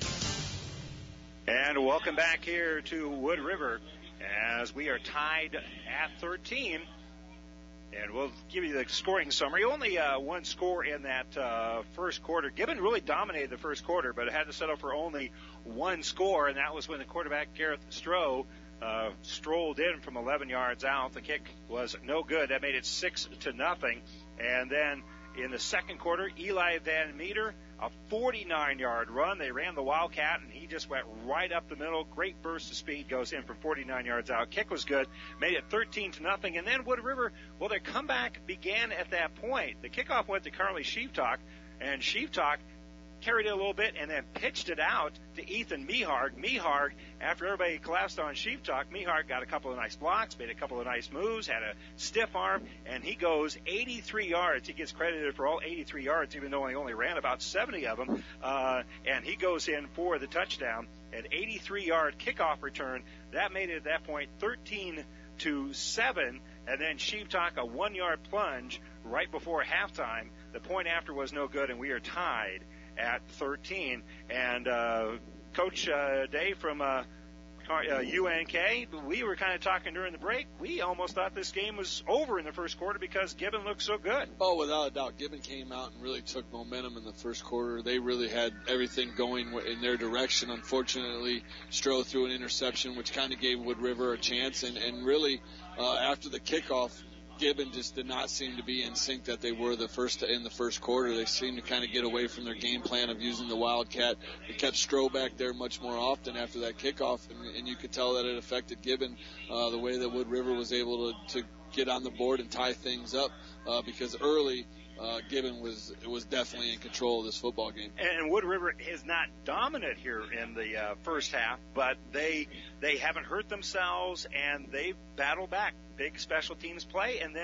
And welcome back here to Wood River as we are tied at thirteen. And we'll give you the scoring summary. Only uh, one score in that uh, first quarter. Gibbon really dominated the first quarter, but it had to settle for only one score, and that was when the quarterback, Gareth Stroh, uh, strolled in from eleven yards out. The kick was no good. That made it six to nothing. And then in the second quarter, Eli Van Meter, a forty-nine-yard run. They ran the Wildcat, and he just went right up the middle. Great burst of speed, goes in from forty-nine yards out. Kick was good, made it thirteen to nothing. And then Wood River, well, their comeback began at that point. The kickoff went to Carly Sheeptalk, and Sheeptalk carried it a little bit and then pitched it out to Ethan Meharg. Meharg, after everybody collapsed on Sheeptalk, Meharg got a couple of nice blocks, made a couple of nice moves, had a stiff arm, and he goes eighty-three yards. He gets credited for all eighty-three yards, even though he only ran about seventy of them. Uh, and he goes in for the touchdown, an eighty-three-yard kickoff return. That made it at that point thirteen to seven, and then Sheeptalk a one-yard plunge right before halftime. The point after was no good, and we are tied at thirteen. And uh, Coach uh, Dave from uh, uh, U N K, we were kind of talking during the break. We almost thought this game was over in the first quarter because Gibbon looked so good. Oh, without a doubt. Gibbon came out and really took momentum in the first quarter. They really had everything going in their direction. Unfortunately, Stroh threw an interception, which kind of gave Wood River a chance. And, and really, uh, after the kickoff, Gibbon just did not seem to be in sync that they were the first in the first quarter. They seemed to kind of get away from their game plan of using the Wildcat. They kept Stroh back there much more often after that kickoff, and, and you could tell that it affected Gibbon uh, the way that Wood River was able to, to get on the board and tie things up uh, because early uh, Gibbon was was definitely in control of this football game. And Wood River is not dominant here in the uh, first half, but they they haven't hurt themselves, and they battle back. Big special teams play, and then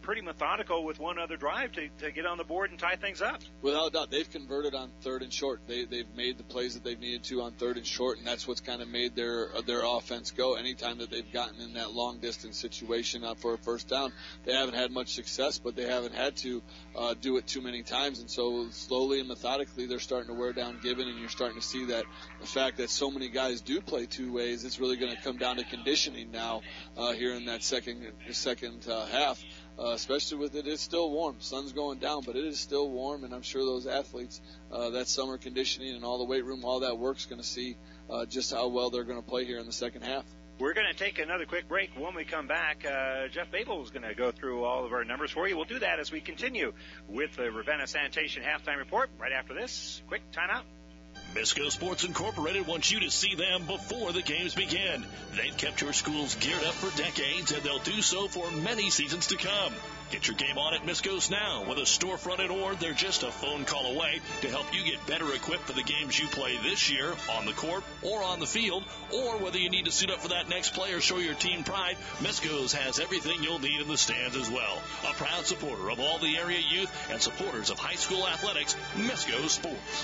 pretty methodical with one other drive to, to get on the board and tie things up. Without a doubt, they've converted on third and short. They, they've made the plays that they've needed to on third and short, and that's what's kind of made their their offense go. Anytime that they've gotten in that long-distance situation uh, for a first down, they haven't had much success, but they haven't had to uh, do it too many times. And so slowly and methodically, they're starting to wear down Gibbon, and you're starting to see that the fact that so many guys do play two ways, it's really going to come down to conditioning now uh, here in that second second uh, half. Uh, especially with it, it's still warm. Sun's going down, but it is still warm, and I'm sure those athletes, uh, that summer conditioning and all the weight room, all that work's going to see uh, just how well they're going to play here in the second half. We're going to take another quick break. When we come back, uh, Jeff Babel is going to go through all of our numbers for you. We'll do that as we continue with the Ravenna Sanitation Halftime Report right after this quick timeout. Misco Sports Incorporated wants you to see them before the games begin. They've kept your schools geared up for decades, and they'll do so for many seasons to come. Get your game on at Misco's now. With a storefront at Ord, they're just a phone call away to help you get better equipped for the games you play this year on the court or on the field, or whether you need to suit up for that next play or show your team pride, Misco's has everything you'll need in the stands as well. A proud supporter of all the area youth and supporters of high school athletics, Misco Sports.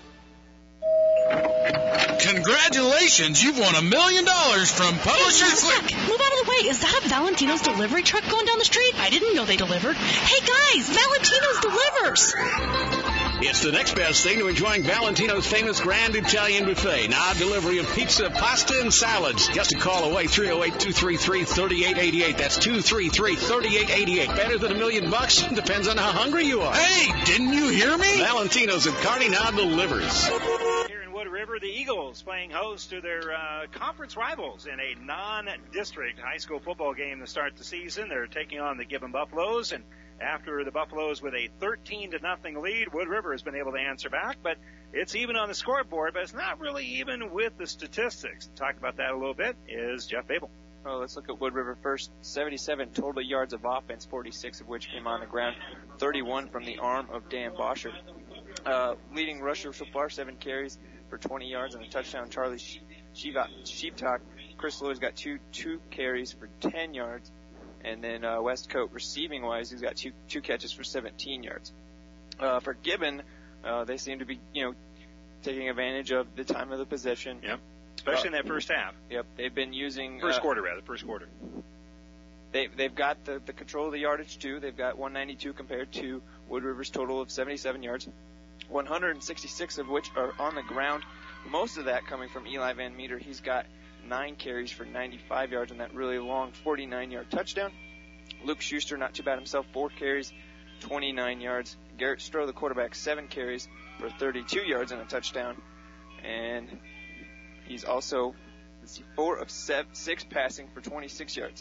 Congratulations, you've won a million dollars from Publishers Click. Move out of the way. Is that a Valentino's delivery truck going down the street? I didn't know they delivered. Hey, guys, Valentino's delivers. It's the next best thing to enjoying Valentino's famous Grand Italian Buffet. Now delivery of pizza, pasta, and salads. Just a call away, three oh eight, two three three, three eight eight eight. That's two three three, three eight eight eight. Better than a million bucks? Depends on how hungry you are. Hey, didn't you hear me? Valentino's at Kearney now delivers. Here in Wood River, the Eagles playing host to their uh, conference rivals in a non-district high school football game to start the season. They're taking on the Gibbon Buffaloes, and after the Buffaloes with a thirteen to nothing lead, Wood River has been able to answer back, but it's even on the scoreboard, but it's not really even with the statistics. To talk about that a little bit is Jeff Babel. Oh, let's look at Wood River first. seventy-seven total yards of offense, forty-six of which came on the ground, thirty-one from the arm of Dan Bosher. Uh, leading rusher so far, seven carries for twenty yards and a touchdown. Charlie Sheeptalk. Chris Lloyd's got two two carries for ten yards. And then uh, Westcote, receiving-wise, he's got two two catches for seventeen yards. Uh, for Gibbon, uh, they seem to be, you know, taking advantage of the time of the possession. Yep, especially uh, in that first half. Yep, they've been using... First uh, quarter, rather, first quarter. They, they've got the, the control of the yardage, too. They've got one ninety-two compared to Wood River's total of seventy-seven yards, one hundred sixty-six of which are on the ground. Most of that coming from Eli Van Meter. He's got nine carries for ninety-five yards on that really long forty-nine-yard touchdown. Luke Schuster, not too bad himself, four carries, twenty-nine yards. Garrett Stroh, the quarterback, seven carries for thirty-two yards and a touchdown. And he's also, let's see, four of seven, six passing for twenty-six yards.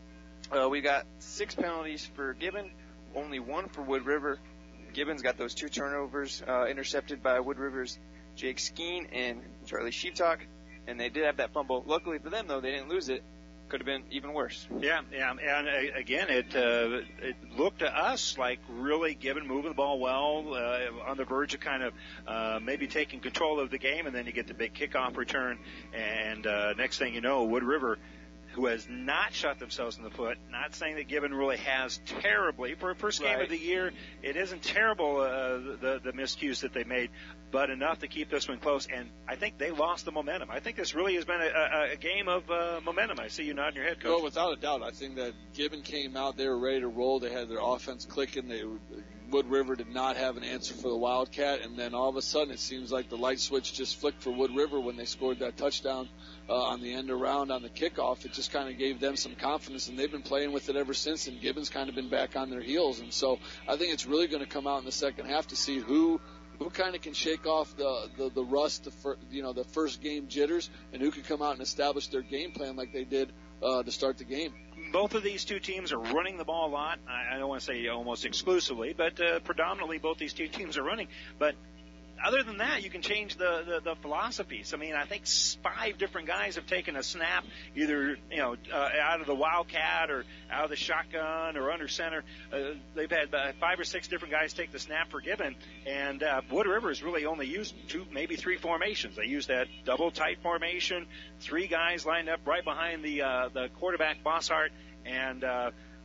Uh, we got six penalties for Gibbon, only one for Wood River. Gibbon's got those two turnovers uh, intercepted by Wood River's Jake Skeen and Charlie Sheeptalk. And they did have that fumble. Luckily for them, though, they didn't lose it. Could have been even worse. Yeah, yeah, and uh, again, it uh, it looked to us like really Gibbon moving the ball well, uh, on the verge of kind of uh, maybe taking control of the game, and then you get the big kickoff return, and uh, next thing you know, Wood River, who has not shot themselves in the foot, not saying that Gibbon really has terribly. For a first game right. of the year, it isn't terrible, uh, the, the miscues that they made, but enough to keep this one close. And I think they lost the momentum. I think this really has been a, a, a game of uh, momentum. I see you nodding your head, Coach. Well, without a doubt, I think that Gibbon came out, they were ready to roll. They had their offense clicking. They Wood River did not have an answer for the Wildcat, and then all of a sudden it seems like the light switch just flicked for Wood River when they scored that touchdown uh, on the end around on the kickoff. It just kind of gave them some confidence, and they've been playing with it ever since, and Gibbon's kind of been back on their heels. And so I think it's really going to come out in the second half to see who who kind of can shake off the, the, the rust, the fir- you know, the first game jitters, and who can come out and establish their game plan like they did uh, to start the game. Both of these two teams are running the ball a lot. I, I don't want to say almost exclusively, but uh, predominantly both these two teams are running. But other than that, you can change the, the, the philosophies. I mean, I think five different guys have taken a snap, either, you know, uh, out of the Wildcat or out of the shotgun or under center. Uh, they've had uh, five or six different guys take the snap for Gibbon, and uh, Wood River has really only used two, maybe three formations. They used that double tight formation, three guys lined up right behind the uh, the quarterback Bosshart, and uh,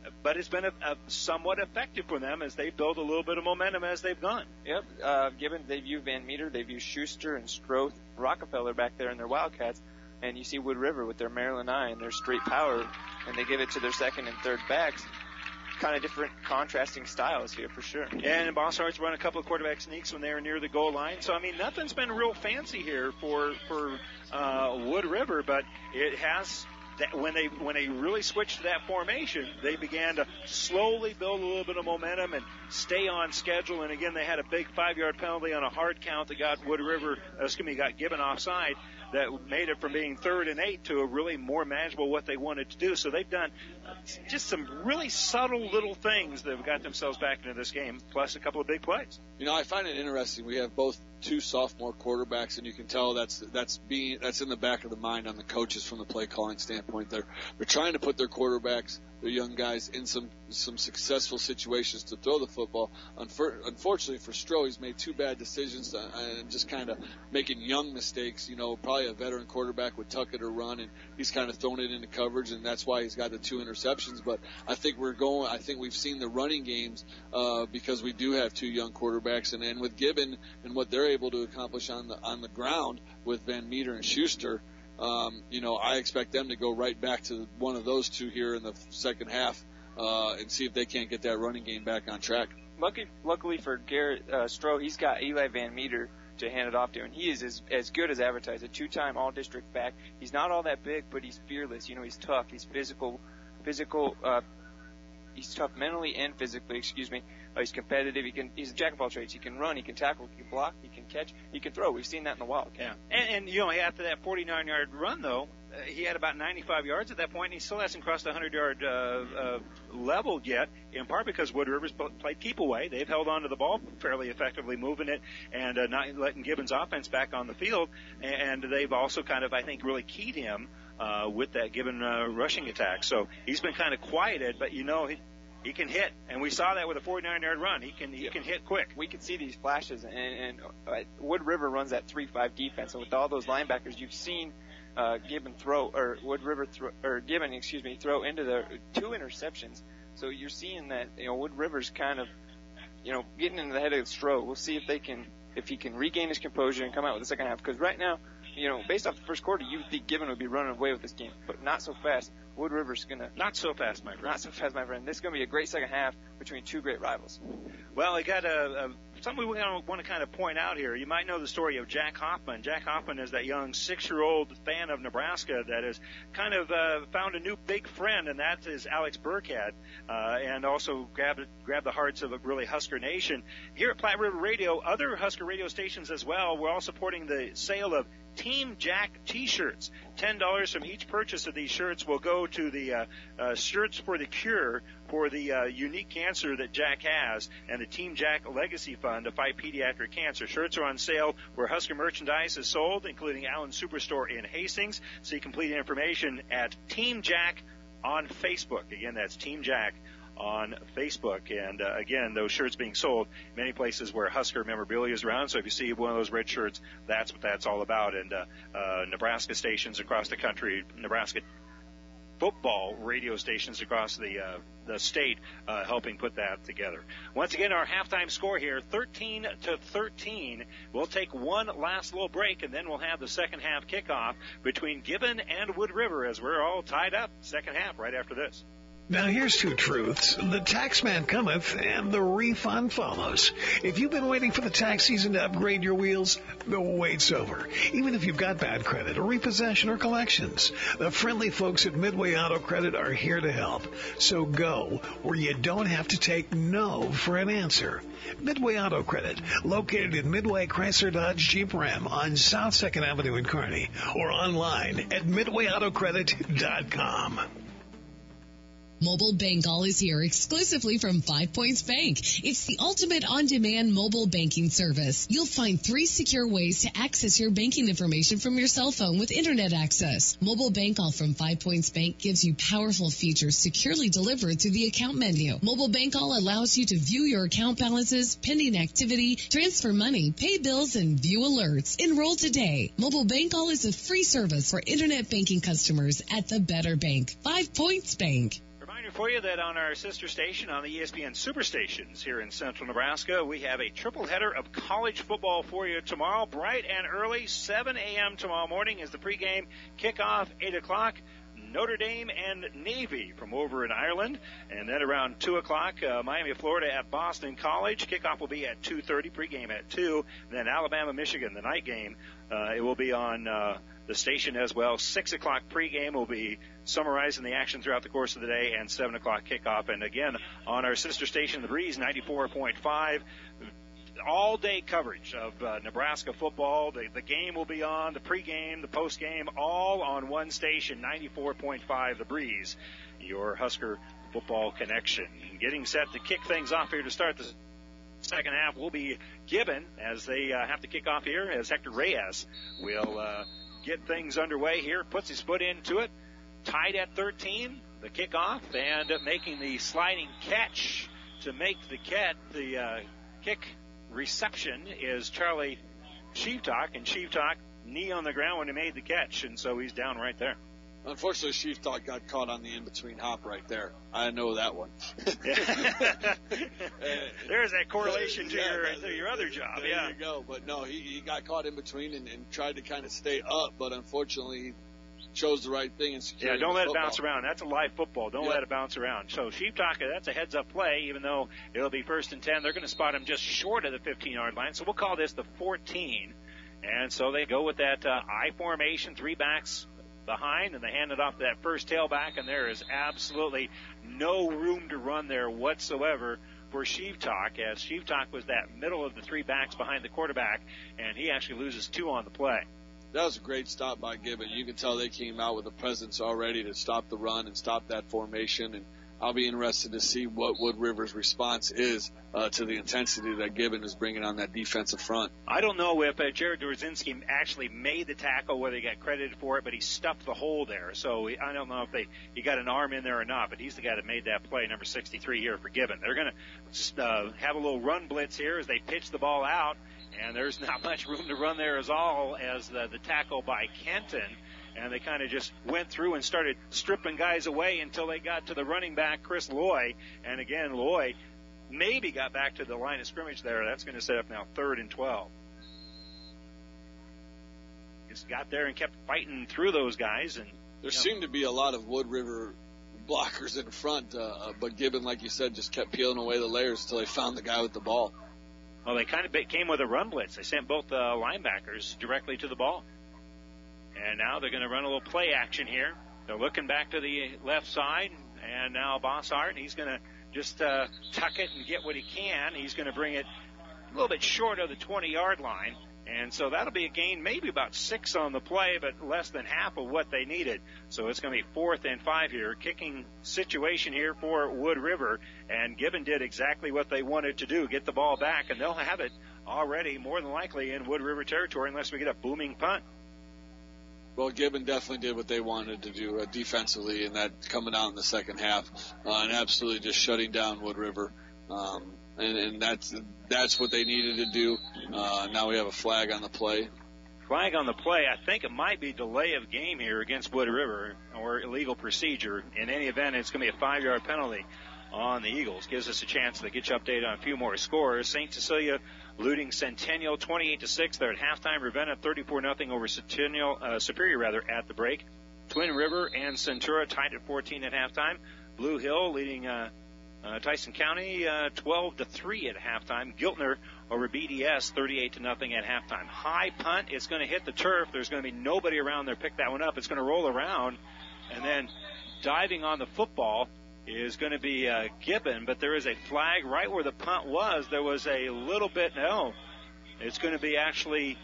but it's been a, a somewhat effective for them as they build a little bit of momentum as they've gone. Yep. Uh, given they've used Van Meter, they've used Schuster and Stroth, Rockefeller back there in their Wildcats, and you see Wood River with their Maryland Eye and their straight power, and they give it to their second and third backs. Kind of different contrasting styles here for sure. And Bossart's run a couple of quarterback sneaks when they were near the goal line. So, I mean, nothing's been real fancy here for for uh, Wood River, but it has that when they when they really switched to that formation, they began to slowly build a little bit of momentum and stay on schedule. And again, they had a big five-yard penalty on a hard count that got Wood River, excuse me, got given offside. That made it from being third and eight to a really more manageable what they wanted to do. So they've done just some really subtle little things that have got themselves back into this game, plus a couple of big plays. You know, I find it interesting. We have both two sophomore quarterbacks, and you can tell that's that's being that's in the back of the mind on the coaches from the play calling standpoint. They're they're trying to put their quarterbacks, their young guys, in some some successful situations to throw the football. Unfortunately for Stroh, he's made two bad decisions and just kind of making young mistakes. You know, probably a veteran quarterback would tuck it or run, and he's kind of thrown it into coverage, and that's why he's got the two interceptions. But I think we're going. I think we've seen the running games uh, because we do have two young quarterbacks, and then with Gibbon and what they're able to accomplish on the on the ground with Van Meter and Schuster. Um, you know, I expect them to go right back to one of those two here in the second half uh, and see if they can't get that running game back on track. Lucky, luckily for Garrett uh, Stroh, he's got Eli Van Meter to hand it off to, and he is as, as good as advertised, a two-time all-district back. He's not all that big, but he's fearless. You know, he's tough. He's physical, physical. Uh, he's tough mentally and physically. Excuse me. Uh, he's competitive. He can. He's a jack of all trades. He can run. He can tackle. He can block. He can catch. He can throw. We've seen that in the wild. Yeah. And, and you know, after that forty-nine-yard run, though, uh, he had about ninety-five yards at that point, and he still hasn't crossed the hundred-yard uh, uh, level yet. In part because Wood River's played keep away. They've held on to the ball fairly effectively, moving it and uh, not letting Gibbons' offense back on the field. And they've also kind of, I think, really keyed him uh, with that Gibbon uh, rushing attack. So he's been kind of quieted, but you know. He, He can hit, and we saw that with a forty-nine-yard run. He can he can hit quick. We can see these flashes, and, and uh, Wood River runs that three five defense, and with all those linebackers, you've seen uh, Gibbon throw or Wood River throw or Gibbon, excuse me, throw into the two interceptions. So you're seeing that you know Wood River's kind of you know getting into the head of Stroh. We'll see if they can if he can regain his composure and come out with the second half. Because right now, you know, based off the first quarter, you would think Gibbon would be running away with this game, but not so fast. Wood River's going to... Not so fast, my friend. Not so fast, my friend. This is going to be a great second half between two great rivals. Well, I got a, a something we want to kind of point out here. You might know the story of Jack Hoffman. Jack Hoffman is that young six-year-old fan of Nebraska that has kind of uh, found a new big friend, and that is Alex Burkhead, uh, and also grabbed, grabbed the hearts of a really Husker Nation. Here at Platte River Radio, other Husker radio stations as well, we're all supporting the sale of Team Jack T-shirts. ten dollars from each purchase of these shirts will go to the uh, uh, Shirts for the Cure for the uh, unique cancer that Jack has, and the Team Jack Legacy Fund to fight pediatric cancer. Shirts are on sale where Husker merchandise is sold, including Allen's Superstore in Hastings. See complete information at Team Jack on Facebook. Again, that's Team Jack on Facebook. And uh, again, those shirts being sold many places where Husker memorabilia is around. So if you see one of those red shirts, that's what that's all about. And uh, uh, Nebraska stations across the country, Nebraska football radio stations across the uh, the state uh, helping put that together. Once again, our halftime score here, thirteen to thirteen. We'll take one last little break, and then we'll have the second half kickoff between Gibbon and Wood River as we're all tied up. Second half right after this. Now here's two truths. The tax man cometh and the refund follows. If you've been waiting for the tax season to upgrade your wheels, the wait's over. Even if you've got bad credit or repossession or collections, the friendly folks at Midway Auto Credit are here to help. So go where you don't have to take no for an answer. Midway Auto Credit, located in Midway Chrysler Dodge Jeep Ram on South second Avenue in Kearney, or online at midway auto credit dot com. Mobile Bank All is here exclusively from Five Points Bank. It's the ultimate on-demand mobile banking service. You'll find three secure ways to access your banking information from your cell phone with internet access. Mobile Bank All from Five Points Bank gives you powerful features securely delivered through the account menu. Mobile Bank All allows you to view your account balances, pending activity, transfer money, pay bills, and view alerts. Enroll today. Mobile Bank All is a free service for internet banking customers at the Better Bank. Five Points Bank. for you that on our sister station on the E S P N Superstations here in central Nebraska, we have a triple header of college football for you tomorrow, bright and early. seven a.m. tomorrow morning is the pregame kickoff, eight o'clock. Notre Dame and Navy from over in Ireland. And then around two o'clock, uh, Miami, Florida at Boston College. Kickoff will be at two thirty, pregame at two. Then Alabama, Michigan, the night game. Uh, it will be on uh, the station as well. six o'clock pregame will be summarizing the action throughout the course of the day, and seven o'clock kickoff. And again, on our sister station, The Breeze, ninety-four point five. All-day coverage of uh, Nebraska football. The, the game will be on, the pregame, the postgame, all on one station, ninety-four point five The Breeze, your Husker football connection. Getting set to kick things off here to start the second half will be Gibbon as they uh, have to kick off here, as Hector Reyes will uh, get things underway here, puts his foot into it, tied at thirteen, the kickoff, and uh, making the sliding catch to make the cat, the uh, kick reception is Charlie Sheeptalk, and Sheeptalk knee on the ground when he made the catch, and so he's down right there. Unfortunately, Sheeptalk got caught on the in-between hop right there. I know that one. There's that correlation to yeah, your that, to your other job. There yeah. you go. But no, he, he got caught in between and, and tried to kind of stay up, but unfortunately he chose the right thing and secured Yeah, don't let football. it bounce around. That's a live football. Don't yeah. let it bounce around. So Sheeptalk, that's a heads-up play, even though it'll be first and ten. They're going to spot him just short of the fifteen-yard line, so we'll call this the fourteen. And so they go with that uh, I formation, three backs behind, and they hand it off to that first tailback, and there is absolutely no room to run there whatsoever for Sheeptalk, as Sheeptalk was that middle of the three backs behind the quarterback, and he actually loses two on the play. That was a great stop by Gibbon. You can tell they came out with a presence already to stop the run and stop that formation. And I'll be interested to see what Wood River's response is uh, to the intensity that Gibbon is bringing on that defensive front. I don't know if uh, Jared Dorzinski actually made the tackle, whether he got credited for it, but he stuffed the hole there. So I don't know if they he got an arm in there or not, but he's the guy that made that play, number sixty-three here for Gibbon. They're going to uh, have a little run blitz here as they pitch the ball out. And there's not much room to run there as all as the, the tackle by Kenton. And they kind of just went through and started stripping guys away until they got to the running back, Chris Loy. And again, Loy maybe got back to the line of scrimmage there. That's going to set up now third and twelve. Just got there and kept fighting through those guys. And There you know, seemed to be a lot of Wood River blockers in front, uh, but Gibbon, like you said, just kept peeling away the layers until they found the guy with the ball. Well, they kind of came with a run blitz. They sent both uh, linebackers directly to the ball. And now they're going to run a little play action here. They're looking back to the left side, and now Bossart, he's going to just uh, tuck it and get what he can. He's going to bring it a little bit short of the twenty-yard line. And so that'll be a gain, maybe about six on the play, but less than half of what they needed. So it's going to be fourth and five here. Kicking situation here for Wood River. And Gibbon did exactly what they wanted to do, get the ball back, and they'll have it already more than likely in Wood River territory unless we get a booming punt. Well, Gibbon definitely did what they wanted to do uh, defensively, and that coming out in the second half uh, and absolutely just shutting down Wood River. Um, and, and that's that's what they needed to do. Uh, now we have a flag on the play. Flag on the play. I think it might be delay of game here against Wood River or illegal procedure. In any event, it's going to be a five-yard penalty on the Eagles. Gives us a chance to get you updated on a few more scores. Saint Cecilia looting Centennial twenty-eight to six. They're at halftime. Ravenna thirty-four nothing over Centennial, uh, Superior rather at the break. Twin River and Centura tied at fourteen at halftime. Blue Hill leading uh, uh, Tyson County uh, twelve to three at halftime. Giltner over B D S thirty-eight to nothing at halftime. High punt. It's going to hit the turf. There's going to be nobody around there. Pick that one up. It's going to roll around, and then diving on the football is going to be uh, Gibbon, but there is a flag right where the punt was. There was a little bit, no, it's going to be actually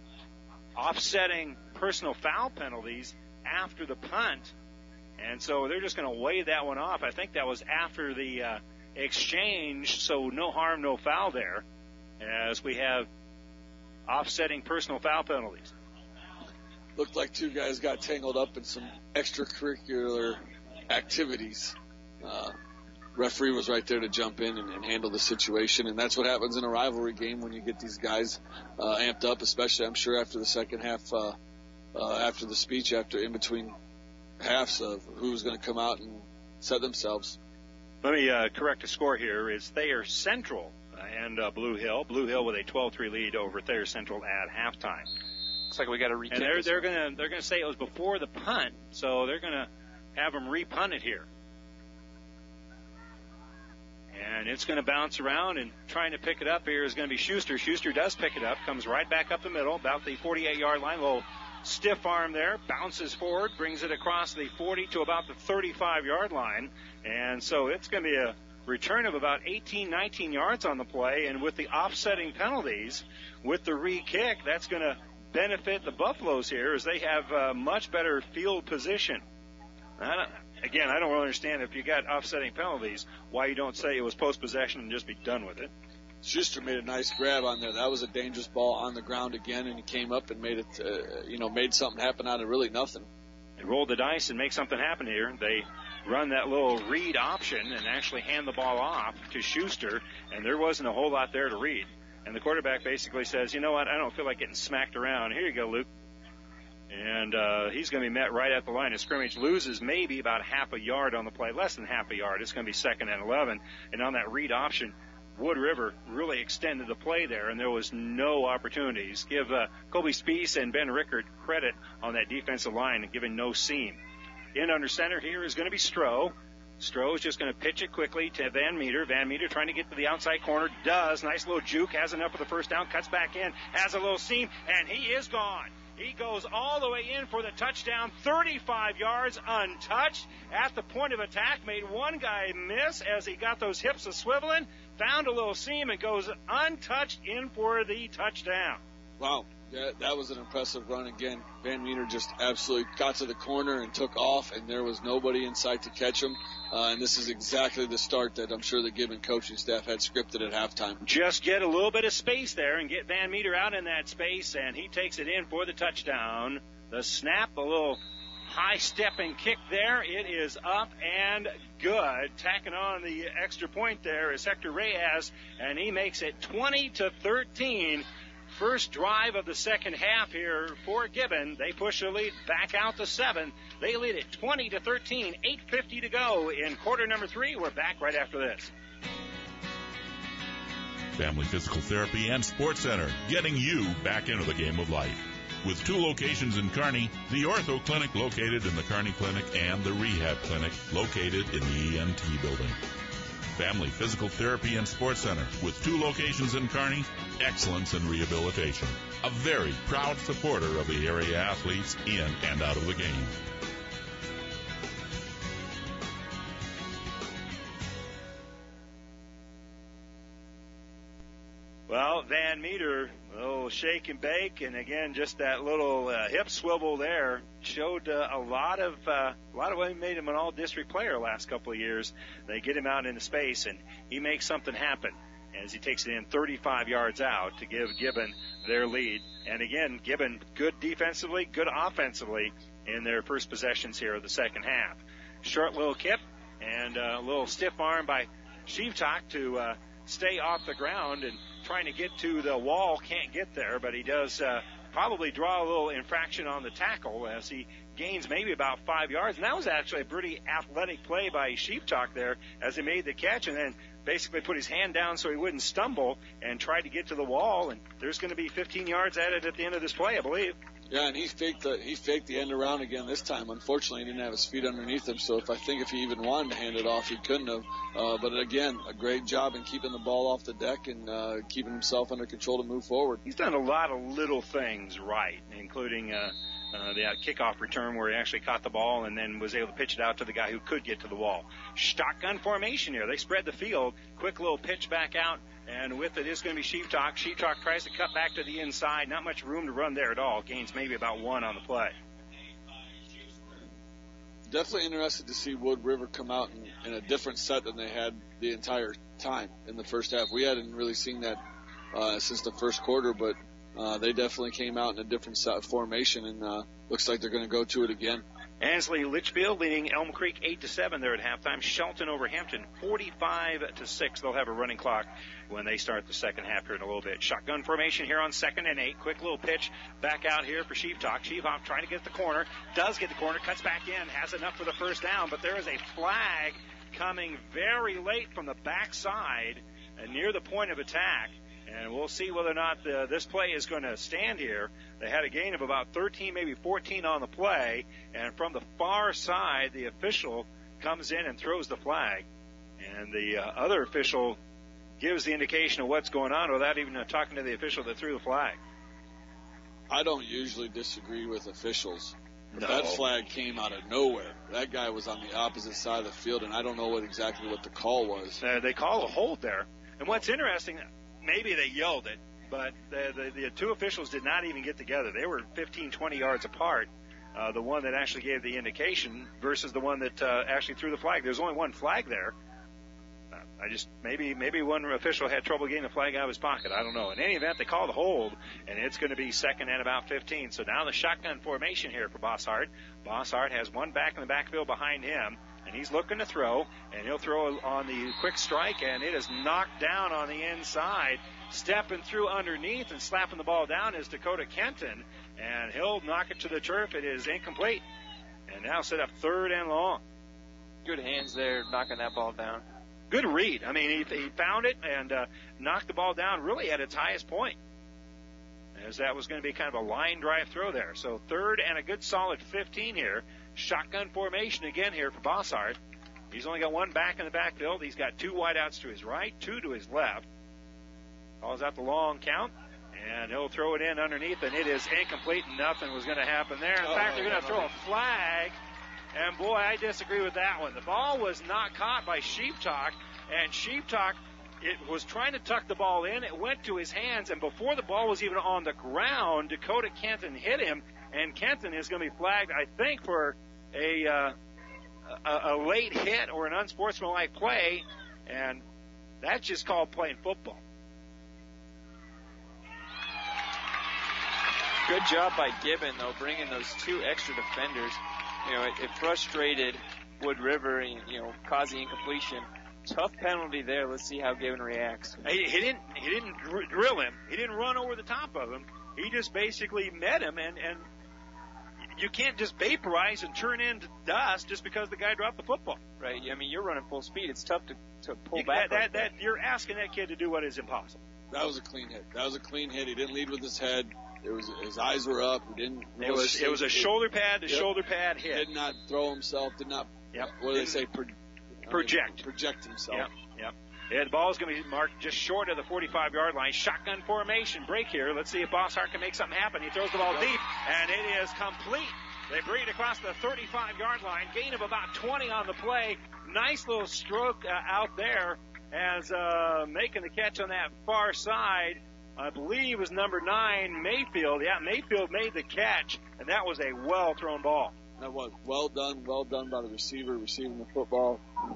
offsetting personal foul penalties after the punt, and so they're just going to wave that one off. I think that was after the uh, exchange, so no harm, no foul there, as we have offsetting personal foul penalties. Looked like two guys got tangled up in some extracurricular activities. Uh, referee was right there to jump in and, and handle the situation, and that's what happens in a rivalry game when you get these guys uh, amped up, especially I'm sure after the second half, uh, uh, after the speech, after in between halves of who's going to come out and set themselves. Let me uh, correct the score here. It's Thayer Central and uh, Blue Hill. Blue Hill with a twelve three lead over Thayer Central at halftime. Looks like we got to rekick. And they're they're gonna they're gonna say it was before the punt, so they're gonna have them repunt it here. And it's going to bounce around, and trying to pick it up here is going to be Schuster. Schuster does pick it up, comes right back up the middle, about the forty-eight-yard line. A little stiff arm there, bounces forward, brings it across the forty to about the thirty-five-yard line. And so it's going to be a return of about eighteen, nineteen yards on the play. And with the offsetting penalties, with the re-kick, that's going to benefit the Buffaloes here as they have uh, much better field position. I don't, again, I don't really understand if you got offsetting penalties, why you don't say it was post-possession and just be done with it. Schuster made a nice grab on there. That was a dangerous ball on the ground again, and he came up and made it, uh, you know, made something happen out of really nothing. They rolled the dice and make something happen here. They run that little read option and actually hand the ball off to Schuster, and there wasn't a whole lot there to read. And the quarterback basically says, you know what, I don't feel like getting smacked around. Here you go, Luke. And uh, he's going to be met right at the line of scrimmage. Loses maybe about half a yard on the play, less than half a yard. It's going to be second and eleven. And on that read option, Wood River really extended the play there, and there was no opportunities. Give uh, Kobe Spees and Ben Rickard credit on that defensive line and giving no seam. In under center here is going to be Stroh. Stroh is just going to pitch it quickly to Van Meter. Van Meter trying to get to the outside corner. Does. Nice little juke. Has enough for the first down. Cuts back in. Has a little seam. And he is gone. He goes all the way in for the touchdown. thirty-five yards untouched at the point of attack. Made one guy miss as he got those hips a swiveling. Found a little seam and goes untouched in for the touchdown. Wow. That, that was an impressive run again. Van Meter just absolutely got to the corner and took off, and there was nobody in sight to catch him. Uh, and this is exactly the start that I'm sure the Gibbon coaching staff had scripted at halftime. Just get a little bit of space there and get Van Meter out in that space, and he takes it in for the touchdown. The snap, a little high step and kick there. It is up and good. Tacking on the extra point there is Hector Reyes, and he makes it twenty to thirteen. First drive of the second half here for Gibbon. They push the lead back out to seven. They lead it twenty to thirteen. eight fifty to go in quarter number three. We're back right after this. Family Physical Therapy and Sports Center, getting you back into the game of life. With two locations in Kearney, the Ortho Clinic located in the Kearney Clinic and the Rehab Clinic located in the E N T building. Family Physical Therapy and Sports Center, with two locations in Kearney, excellence in rehabilitation. A very proud supporter of the area athletes in and out of the game. Well, Van Meter, a little shake and bake, and again, just that little uh, hip swivel there showed uh, a lot of uh, a lot of what made him an all-district player last couple of years. They get him out into space, and he makes something happen as he takes it in thirty-five yards out to give Gibbon their lead. And again, Gibbon good defensively, good offensively in their first possessions here of the second half. Short little kip and uh, a little stiff arm by Sheevtalk to uh, stay off the ground, and trying to get to the wall, can't get there, but he does uh, probably draw a little infraction on the tackle as he gains maybe about five yards. And that was actually a pretty athletic play by Sheevtalk there as he made the catch and then basically put his hand down so he wouldn't stumble and tried to get to the wall. And there's going to be fifteen yards added at the end of this play, I believe. Yeah, and he faked the he faked the end around again this time. Unfortunately, he didn't have his feet underneath him, so if I think if he even wanted to hand it off, he couldn't have. Uh, but again, a great job in keeping the ball off the deck and uh, keeping himself under control to move forward. He's done a lot of little things right, including uh, uh, the kickoff return where he actually caught the ball and then was able to pitch it out to the guy who could get to the wall. Shotgun formation here. They spread the field. Quick little pitch back out. And with it is going to be Sheevtalk. Sheevtalk tries to cut back to the inside. Not much room to run there at all. Gains maybe about one on the play. Definitely interested to see Wood River come out in, in a different set than they had the entire time in the first half. We hadn't really seen that uh, since the first quarter, but uh, they definitely came out in a different set formation, and uh, looks like they're going to go to it again. Ansley Litchfield leading Elm Creek eight to seven there at halftime. Shelton over Hampton forty-five to six. They'll have a running clock when they start the second half here in a little bit. Shotgun formation here on second and eight. Quick little pitch back out here for Sheep Talk. Sheep Talk trying to get the corner. Does get the corner. Cuts back in. Has enough for the first down. But there is a flag coming very late from the backside and near the point of attack. And we'll see whether or not the, this play is going to stand here. They had a gain of about thirteen, maybe fourteen on the play. And from the far side, the official comes in and throws the flag. And the uh, other official gives the indication of what's going on without even uh, talking to the official that threw the flag. I don't usually disagree with officials. But No. that flag came out of nowhere. That guy was on the opposite side of the field, and I don't know what exactly what the call was. Uh, they call a hold there. And what's interesting, maybe they yelled it, but the, the, the two officials did not even get together. They were fifteen, twenty yards apart, uh, the one that actually gave the indication versus the one that uh, actually threw the flag. There's only one flag there. Uh, I just, maybe maybe one official had trouble getting the flag out of his pocket. I don't know. In any event, they called a hold, and it's going to be second and about fifteen. So now the shotgun formation here for Bossart. Bossart has one back in the backfield behind him. And he's looking to throw, and he'll throw on the quick strike, and it is knocked down on the inside. Stepping through underneath and slapping the ball down is Dakota Kenton, and he'll knock it to the turf. It is incomplete, and now set up third and long. Good hands there, knocking that ball down. Good read. I mean, he, he found it and uh, knocked the ball down really at its highest point, as that was going to be kind of a line drive throw there. So third and a good solid fifteen here. Shotgun formation again here for Bossart. He's only got one back in the backfield. He's got two wideouts to his right, two to his left. Calls out the long count, and he'll throw it in underneath, and it is incomplete. Nothing was going to happen there. In fact, they're going to throw a flag, and boy, I disagree with that one. The ball was not caught by Sheep Talk, and Sheep Talk, it was trying to tuck the ball in. It went to his hands, and before the ball was even on the ground, Dakota Kenton hit him, and Kenton is going to be flagged, I think, for a, uh, a, a late hit or an unsportsmanlike play, and that's just called playing football. Good job by Gibbon, though, bringing those two extra defenders. You know, it, it frustrated Wood River, and, you know, caused the incompletion. Tough penalty there. Let's see how Gibbon reacts. He, he didn't he didn't dr- drill him. He didn't run over the top of him. He just basically met him, and, and you can't just vaporize and turn into dust just because the guy dropped the football. Right. I mean, you're running full speed. It's tough to, to pull You, back. that, like that, that, you're asking that kid to do what is impossible. That was a clean hit. That was a clean hit. He didn't lead with his head. It was his eyes were up. He didn't. It was it was a shoulder pad to Yep. shoulder pad hit. Did not throw himself. Did not. Yep. What do they say? Pro, Project. I mean, project himself. Yep. Yep. Yeah, the ball is going to be marked just short of the forty-five-yard line. Shotgun formation break here. Let's see if Bossart can make something happen. He throws the ball deep, and it is complete. They bring it across the thirty-five-yard line. Gain of about twenty on the play. Nice little stroke uh, out there as uh, making the catch on that far side. I believe was number nine, Mayfield. Yeah, Mayfield made the catch, and that was a well-thrown ball. That was well done, well done by the receiver receiving the football.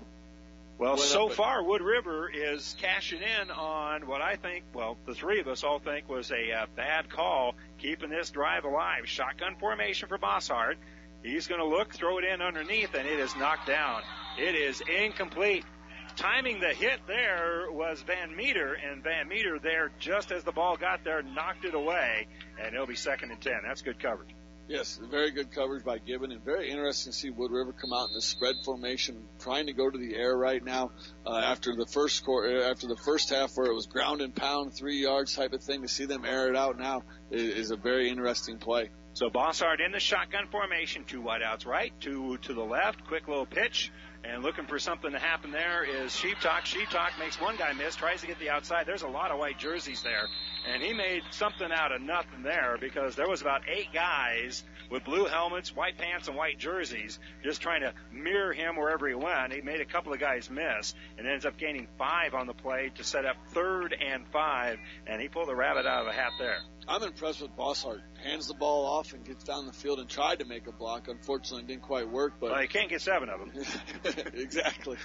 Well, Went so up it. far, Wood River is cashing in on what I think, well, the three of us all think was a uh, bad call, keeping this drive alive. Shotgun formation for Bossart. He's going to look, throw it in underneath, and it is knocked down. It is incomplete. Timing the hit there was Van Meter, and Van Meter there, just as the ball got there, knocked it away, and it'll be second and ten. That's good coverage. Yes, very good coverage by Gibbon, and very interesting to see Wood River come out in the spread formation, trying to go to the air right now. Uh, after the first score, after the first half, where it was ground and pound, three yards type of thing, to see them air it out now is, is a very interesting play. So Bossart in the shotgun formation, two wideouts right, two to the left, quick little pitch. And looking for something to happen there is Sheep Talk. Sheep Talk makes one guy miss, tries to get the outside. There's a lot of white jerseys there. And he made something out of nothing there because there was about eight guys with blue helmets, white pants, and white jerseys just trying to mirror him wherever he went. He made a couple of guys miss and ends up gaining five on the play to set up third and five. And he pulled the rabbit out of the hat there. I'm impressed with Bossart. Hands the ball off and gets down the field and tried to make a block. Unfortunately, it didn't quite work. But well, he can't get seven of them. Exactly.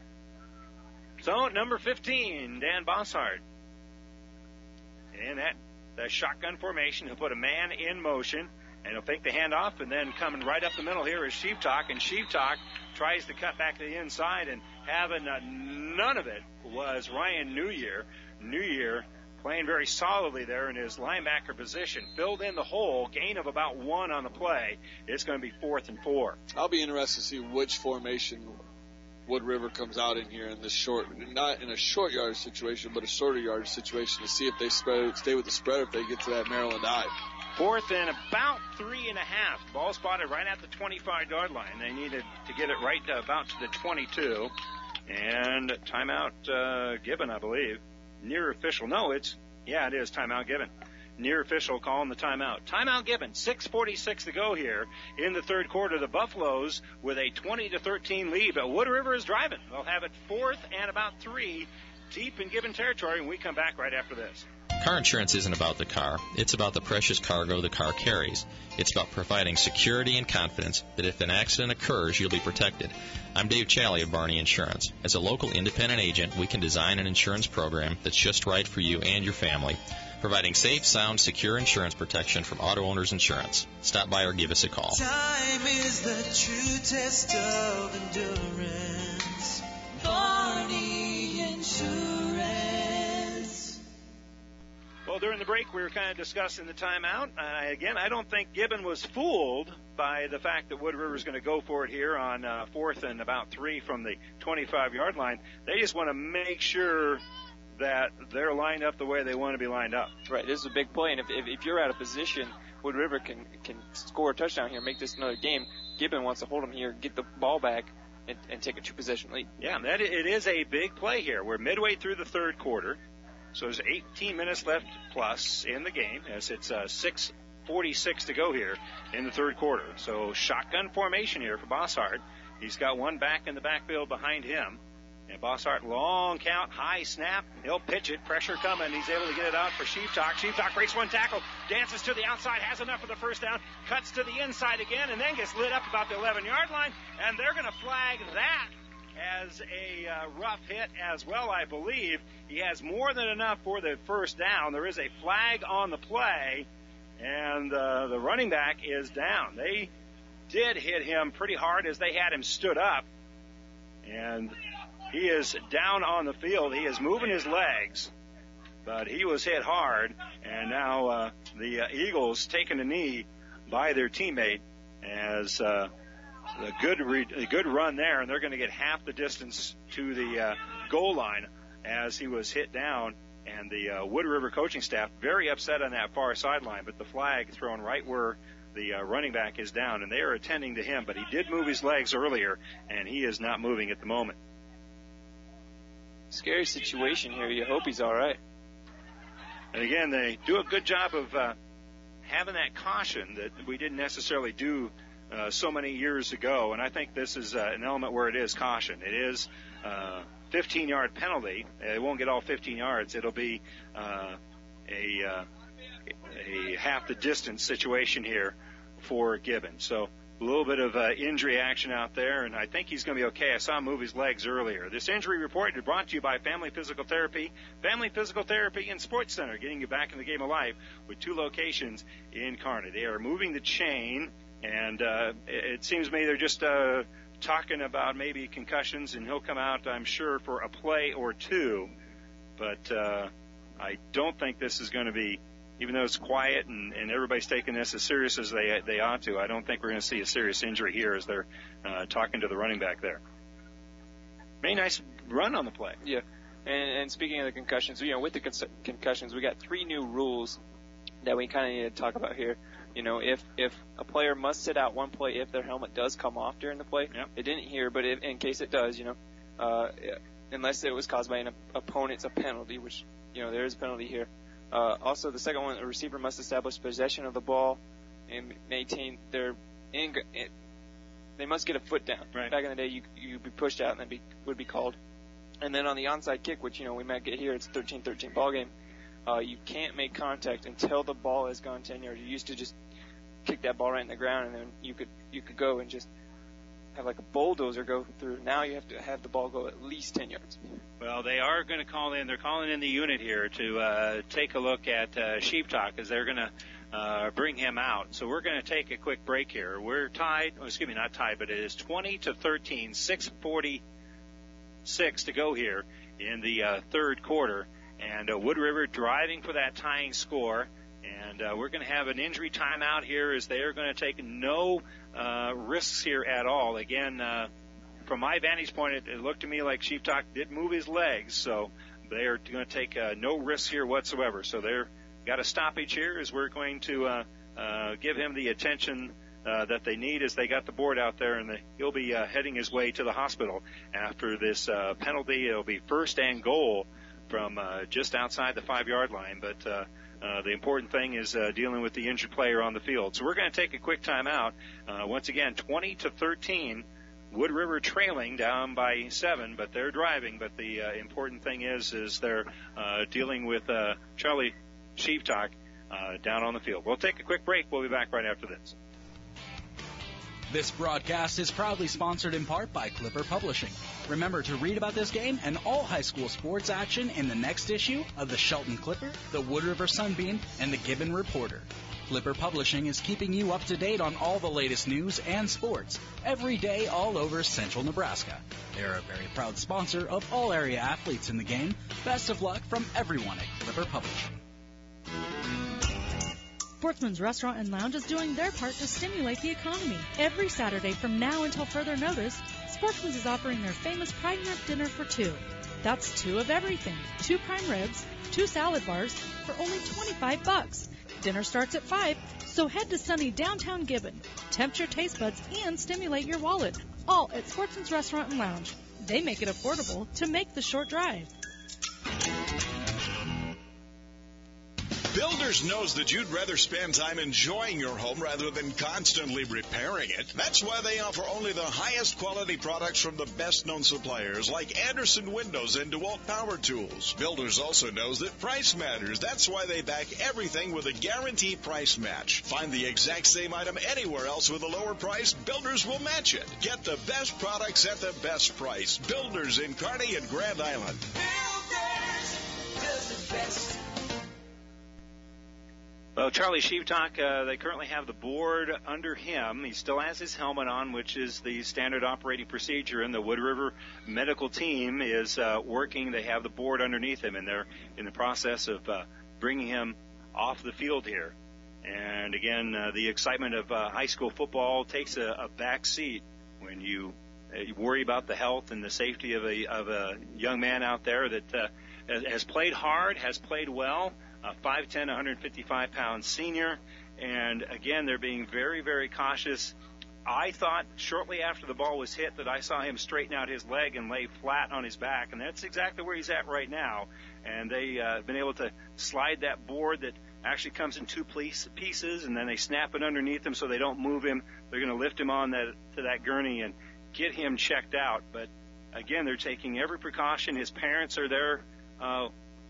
So, number fifteen, Dan Bossart. And that, that shotgun formation, he'll put a man in motion. And he'll take the handoff, and then coming right up the middle here is Sheeptalk, and Sheeptalk tries to cut back to the inside, and having uh, none of it was Ryan New Year. New Year playing very solidly there in his linebacker position. Filled in the hole, gain of about one on the play. It's going to be fourth and four. I'll be interested to see which formation Wood River comes out in here in this short, not in a short yardage situation, but a shorter yardage situation to see if they spread, stay with the spread if they get to that Maryland dive. Fourth and about three and a half. Ball spotted right at the twenty-five-yard line. They needed to get it right uh, about to the twenty-two. And timeout uh, given, I believe. Near official. No, it's, yeah, it is timeout given. Near official calling the timeout. Timeout given. six forty-six to go here in the third quarter. The Buffaloes with a twenty to thirteen lead, but Wood River is driving. They'll have it fourth and about three deep in given territory, and we come back right after this. Car insurance isn't about the car. It's about the precious cargo the car carries. It's about providing security and confidence that if an accident occurs, you'll be protected. I'm Dave Challey of Barney Insurance. As a local independent agent, we can design an insurance program that's just right for you and your family, providing safe, sound, secure insurance protection from Auto Owners Insurance. Stop by or give us a call. Time is the true test of endurance. Barney Insurance. Well, during the break, we were kind of discussing the timeout. Uh, again, I don't think Gibbon was fooled by the fact that Wood River is going to go for it here on uh, fourth and about three from the twenty-five-yard line. They just want to make sure that they're lined up the way they want to be lined up. Right, this is a big play, and if, if, if you're out of position, Wood River can, can score a touchdown here, make this another game. Gibbon wants to hold them here, get the ball back, and, and take a two-possession lead. Yeah, that it is a big play here. We're midway through the third quarter. So there's eighteen minutes left plus in the game as it's uh, six forty-six to go here in the third quarter. So shotgun formation here for Bossart. He's got one back in the backfield behind him. And Bossart, long count, high snap. He'll pitch it. Pressure coming. He's able to get it out for Sheeptalk. Sheeptalk breaks one tackle, dances to the outside, has enough for the first down, cuts to the inside again, and then gets lit up about the eleven-yard line. And they're going to flag that as a uh, rough hit as well, I believe. He has more than enough for the first down. There is a flag on the play, and uh, the running back is down. They did hit him pretty hard as they had him stood up, and he is down on the field. He is moving his legs, but he was hit hard, and now uh, the uh, Eagles taking a knee by their teammate as uh, a good re- a good run there, and they're going to get half the distance to the uh, goal line as he was hit down. And the uh, Wood River coaching staff very upset on that far sideline, but the flag thrown right where the uh, running back is down, and they are attending to him. But he did move his legs earlier, and he is not moving at the moment. Scary situation here. You hope he's all right. And again, they do a good job of uh, having that caution that we didn't necessarily do Uh, so many years ago, and I think this is uh, an element where it is caution. It is uh, fifteen-yard penalty. It won't get all fifteen yards. It'll be uh, a uh, a half the distance situation here for Gibbon. So a little bit of uh, injury action out there, and I think he's going to be okay. I saw him move his legs earlier. This injury report is brought to you by Family Physical Therapy. Family Physical Therapy and Sports Center, getting you back in the game of life with two locations in Kearney. They are moving the chain. And uh, it seems to me they're just uh, talking about maybe concussions, and he'll come out, I'm sure, for a play or two. But uh, I don't think this is going to be, even though it's quiet and, and everybody's taking this as serious as they they ought to, I don't think we're going to see a serious injury here as they're uh, talking to the running back there. Very nice run on the play. Yeah. And, and speaking of the concussions, you know, with the con- concussions, we got three new rules that we kind of need to talk about here. You know, if if a player must sit out one play if their helmet does come off during the play. Yep. It didn't here, but if, in case it does, you know, uh, unless it was caused by an opponent, it's a penalty, which, you know, there is a penalty here. Uh, also, the second one, a receiver must establish possession of the ball and maintain their in, it, they must get a foot down. Right. Back in the day, you you'd be pushed out and then be would be called. And then on the onside kick, which, you know, we might get here, it's a thirteen thirteen ball game. Uh, you can't make contact until the ball has gone ten yards. You used to just kick that ball right in the ground, and then you could you could go and just have like a bulldozer go through. Now you have to have the ball go at least ten yards. Well, they are going to call in. They're calling in the unit here to uh, take a look at uh, Sheeptalk, as they're going to uh, bring him out. So we're going to take a quick break here. We're tied, oh, excuse me, not tied, but it is twenty to thirteen, six forty-six to go here in the uh, third quarter. And uh, Wood River driving for that tying score. And uh, we're going to have an injury timeout here as they are going to take no uh, risks here at all. Again, uh, from my vantage point, it, it looked to me like Sheep Talk did move his legs, so they are going to take uh, no risks here whatsoever. So they're got a stoppage here as we're going to uh, uh, give him the attention uh, that they need as they got the board out there, and the, he'll be uh, heading his way to the hospital after this uh, penalty. It'll be first and goal from uh, just outside the five-yard line, but uh, uh, the important thing is uh, dealing with the injured player on the field. So we're going to take a quick timeout. Uh, once again, twenty to thirteen, Wood River trailing down by seven, but they're driving. But the uh, important thing is, is they're uh, dealing with uh, Charlie Sheep Talk uh, down on the field. We'll take a quick break. We'll be back right after this. This broadcast is proudly sponsored in part by Clipper Publishing. Remember to read about this game and all high school sports action in the next issue of the Shelton Clipper, the Wood River Sunbeam, and the Gibbon Reporter. Clipper Publishing is keeping you up to date on all the latest news and sports every day all over central Nebraska. They're a very proud sponsor of all area athletes in the game. Best of luck from everyone at Clipper Publishing. Sportsman's Restaurant and Lounge is doing their part to stimulate the economy. Every Saturday from now until further notice, Sportsman's is offering their famous prime rib dinner for two. That's two of everything. Two prime ribs, two salad bars for only twenty-five bucks. Dinner starts at five, so head to sunny downtown Gibbon. Tempt your taste buds and stimulate your wallet. All at Sportsman's Restaurant and Lounge. They make it affordable to make the short drive. Builders knows that you'd rather spend time enjoying your home rather than constantly repairing it. That's why they offer only the highest quality products from the best-known suppliers like Anderson Windows and DeWalt Power Tools. Builders also knows that price matters. That's why they back everything with a guaranteed price match. Find the exact same item anywhere else with a lower price, Builders will match it. Get the best products at the best price. Builders in Kearney and Grand Island. Builders does it best. Well, Charlie Sheep Talk, uh, they currently have the board under him. He still has his helmet on, which is the standard operating procedure, and the Wood River medical team is uh, working. They have the board underneath him, and they're in the process of uh, bringing him off the field here. And, again, uh, the excitement of uh, high school football takes a, a back seat when you, uh, you worry about the health and the safety of a, of a young man out there that uh, has played hard, has played well, a five ten, one fifty-five pound senior. And, again, they're being very, very cautious. I thought shortly after the ball was hit that I saw him straighten out his leg and lay flat on his back, and that's exactly where he's at right now. And they've uh, been able to slide that board that actually comes in two pieces, and then they snap it underneath him so they don't move him. They're going to lift him on that to that gurney and get him checked out. But, again, they're taking every precaution. His parents are there uh,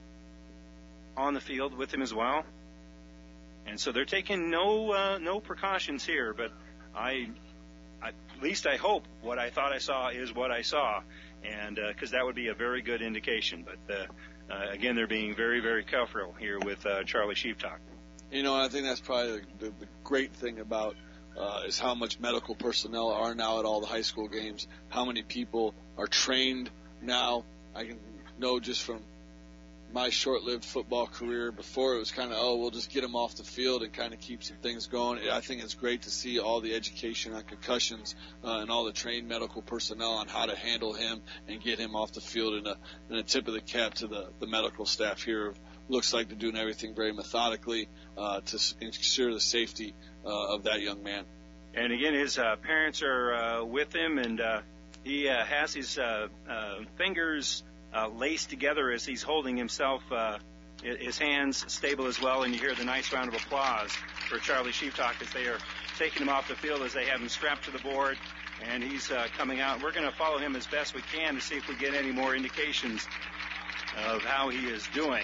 on the field with him as well. And so they're taking no uh, no precautions here, but I, I, at least I hope what I thought I saw is what I saw, and because uh, that would be a very good indication. But uh, uh, again, they're being very, very careful here with uh, Charlie Sheep Talk. You know, and I think that's probably the, the, the great thing about uh, is how much medical personnel are now at all the high school games. How many people are trained now? I can know just from my short-lived football career. Before it was kind of, oh, we'll just get him off the field and kind of keep some things going. I think it's great to see all the education on concussions uh, and all the trained medical personnel on how to handle him and get him off the field. And a, and a tip of the cap to the, the medical staff here. Looks like they're doing everything very methodically uh, to ensure the safety uh, of that young man. And again, his uh, parents are uh, with him, and uh, he uh, has his uh, uh, fingers Uh, laced together as he's holding himself, uh, his hands stable as well, and you hear the nice round of applause for Charlie Sheep Talk as they are taking him off the field as they have him strapped to the board, and he's uh, coming out. We're going to follow him as best we can to see if we get any more indications of how he is doing.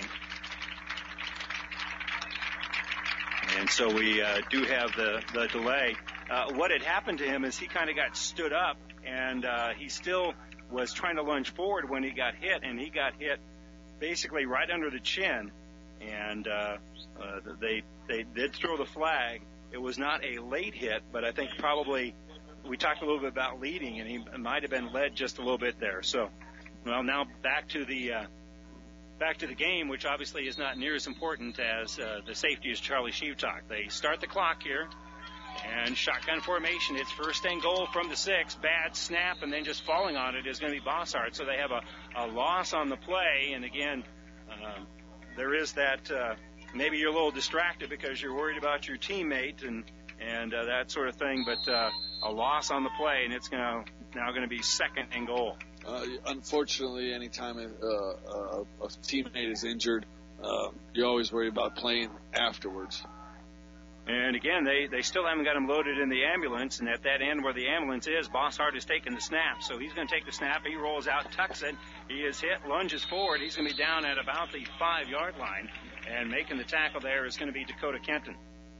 And so we uh, do have the, the delay. Uh, what had happened to him is he kind of got stood up, and uh, he still was trying to lunge forward when he got hit, and he got hit basically right under the chin. And uh, uh, they they did throw the flag. It was not a late hit, but I think probably we talked a little bit about leading, and he might have been led just a little bit there. So, well, now back to the uh, back to the game, which obviously is not near as important as uh, the safety as Charlie Sheeptalk. They start the clock here, and shotgun formation. It's first and goal from the six. Bad snap, and then just falling on it is going to be Bossart. So they have a, a loss on the play, and again, uh, there is that. Uh, Maybe you're a little distracted because you're worried about your teammate and and uh, that sort of thing. But uh, a loss on the play, and it's gonna now going to be second and goal. Uh, unfortunately, anytime a, a, a teammate is injured, uh, you're always worried about playing afterwards. And again, they, they still haven't got him loaded in the ambulance, and at that end where the ambulance is, Bossart is taking the snap. So he's going to take the snap. He rolls out, tucks it. He is hit, lunges forward. He's going to be down at about the five-yard line. And making the tackle there is going to be Dakota Kenton.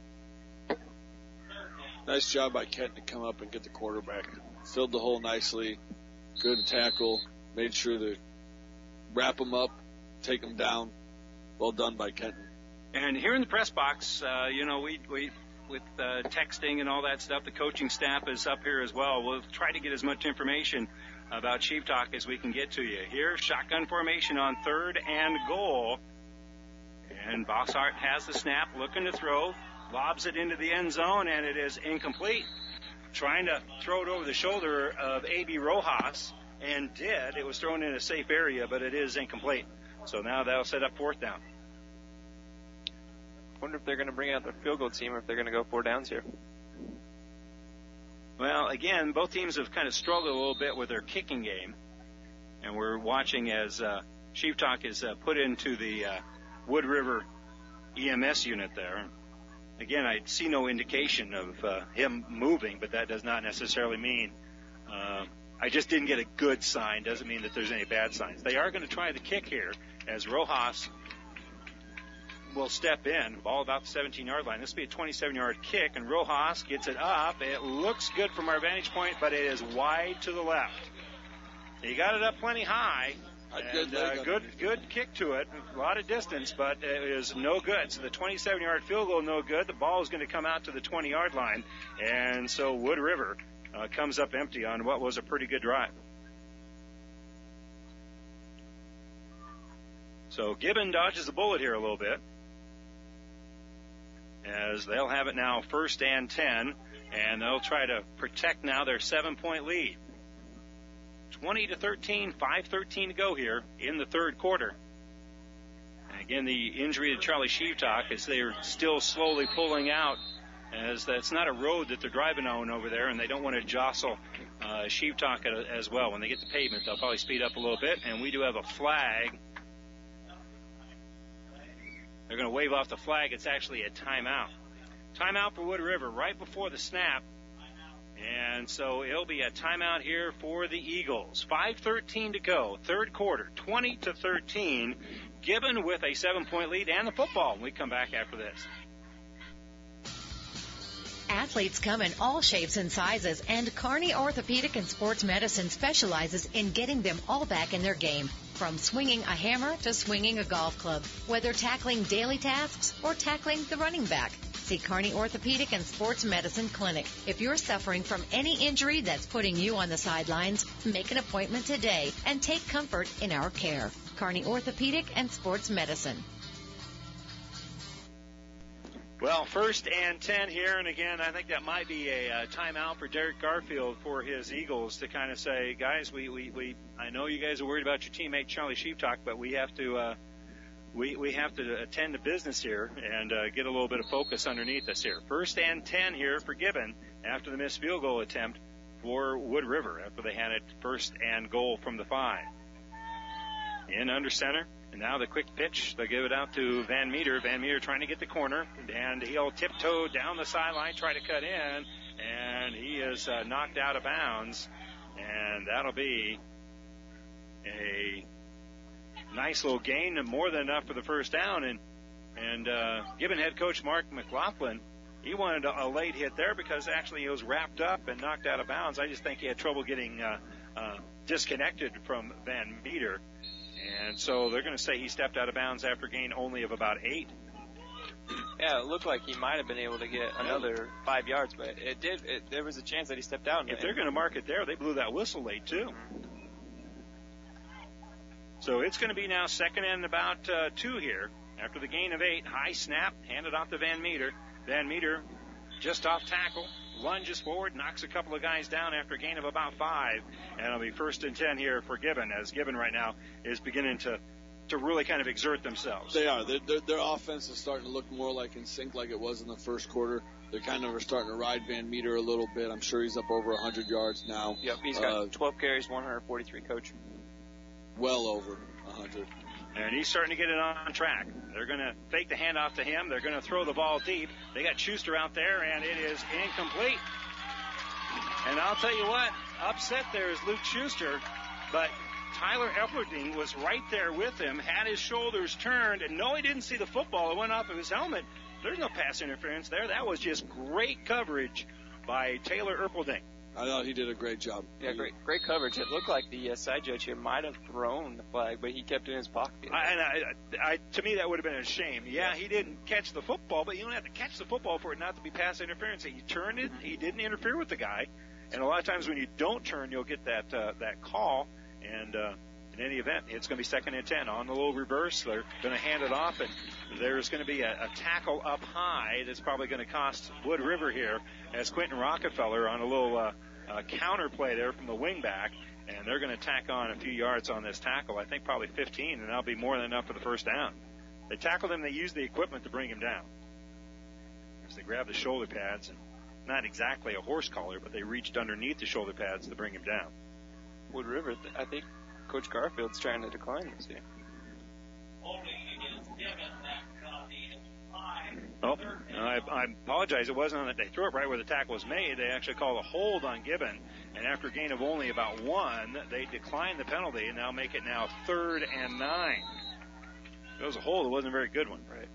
Nice job by Kenton to come up and get the quarterback. Filled the hole nicely. Good tackle. Made sure to wrap him up, take him down. Well done by Kenton. And here in the press box, uh, you know, we, we with uh, texting and all that stuff, the coaching staff is up here as well. We'll try to get as much information about Sheeptalk as we can get to you. Here, shotgun formation on third and goal. And Bossart has the snap, looking to throw, lobs it into the end zone, and it is incomplete. Trying to throw it over the shoulder of A B Rojas, and did. It was thrown in a safe area, but it is incomplete. So now that'll set up fourth down. Wonder if they're going to bring out their field goal team or if they're going to go four downs here. Well, again, both teams have kind of struggled a little bit with their kicking game. And we're watching as uh, Sheeptalk is uh, put into the uh, Wood River E M S unit there. Again, I see no indication of uh, him moving, but that does not necessarily mean uh, I just didn't get a good sign. Doesn't mean that there's any bad signs. They are going to try the kick here as Rojas will step in. Ball about the seventeen-yard line. This will be a twenty-seven-yard kick, and Rojas gets it up. It looks good from our vantage point, but it is wide to the left. He got it up plenty high. And, uh, good good kick to it. A lot of distance, but it is no good. So the twenty-seven-yard field goal, no good. The ball is going to come out to the twenty-yard line. And so Wood River uh, comes up empty on what was a pretty good drive. So Gibbon dodges a bullet here a little bit, as they'll have it now first and ten, and they'll try to protect now their seven-point lead. twenty to thirteen, five thirteen to go here in the third quarter. And again, the injury to Charlie Sheeptalk as they're still slowly pulling out, as that's not a road that they're driving on over there, and they don't want to jostle uh, Sheeptalk as well. When they get to pavement, they'll probably speed up a little bit, and we do have a flag. They're going to wave off the flag. It's actually a timeout. Timeout for Wood River right before the snap. And so it'll be a timeout here for the Eagles. five thirteen to go, third quarter, twenty to thirteen. Gibbon with a seven-point lead and the football when we come back after this. Athletes come in all shapes and sizes, and Kearney Orthopedic and Sports Medicine specializes in getting them all back in their game. From swinging a hammer to swinging a golf club, whether tackling daily tasks or tackling the running back. See Kearney Orthopedic and Sports Medicine Clinic. If you're suffering from any injury that's putting you on the sidelines, make an appointment today and take comfort in our care. Kearney Orthopedic and Sports Medicine. Well, first and ten here, and again, I think that might be a uh, timeout for Derek Garfield for his Eagles to kind of say, guys, we, we, we I know you guys are worried about your teammate Charlie Sheeptalk, but we have to uh, we we have to attend to business here and uh, get a little bit of focus underneath us here. First and ten here for Gibbon after the missed field goal attempt for Wood River after they had it first and goal from the five. In under center. And now the quick pitch, they give it out to Van Meter. Van Meter trying to get the corner, and he'll tiptoe down the sideline, try to cut in, and he is uh, knocked out of bounds, and that'll be a nice little gain, and more than enough for the first down. And and uh, Gibbon head coach Mark McLaughlin, he wanted a, a late hit there because actually he was wrapped up and knocked out of bounds. I just think he had trouble getting uh, uh, disconnected from Van Meter. And so they're going to say he stepped out of bounds after a gain only of about eight. Yeah, it looked like he might have been able to get another five yards, but it did. It, there was a chance that he stepped out. And if they're going to mark it there, they blew that whistle late, too. Mm-hmm. So it's going to be now second and about uh, two here. After the gain of eight, high snap, handed off to Van Meter. Van Meter just off tackle, lunges forward, knocks a couple of guys down after a gain of about five. And it'll be first and ten here for Gibbon, as Gibbon right now is beginning to to really kind of exert themselves. They are. They're, they're, their offense is starting to look more like in sync like it was in the first quarter. They kind of are starting to ride Van Meter a little bit. I'm sure he's up over one hundred yards now. Yep, he's got uh, twelve carries, one hundred forty-three, Coach. Well over one hundred. And he's starting to get it on track. They're going to fake the handoff to him. They're going to throw the ball deep. They got Schuster out there, and it is incomplete. And I'll tell you what, upset there is Luke Schuster, but Tyler Epplerding was right there with him, had his shoulders turned, and no, he didn't see the football. It went off of his helmet. There's no pass interference there. That was just great coverage by Taylor Epplerding. I thought he did a great job. Yeah, great great coverage. It looked like the uh, side judge here might have thrown the flag, but he kept it in his pocket. I, and I, I, to me, that would have been a shame. Yeah, he didn't catch the football, but you don't have to catch the football for it not to be pass interference. He turned it. He didn't interfere with the guy. And a lot of times when you don't turn, you'll get that uh, that call. And uh, in any event, it's going to be second and ten on the little reverse. They're going to hand it off, and there's going to be a, a tackle up high that's probably going to cost Wood River here as Quentin Rockefeller on a little uh, uh, counter play there from the wing back, and they're going to tack on a few yards on this tackle. I think probably fifteen, and that'll be more than enough for the first down. They tackled him. They used the equipment to bring him down. As they grabbed the shoulder pads, and not exactly a horse collar, but they reached underneath the shoulder pads to bring him down. Wood River, I think Coach Garfield's trying to decline this game. Oh, I, I apologize. It wasn't that they threw it right where the tackle was made. They actually called a hold on Gibbon, and after a gain of only about one, they declined the penalty and now make it now third and nine. It was a hold. It wasn't a very good one. Right.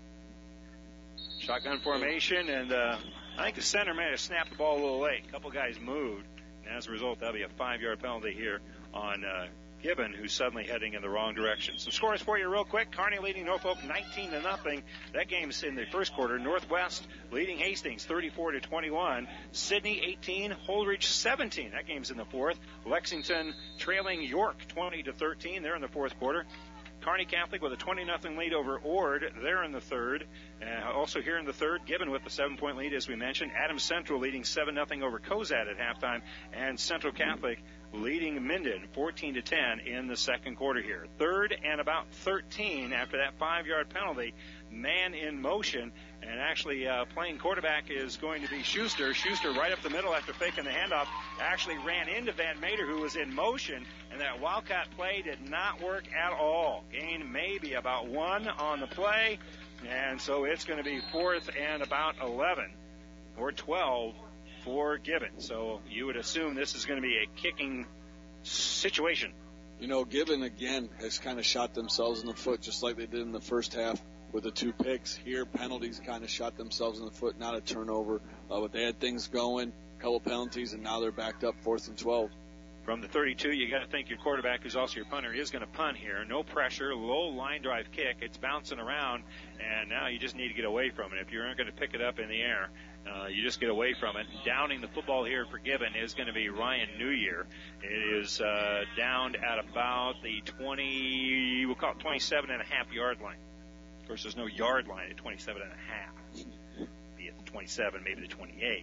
Shotgun formation, and uh, I think the center may have snapped the ball a little late. A couple guys moved, and as a result, that'll be a five-yard penalty here on uh, Gibbon, who's suddenly heading in the wrong direction. Some scores for you real quick. Kearney leading Norfolk nineteen to nothing. That game's in the first quarter. Northwest leading Hastings thirty-four to twenty-one. Sydney eighteen, Holdridge seventeen. That game's in the fourth. Lexington trailing York twenty to thirteen. They're in the fourth quarter. Kearney Catholic with a twenty nothing lead over Ord. They're in the third. Uh, also here in the third, Gibbon with the seven-point lead, as we mentioned. Adams Central leading seven nothing over Cozad at halftime. And Central Catholic leading Minden fourteen to ten in the second quarter here. Third and about thirteen after that five-yard penalty. Man in motion. And actually uh, playing quarterback is going to be Schuster. Schuster right up the middle after faking the handoff actually ran into Van Meter, who was in motion. And that Wildcat play did not work at all. Gain maybe about one on the play. And so it's going to be fourth and about eleven or twelve for Gibbon. So you would assume this is going to be a kicking situation. You know, Gibbon, again, has kind of shot themselves in the foot just like they did in the first half with the two picks. Here, penalties kind of shot themselves in the foot, not a turnover. Uh, but they had things going, a couple penalties, and now they're backed up fourth and twelve. From the thirty-two, you got to think your quarterback, who's also your punter, is going to punt here. No pressure, low line drive kick. It's bouncing around, and now you just need to get away from it. If you aren't going to pick it up in the air, uh, you just get away from it. Downing the football here for Gibbon is going to be Ryan Newyear. It is uh, downed at about the twenty, we'll call it twenty-seven and a half yard line. Of course, there's no yard line at twenty-seven and a half. Be at the twenty-seven, maybe the twenty-eight.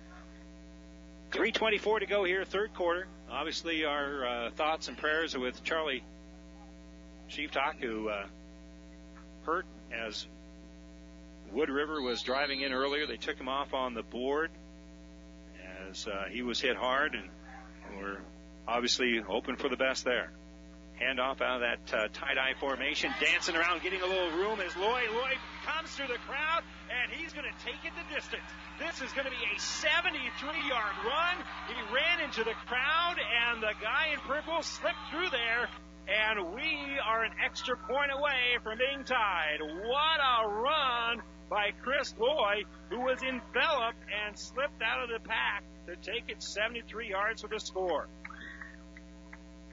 three twenty-four to go here, third quarter. Obviously, our uh, thoughts and prayers are with Charlie Sheeptalk, who uh, hurt as Wood River was driving in earlier. They took him off on the board as uh, he was hit hard, and we're obviously hoping for the best there. Handoff out of that uh, tie-dye formation, dancing around, getting a little room as Lloyd. Lloyd comes through the crowd, and he's going to take it the distance. This is going to be a seventy-three yard run. He ran into the crowd, and the guy in purple slipped through there, and we are an extra point away from being tied. What a run by Chris Lloyd, who was enveloped and slipped out of the pack to take it seventy-three yards for the score.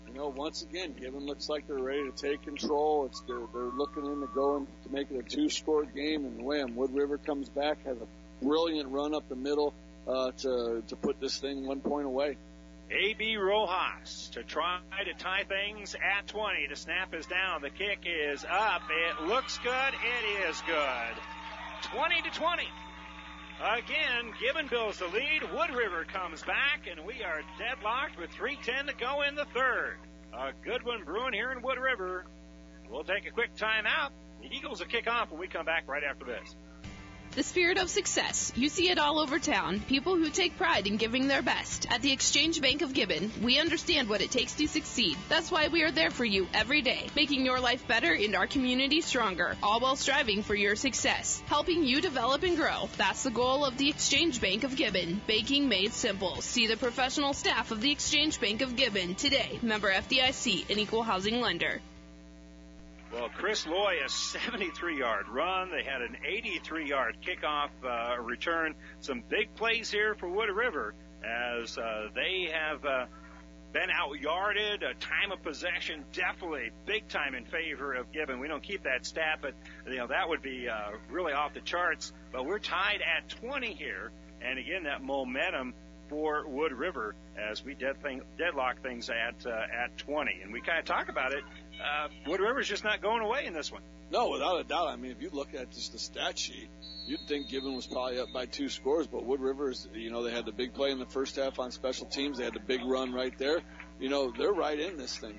you know, once again, Gibbon looks like they're ready to take control. It's they're, they're looking into going to make it a two-score game, and wham, Wood River comes back, has a brilliant run up the middle uh, to to put this thing one point away. A B Rojas to try to tie things at twenty. The snap is down. The kick is up. It looks good. It is good. twenty to twenty. Again, Gibbon builds the lead. Wood River comes back, and we are deadlocked with three ten to go in the third. A good one brewing here in Wood River. We'll take a quick timeout. The Eagles will kick off when we come back right after this. The spirit of success. You see it all over town. People who take pride in giving their best. At the Exchange Bank of Gibbon, we understand what it takes to succeed. That's why we are there for you every day, making your life better and our community stronger, all while striving for your success, helping you develop and grow. That's the goal of the Exchange Bank of Gibbon. Banking made simple. See the professional staff of the Exchange Bank of Gibbon today. Member F D I C, an equal housing lender. Well, Chris Loy, a seventy-three-yard run. They had an eighty-three-yard kickoff uh, return. Some big plays here for Wood River as uh, they have uh, been out-yarded. A time of possession definitely big time in favor of Gibbon. We don't keep that stat, but you know that would be uh, really off the charts. But we're tied at twenty here, and again that momentum for Wood River as we dead thing, deadlock things at uh, at twenty. And we kind of talk about it. Uh, Wood River's just not going away in this one. No, without a doubt. I mean, if you look at just the stat sheet, you'd think Gibbon was probably up by two scores, but Wood River's, you know, they had the big play in the first half on special teams. They had the big run right there. You know, they're right in this thing.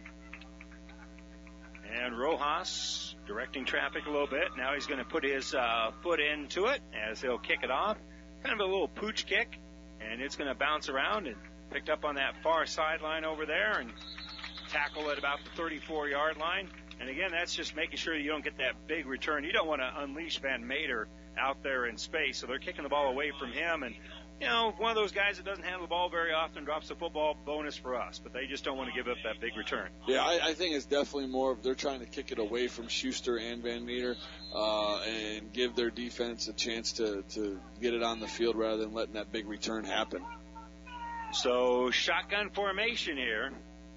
And Rojas directing traffic a little bit. Now he's going to put his uh, foot into it as he'll kick it off. Kind of a little pooch kick, and it's going to bounce around and picked up on that far sideline over there and tackle at about the thirty-four-yard line. And again, that's just making sure you don't get that big return. You don't want to unleash Van Mater out there in space. So they're kicking the ball away from him. And, you know, one of those guys that doesn't handle the ball very often drops the football, bonus for us. But they just don't want to give up that big return. Yeah, I, I think it's definitely more of they're trying to kick it away from Schuster and Van Meter uh, and give their defense a chance to, to get it on the field rather than letting that big return happen. So shotgun formation here.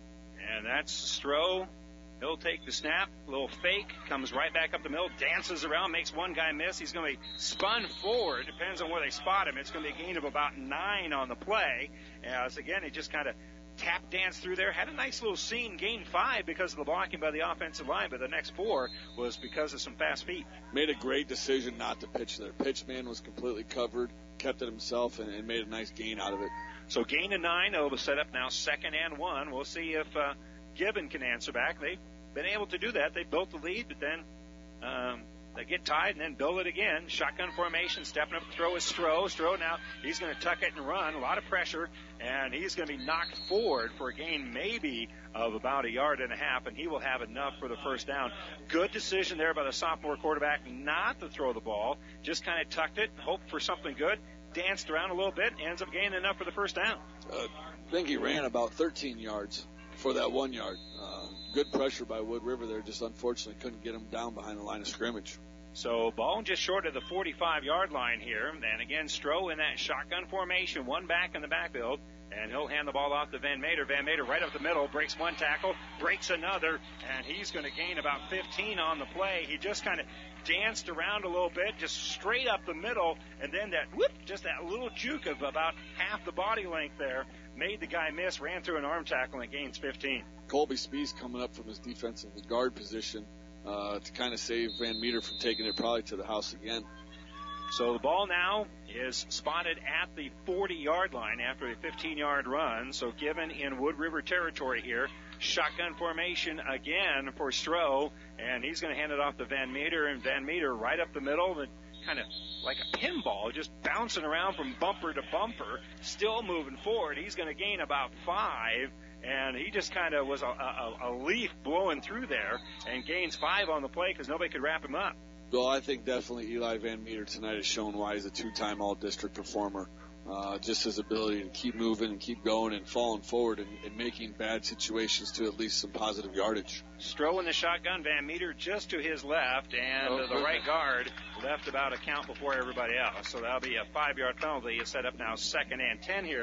And that's Stroh. He'll take the snap, a little fake, comes right back up the middle, dances around, makes one guy miss. He's going to be spun forward. Depends on where they spot him. It's going to be a gain of about nine on the play. As, again, he just kind of tap danced through there. Had a nice little scene, gained five because of the blocking by the offensive line, but the next four was because of some fast feet. Made a great decision not to pitch there. Pitch man was completely covered, kept it himself, and, and made a nice gain out of it. So gain of nine. They'll set up now second and one. We'll see if uh, Gibbon can answer back. They've been able to do that. They built the lead, but then um, they get tied and then build it again. Shotgun formation, stepping up to throw is Stroh. Stroh now, he's going to tuck it and run. A lot of pressure, and he's going to be knocked forward for a gain maybe of about a yard and a half, and he will have enough for the first down. Good decision there by the sophomore quarterback not to throw the ball. Just kind of tucked it, hoped for something good. Danced around a little bit, ends up gaining enough for the first down. Uh, I think he ran about thirteen yards for that one yard. Uh, good pressure by Wood River there, just unfortunately couldn't get him down behind the line of scrimmage. So ball just short of the forty-five-yard line here. And again, Stroh in that shotgun formation, one back in the backfield. And he'll hand the ball off to Van Mater. Van Mater right up the middle, breaks one tackle, breaks another, and he's going to gain about fifteen on the play. He just kind of danced around a little bit, just straight up the middle, and then that whoop, just that little juke of about half the body length there made the guy miss, ran through an arm tackle, and gains fifteen. Colby Spees coming up from his defensive guard position uh, to kind of save Van Meter from taking it probably to the house again. So the ball now is spotted at the forty-yard line after a fifteen-yard run. So Gibbon in Wood River territory here. Shotgun formation again for Stroh, and he's going to hand it off to Van Meter, and Van Meter right up the middle, and kind of like a pinball, just bouncing around from bumper to bumper, still moving forward. He's going to gain about five, and he just kind of was a, a, a leaf blowing through there and gains five on the play because nobody could wrap him up. Well, I think definitely Eli Van Meter tonight has shown why he's a two-time all-district performer. Uh, just his ability to keep moving and keep going and falling forward and, and making bad situations to at least some positive yardage. Stroh in the shotgun, Van Meter just to his left, and oh, the right guard left about a count before everybody else. So that'll be a five-yard penalty. It's set up now second and ten here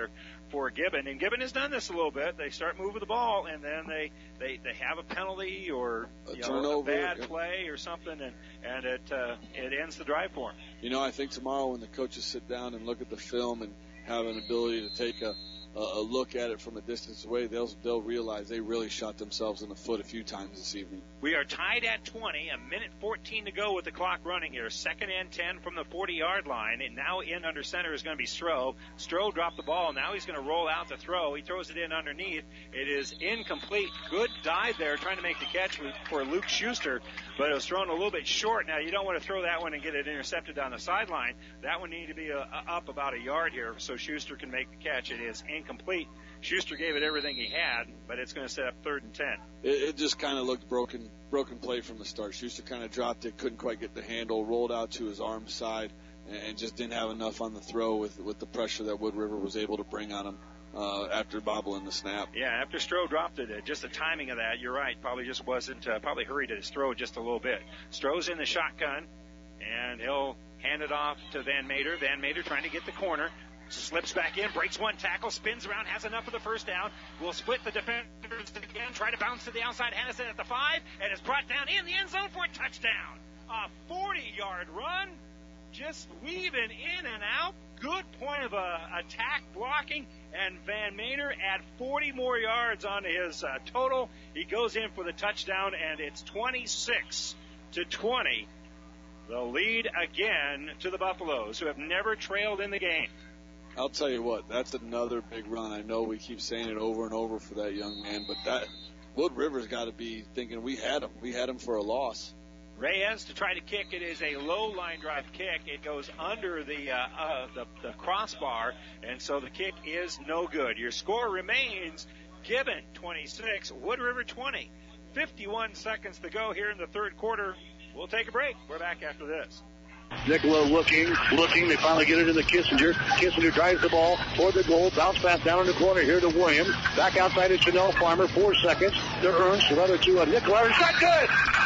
for Gibbon. And Gibbon has done this a little bit. They start moving the ball, and then they, they, they have a penalty or a, you know, turnover, a bad play or something, and, and it uh, it ends the drive for them. You know, I think tomorrow when the coaches sit down and look at the film and have an ability to take a, a look at it from a distance away, they'll they'll realize they really shot themselves in the foot a few times this evening. We are tied at twenty, a minute fourteen to go with the clock running here. Second and ten from the forty-yard line, and now in under center is going to be Stroh. Stroh dropped the ball. Now he's going to roll out to throw. He throws it in underneath. It is incomplete. Good dive there, trying to make the catch for Luke Schuster, but it was thrown a little bit short. Now you don't want to throw that one and get it intercepted on the sideline. That one needed to be a, a, up about a yard here so Schuster can make the catch. It is incomplete. Schuster gave it everything he had, but it's going to set up third and ten. It, it just kind of looked broken, broken play from the start. Schuster kind of dropped it, couldn't quite get the handle, rolled out to his arm side, and, and just didn't have enough on the throw with with the pressure that Wood River was able to bring on him uh, after bobbling the snap. Yeah, after Stroh dropped it, uh, just the timing of that, you're right, probably just wasn't, uh, probably hurried his throw just a little bit. Stroh's in the shotgun, and he'll hand it off to Van Mater. Van Mater trying to get the corner. Slips back in, breaks one tackle, spins around, has enough of the first down. Will split the defenders again, try to bounce to the outside. Hennessy at the five, and is brought down in the end zone for a touchdown. A forty-yard run, just weaving in and out. Good point of uh, attack blocking, and Van Mater add forty more yards on his uh, total. He goes in for the touchdown, and it's twenty-six to twenty. The lead again to the Buffaloes, who have never trailed in the game. I'll tell you what, that's another big run. I know we keep saying it over and over for that young man, but that Wood River's got to be thinking we had him. We had him for a loss. Reyes to try to kick. It is a low line drive kick. It goes under the, uh, uh, the the crossbar, and so the kick is no good. Your score remains Gibbon twenty-six, Wood River twenty. fifty-one seconds to go here in the third quarter. We'll take a break. We're back after this. Nicola looking, looking. They finally get it into Kissinger. Kissinger drives the ball toward the goal. Bounce pass down in the corner here to Williams. Back outside to Chanel Farmer. Four seconds to Ernst. Another two on Nicola. It's not good.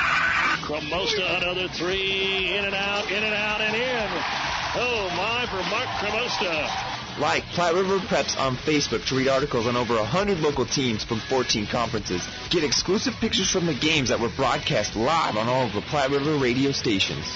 Cremosta, another three. In and out, in and out, and in. Oh, my, for Mark Cremosta. Like Platte River Preps on Facebook to read articles on over one hundred local teams from fourteen conferences. Get exclusive pictures from the games that were broadcast live on all of the Platte River radio stations.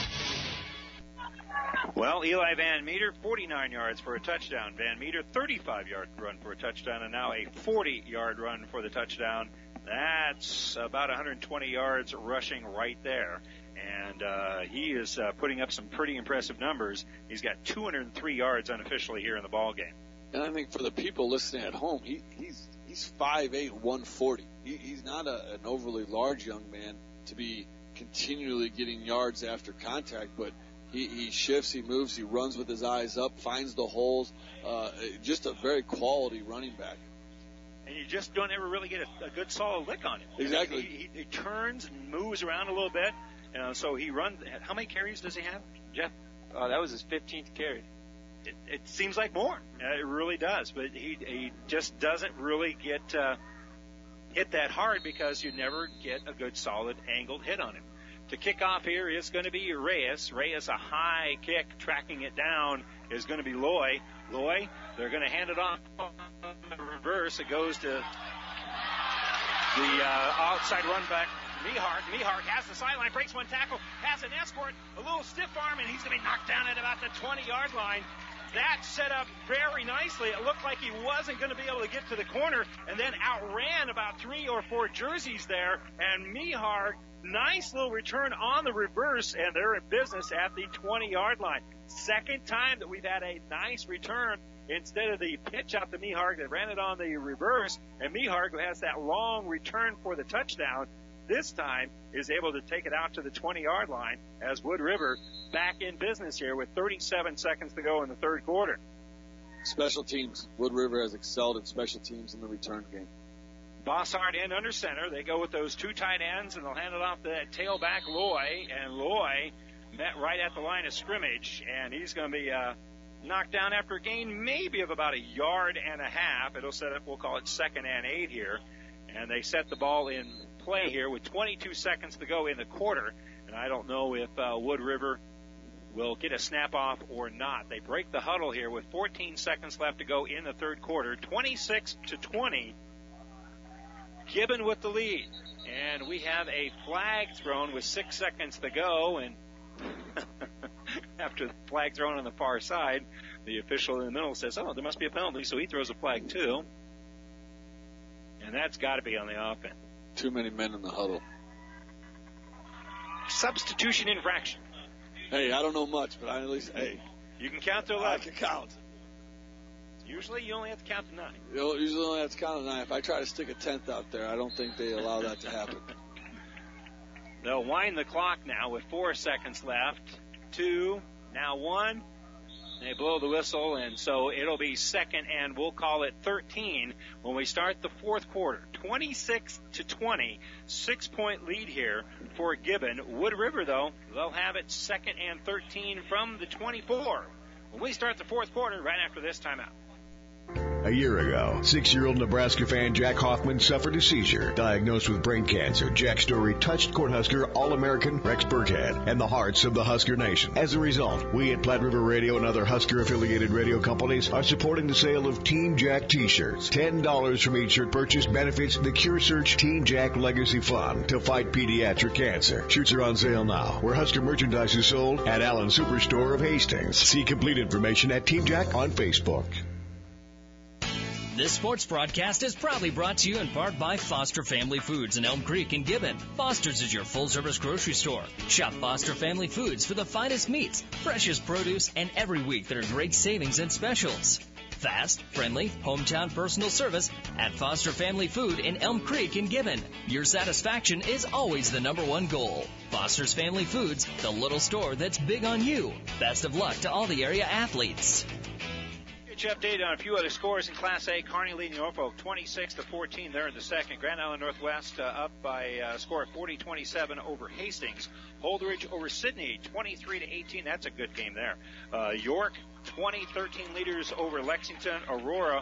Well, Eli Van Meter, forty-nine yards for a touchdown. Van Meter, thirty-five-yard run for a touchdown, and now a forty-yard run for the touchdown. That's about one hundred twenty yards rushing right there. And uh, he is uh, putting up some pretty impressive numbers. He's got two hundred three yards unofficially here in the ball game. And I think for the people listening at home, he, he's he's five eight, one forty. He, he's not a, an overly large young man to be continually getting yards after contact, but He, he shifts, he moves, he runs with his eyes up, finds the holes. Uh, just a very quality running back. And you just don't ever really get a, a good solid lick on him. Exactly. He, he, he turns and moves around a little bit. Uh, so he runs. How many carries does he have, Jeff? Uh, that was his fifteenth carry. It, it seems like more. Uh, it really does. But he, he just doesn't really get uh, hit that hard because you never get a good solid angled hit on him. To kick off here is going to be Reyes. Reyes, a high kick, tracking it down is going to be Loy. Loy, they're going to hand it off on the reverse. It goes to the uh, outside run back, Mihart. Mihart has the sideline, breaks one tackle, has an escort, a little stiff arm, and he's going to be knocked down at about the twenty-yard line. That set up very nicely. It looked like he wasn't going to be able to get to the corner, and then outran about three or four jerseys there, and Mihart, nice little return on the reverse, and they're in business at the twenty-yard line. Second time that we've had a nice return instead of the pitch out to Mihart that ran it on the reverse, and Mihart, who has that long return for the touchdown, this time is able to take it out to the twenty-yard line as Wood River back in business here with thirty-seven seconds to go in the third quarter. Special teams. Wood River has excelled in special teams in the return game. Bossard in under center. They go with those two tight ends, and they'll hand it off to that tailback Loy, and Loy met right at the line of scrimmage, and he's going to be uh, knocked down after a gain maybe of about a yard and a half. It'll set up, we'll call it second and eight here, and they set the ball in play here with twenty-two seconds to go in the quarter, and I don't know if uh, Wood River will get a snap off or not. They break the huddle here with fourteen seconds left to go in the third quarter. twenty-six to twenty. Gibbon with the lead. And we have a flag thrown with six seconds to go. And after the flag thrown on the far side, the official in the middle says, oh, there must be a penalty, so he throws a flag too. And that's got to be on the offense. Too many men in the huddle. Substitution infraction. Hey, I don't know much, but I at least, hey. You can count to eleven. I can count. Usually you only have to count to nine. You usually only have to count to nine. If I try to stick a tenth out there, I don't think they allow that to happen. They'll wind the clock now with four seconds left. Two, now one. They blow the whistle, and so it'll be second, and we'll call it thirteen when we start the fourth quarter. twenty-six to twenty, six-point lead here for Gibbon. Wood River, though, they'll have it second and thirteen from the twenty-four when we start the fourth quarter right after this timeout. A year ago, six-year-old Nebraska fan Jack Hoffman suffered a seizure. Diagnosed with brain cancer, Jack's story touched Cornhusker All-American Rex Burkhead and the hearts of the Husker Nation. As a result, we at Platte River Radio and other Husker-affiliated radio companies are supporting the sale of Team Jack T-shirts. ten dollars from each shirt purchase benefits the Cure Search Team Jack Legacy Fund to fight pediatric cancer. Shirts are on sale now, where Husker merchandise is sold at Allen Superstore of Hastings. See complete information at Team Jack on Facebook. This sports broadcast is proudly brought to you in part by Foster Family Foods in Elm Creek and Gibbon. Foster's is your full-service grocery store. Shop Foster Family Foods for the finest meats, freshest produce, and every week there are great savings and specials. Fast, friendly, hometown personal service at Foster Family Food in Elm Creek and Gibbon. Your satisfaction is always the number one goal. Foster's Family Foods, the little store that's big on you. Best of luck to all the area athletes. Update on a few other scores in Class A. Kearney leading Norfolk twenty-six to fourteen there in the second. Grand Island Northwest uh, up by a uh, score of forty twenty-seven over Hastings. Holdridge over Sydney twenty-three to eighteen. That's a good game there. Uh, York twenty thirteen leaders over Lexington. Aurora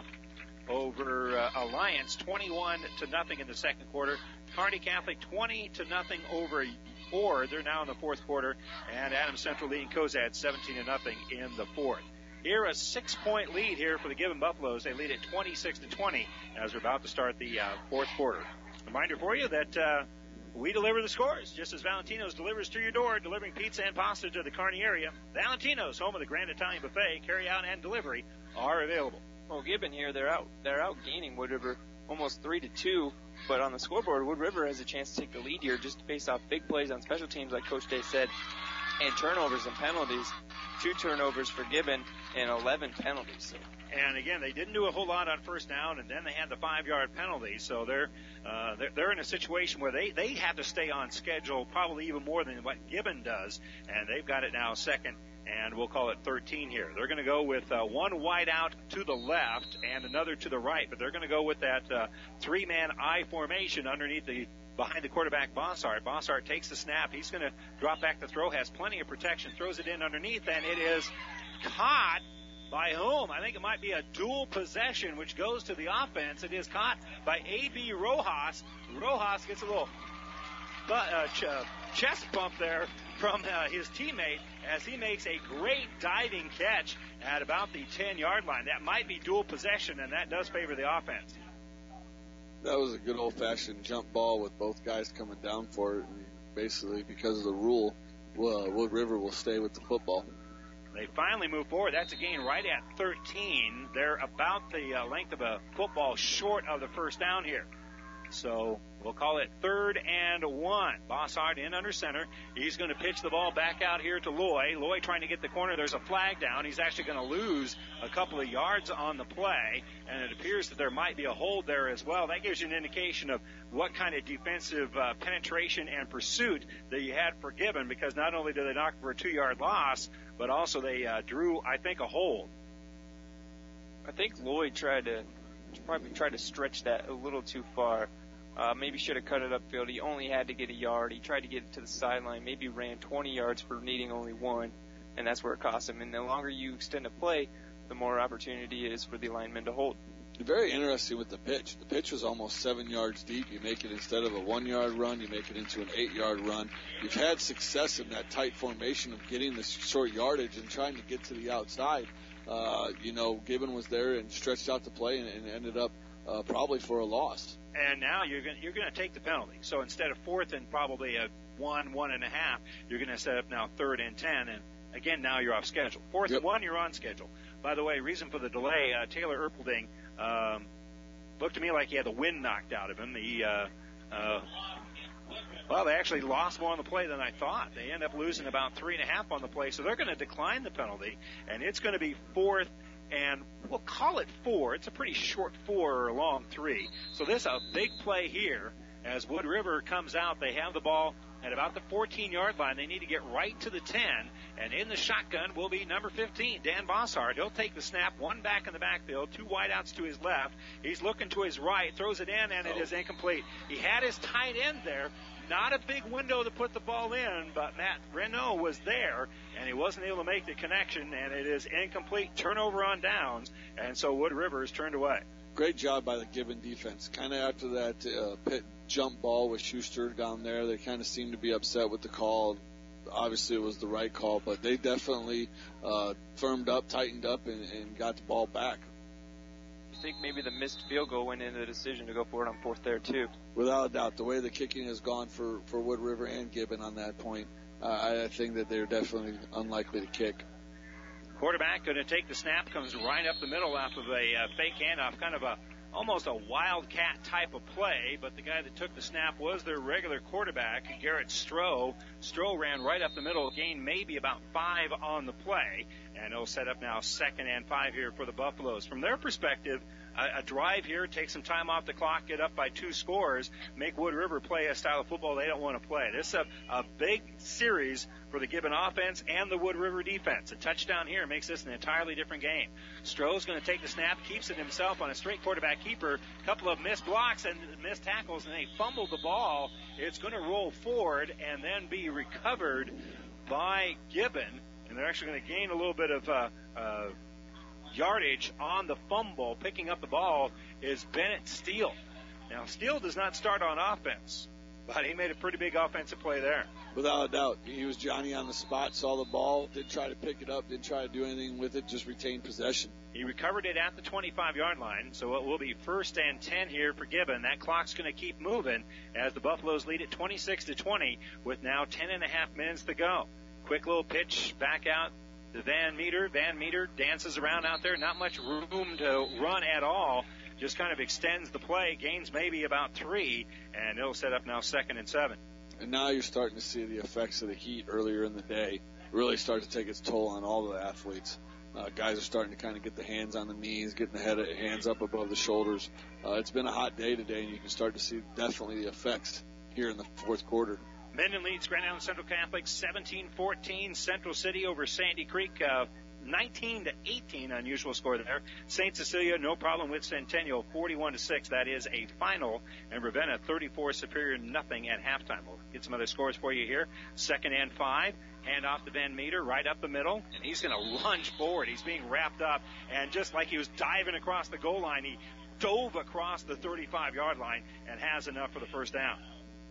over uh, Alliance twenty-one to nothing in the second quarter. Kearney Catholic twenty to nothing over Ord. They're now in the fourth quarter. And Adams Central leading Cozad seventeen to nothing in the fourth. Here, a six-point lead here for the Gibbon Buffaloes. They lead at twenty-six to twenty as we're about to start the uh, fourth quarter. Reminder for you that uh, we deliver the scores, just as Valentino's delivers to your door, delivering pizza and pasta to the Kearney area. Valentino's, home of the Grand Italian Buffet, carry-out and delivery are available. Well, Gibbon here, they're out, they're out gaining Wood River almost three to two. But on the scoreboard, Wood River has a chance to take the lead here just based off big plays on special teams, like Coach Day said, and turnovers and penalties. Two turnovers for Gibbon and eleven penalties. So. And again, they didn't do a whole lot on first down, and then they had the five-yard penalty. So they're, uh, they're they're in a situation where they they have to stay on schedule, probably even more than what Gibbon does. And they've got it now second, and we'll call it thirteen here. They're going to go with uh, one wide out to the left and another to the right, but they're going to go with that uh, three-man I formation underneath the. Behind the quarterback, Bossart. Bossart takes the snap. He's going to drop back the throw, has plenty of protection, throws it in underneath, and it is caught by whom? I think it might be a dual possession, which goes to the offense. It is caught by A B. Rojas. Rojas gets a little uh, ch- uh, chest bump there from uh, his teammate as he makes a great diving catch at about the ten-yard line. That might be dual possession, and that does favor the offense. That was a good old-fashioned jump ball with both guys coming down for it. And basically, because of the rule, well, Wood River will stay with the football. They finally move forward. That's a gain right at thirteen. They're about the uh, length of a football short of the first down here. So we'll call it third and one. Bossart in under center. He's going to pitch the ball back out here to Loy. Loy trying to get the corner. There's a flag down. He's actually going to lose a couple of yards on the play, and it appears that there might be a hold there as well. That gives you an indication of what kind of defensive uh, penetration and pursuit that you had for Gibbon, because not only did they knock for a two-yard loss, but also they uh, drew, I think, a hold. I think Lloyd tried to probably tried to stretch that a little too far. Uh, maybe should have cut it upfield. He only had to get a yard. He tried to get it to the sideline. Maybe ran twenty yards for needing only one, and that's where it cost him. And the longer you extend a play, the more opportunity is for the lineman to hold. Very interesting with the pitch. The pitch was almost seven yards deep. You make it instead of a one-yard run, you make it into an eight-yard run. You've had success in that tight formation of getting the short yardage and trying to get to the outside. Uh, you know, Gibbon was there and stretched out the play and, and ended up uh, probably for a loss. And now you're going you're going to take the penalty. So instead of fourth and probably a one, one and a half, you're going to set up now third and ten. And again, now you're off schedule. Fourth yep. and one, you're on schedule. By the way, reason for the delay, uh, Taylor Erpelding um, looked to me like he had the wind knocked out of him. He, uh, uh, well, they actually lost more on the play than I thought. They end up losing about three and a half on the play, so they're going to decline the penalty, and it's going to be fourth and we'll call it four. It's a pretty short four or a long three. So this is a big play here as Wood River comes out. They have the ball at about the fourteen-yard line. They need to get right to the ten, and in the shotgun will be number fifteen, Dan Bossart. He'll take the snap, one back in the backfield, two wideouts to his left. He's looking to his right, throws it in, and it is incomplete. He had his tight end there. Not a big window to put the ball in, but Matt Renault was there, and he wasn't able to make the connection, and it is incomplete. Turnover on downs, and so Wood River is turned away. Great job by the Gibbon defense. Kind of after that uh, pit jump ball with Schuster down there, they kind of seemed to be upset with the call. Obviously, it was the right call, but they definitely uh, firmed up, tightened up, and, and got the ball back. I think maybe the missed field goal went into the decision to go for it on fourth there, too. Without a doubt. The way the kicking has gone for, for Wood River and Gibbon on that point, uh, I think that they're definitely unlikely to kick. Quarterback going to take the snap, comes right up the middle off of a uh, fake handoff, kind of a almost a wildcat type of play, but the guy that took the snap was their regular quarterback, Garrett Stroh. Stroh ran right up the middle, gained maybe about five on the play, and it'll set up now second and five here for the Buffaloes. From their perspective, a, a drive here, take some time off the clock, get up by two scores, make Wood River play a style of football they don't want to play. This is a, a big series for the Gibbon offense and the Wood River defense. A touchdown here makes this an entirely different game. Stroh's going to take the snap, keeps it himself on a straight quarterback keeper. A couple of missed blocks and missed tackles, and they fumbled the ball. It's going to roll forward and then be recovered by Gibbon, and they're actually going to gain a little bit of uh, uh, yardage on the fumble. Picking up the ball is Bennett Steele. Now, Steele does not start on offense, but he made a pretty big offensive play there. Without a doubt. He was Johnny on the spot, saw the ball, didn't try to pick it up, didn't try to do anything with it, just retained possession. He recovered it at the twenty-five-yard line, so it will be first and ten here for Gibbon. That clock's going to keep moving as the Buffaloes lead it twenty-six to twenty with now ten and a half minutes to go. Quick little pitch back out to Van Meter. Van Meter dances around out there. Not much room to run at all. Just kind of extends the play, gains maybe about three, and it'll set up now second and seven. And now you're starting to see the effects of the heat earlier in the day really start to take its toll on all the athletes. Uh, guys are starting to kind of get the hands on the knees, getting the head, hands up above the shoulders. Uh, it's been a hot day today, and you can start to see definitely the effects here in the fourth quarter. Minden leads Grand Island Central Catholic seventeen fourteen. Central City over Sandy Creek uh, nineteen to eighteen. Unusual score there. Saint Cecilia, no problem with Centennial, forty-one to six. That is a final. And Ravenna, thirty-four superior, nothing at halftime. We'll get some other scores for you here. Second and five. Hand off to Van Meter, right up the middle, and he's going to lunge forward. He's being wrapped up, and just like he was diving across the goal line, he dove across the thirty-five-yard line and has enough for the first down.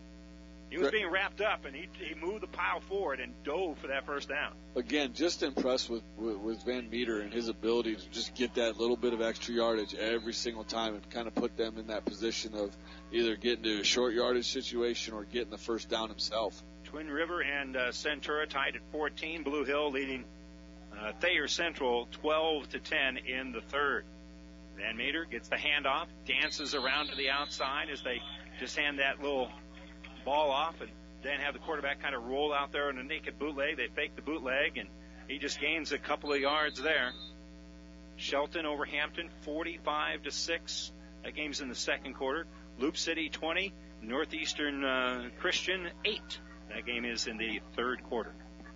He was being wrapped up, and he, he moved the pile forward and dove for that first down. Again, just impressed with, with, with Van Meter and his ability to just get that little bit of extra yardage every single time and kind of put them in that position of either getting to a short yardage situation or getting the first down himself. Twin River and uh, Centura tied at fourteen. Blue Hill leading uh, Thayer Central twelve to ten in the third. Van Meter gets the handoff, dances around to the outside as they just hand that little ball off and then have the quarterback kind of roll out there on a naked bootleg. They fake the bootleg, and he just gains a couple of yards there. Shelton over Hampton, forty-five to six. That game's in the second quarter. Loop City, twenty. Northeastern uh, Christian, eight. That game is in the third quarter.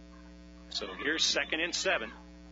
So here's second and seven.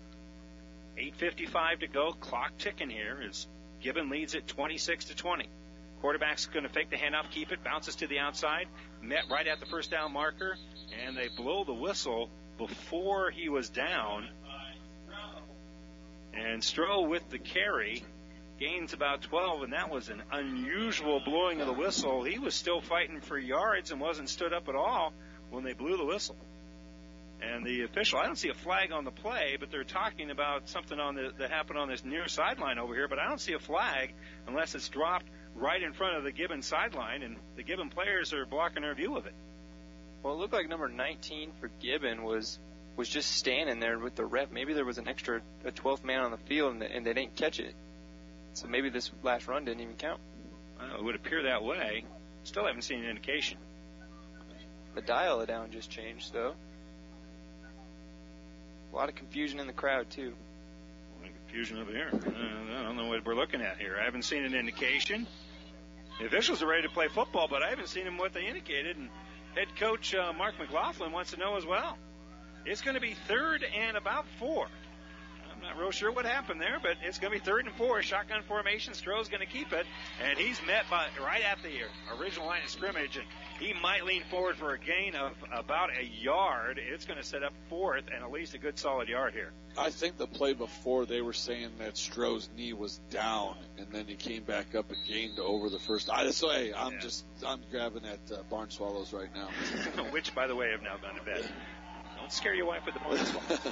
eight fifty-five to go. Clock ticking here as Gibbon leads it twenty-six to twenty. Quarterback's going to fake the handoff, keep it, bounces to the outside, met right at the first down marker, and they blow the whistle before he was down. And Stroh with the carry, gains about twelve, and that was an unusual blowing of the whistle. He was still fighting for yards and wasn't stood up at all when they blew the whistle. And the official, I don't see a flag on the play, but they're talking about something on the, that happened on this near sideline over here, but I don't see a flag unless it's dropped right in front of the Gibbon sideline, and the Gibbon players are blocking their view of it. Well, it looked like number nineteen for Gibbon was was just standing there with the ref. Maybe there was an extra, a twelfth man on the field, and, the, and they didn't catch it. So maybe this last run didn't even count. Well, it would appear that way. Still haven't seen an indication. The dial down just changed, though. A lot of confusion in the crowd, too. A lot of confusion over here. I don't know what we're looking at here. I haven't seen an indication. The officials are ready to play football, but I haven't seen them what they indicated. And head coach uh, Mark McLaughlin wants to know as well. It's going to be third and about four. I'm not real sure what happened there, but it's going to be third and four. Shotgun formation. Stroh's going to keep it, and he's met by right at the original line of scrimmage, and he might lean forward for a gain of about a yard. It's going to set up fourth and at least a good solid yard here. I think the play before they were saying that Stroh's knee was down, and then he came back up and gained over the first. I so hey, I'm yeah. just I'm grabbing at uh, Barn Swallows right now, which by the way have now gone to bed. Don't scare your wife with the Barn Swallows.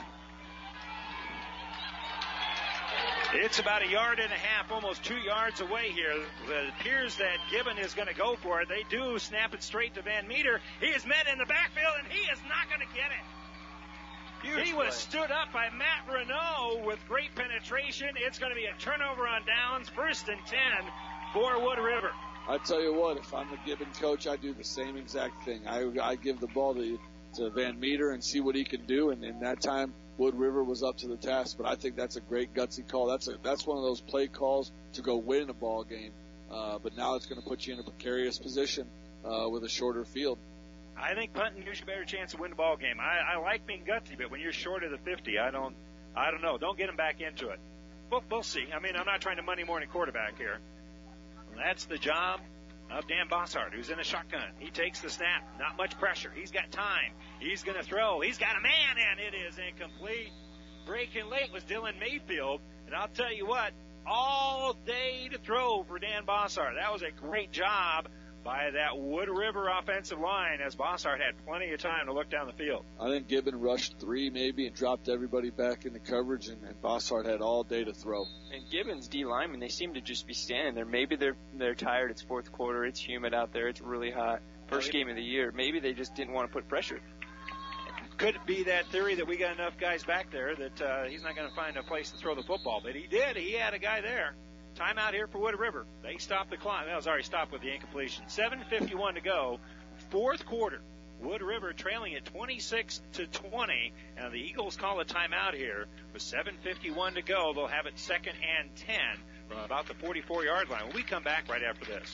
It's about a yard and a half, almost two yards away here. It appears that Gibbon is going to go for it. They do snap it straight to Van Meter. He is met in the backfield, and he is not going to get it. Huge he play. Was stood up by Matt Renault with great penetration. It's going to be a turnover on downs, first and ten for Wood River. I tell you what, if I'm the Gibbon coach, I do the same exact thing. I, I give the ball to, to Van Meter and see what he can do, and in that time, Wood River was up to the task, but I think that's a great gutsy call. That's a that's one of those play calls to go win a ball game. Uh, but now it's going to put you in a precarious position uh, with a shorter field. I think punting gives you a better chance to win the ball game. I, I like being gutsy, but when you're short of the fifty, I don't I don't know. Don't get him back into it. We'll, we'll see. I mean, I'm not trying to Monday morning quarterback here. That's the job of Dan Bossart, who's in a shotgun. He takes the snap. Not much pressure. He's got time. He's going to throw. He's got a man, and it is incomplete. Breaking late was Dylan Mayfield. And I'll tell you what, all day to throw for Dan Bossart. That was a great job by that Wood River offensive line, as Bossart had plenty of time to look down the field. I think Gibbon rushed three maybe and dropped everybody back into coverage, and, and Bossart had all day to throw. And Gibbon's D linemen, they seem to just be standing there. Maybe they're they're tired. It's fourth quarter. It's humid out there. It's really hot. First game of the year. Maybe they just didn't want to put pressure. Could it be that theory that we got enough guys back there that uh, he's not going to find a place to throw the football? But he did. He had a guy there. Timeout here for Wood River. They stopped the clock. That was already stopped with the incompletion. seven fifty-one to go. Fourth quarter. Wood River trailing at twenty-six to twenty. And the Eagles call a timeout here. With seven fifty-one to go, they'll have it second and ten from about the forty-four-yard line. When we come back right after this.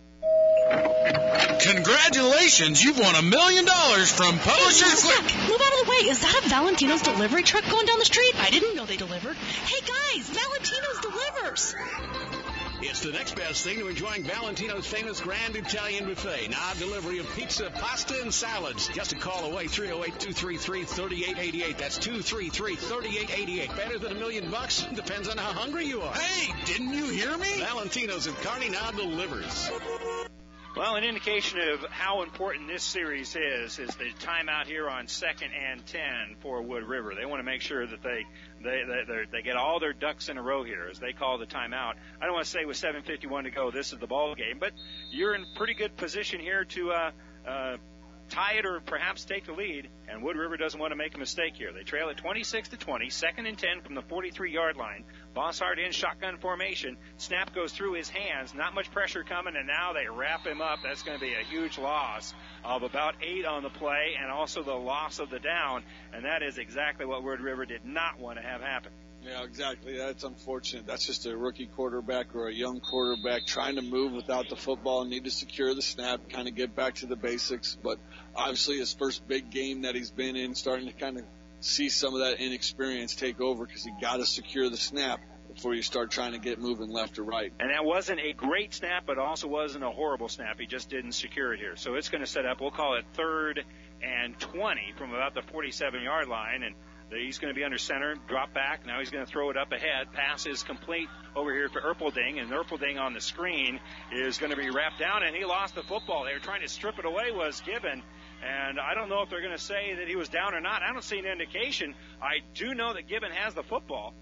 Congratulations, you've won a million dollars from Publishers Click. Move out of the way. Is that a Valentino's delivery truck going down the street? I didn't know they delivered. Hey, guys, Valentino's delivers. It's the next best thing to enjoying Valentino's famous Grand Italian Buffet. Now delivery of pizza, pasta, and salads. Just a call away, three oh eight, two three three, three eight eight eight. That's two three three, three eight eight eight. Better than a million bucks? Depends on how hungry you are. Hey, didn't you hear me? Valentino's at Kearney now delivers. Well, an indication of how important this series is is the timeout here on second and ten for Wood River. They want to make sure that they they they, they get all their ducks in a row here, as they call the timeout. I don't want to say with seven fifty-one to go, this is the ball game, but you're in pretty good position here to uh, uh, tie it or perhaps take the lead. And Wood River doesn't want to make a mistake here. They trail at twenty-six to twenty, second and ten from the forty-three-yard line. Bossart in shotgun formation. Snap goes through his hands. Not much pressure coming, and now they wrap him up. That's going to be a huge loss of about eight on the play, and also the loss of the down. And that is exactly what Wood River did not want to have happen. Yeah, exactly. That's unfortunate. That's just a rookie quarterback or a young quarterback trying to move without the football, need to secure the snap, kind of get back to the basics. But obviously his first big game that he's been in, starting to kind of see some of that inexperience take over because he got to secure the snap before you start trying to get moving left or right. And that wasn't a great snap, but also wasn't a horrible snap. He just didn't secure it here. So it's going to set up, we'll call it third and twenty from about the forty-seven-yard line. And He's going to be under center, drop back. Now he's going to throw it up ahead. Pass is complete over here for Erpelding, and Erpelding on the screen is going to be wrapped down, and he lost the football. They were trying to strip it away, was Gibbon, and I don't know if they're going to say that he was down or not. I don't see an indication. I do know that Gibbon has the football,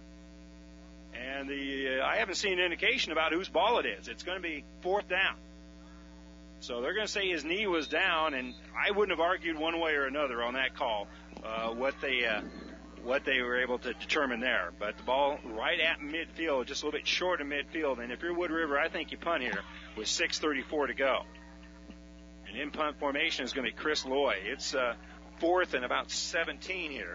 and the uh, I haven't seen an indication about whose ball it is. It's going to be fourth down. So they're going to say his knee was down, and I wouldn't have argued one way or another on that call. Uh, what they uh, what they were able to determine there. But the ball right at midfield, just a little bit short of midfield. And if you're Wood River, I think you punt here with six thirty-four to go. And in punt formation is going to be Chris Loy. It's uh, fourth and about seventeen here.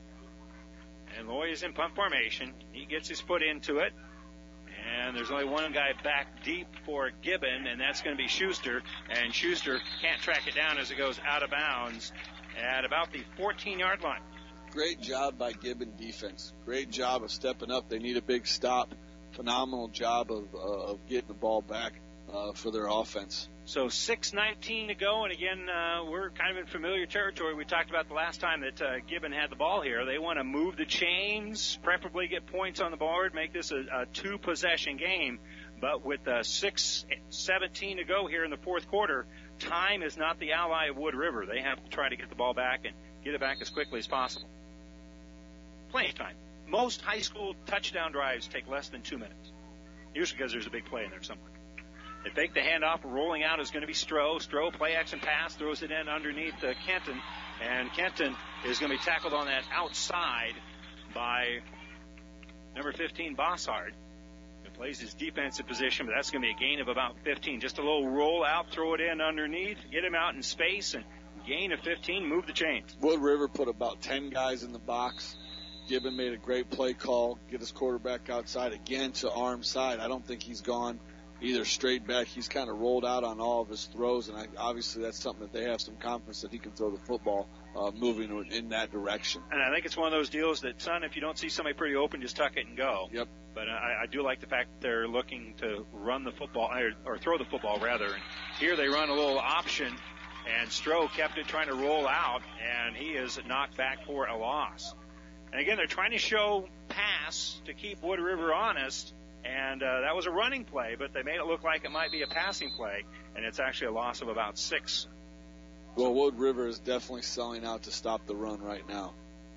And Loy is in punt formation. He gets his foot into it. And there's only one guy back deep for Gibbon, and that's going to be Schuster. And Schuster can't track it down as it goes out of bounds at about the fourteen-yard line. Great job by Gibbon defense. Great job of stepping up. They need a big stop. Phenomenal job of, uh, of getting the ball back uh, for their offense. So six nineteen to go, and again, uh, we're kind of in familiar territory. We talked about the last time that uh, Gibbon had the ball here. They want to move the chains, preferably get points on the board, make this a, a two-possession game. But with uh, six seventeen to go here in the fourth quarter, time is not the ally of Wood River. They have to try to get the ball back and get it back as quickly as possible. Plenty of time. Most high school touchdown drives take less than two minutes. Usually because there's a big play in there somewhere. They fake the handoff. Rolling out is going to be Stroh. Stroh, play action pass, throws it in underneath uh, Kenton. And Kenton is going to be tackled on that outside by number fifteen, Bossard. He plays his defensive position, but that's going to be a gain of about fifteen. Just a little roll out, throw it in underneath, get him out in space, and gain of fifteen, move the chains. Wood River put about ten guys in the box. Gibbon made a great play call, get his quarterback outside again to arm side. I don't think he's gone either straight back. He's kind of rolled out on all of his throws, and I, obviously that's something that they have some confidence that he can throw the football uh, moving in that direction. And I think it's one of those deals that, son, if you don't see somebody pretty open, just tuck it and go. Yep. But I, I do like the fact that they're looking to run the football, or, or throw the football, rather. And here they run a little option, and Stroh kept it trying to roll out, and he is knocked back for a loss. And again, they're trying to show pass to keep Wood River honest, and uh, that was a running play, but they made it look like it might be a passing play, and it's actually a loss of about six. Well, Wood River is definitely selling out to stop the run right now.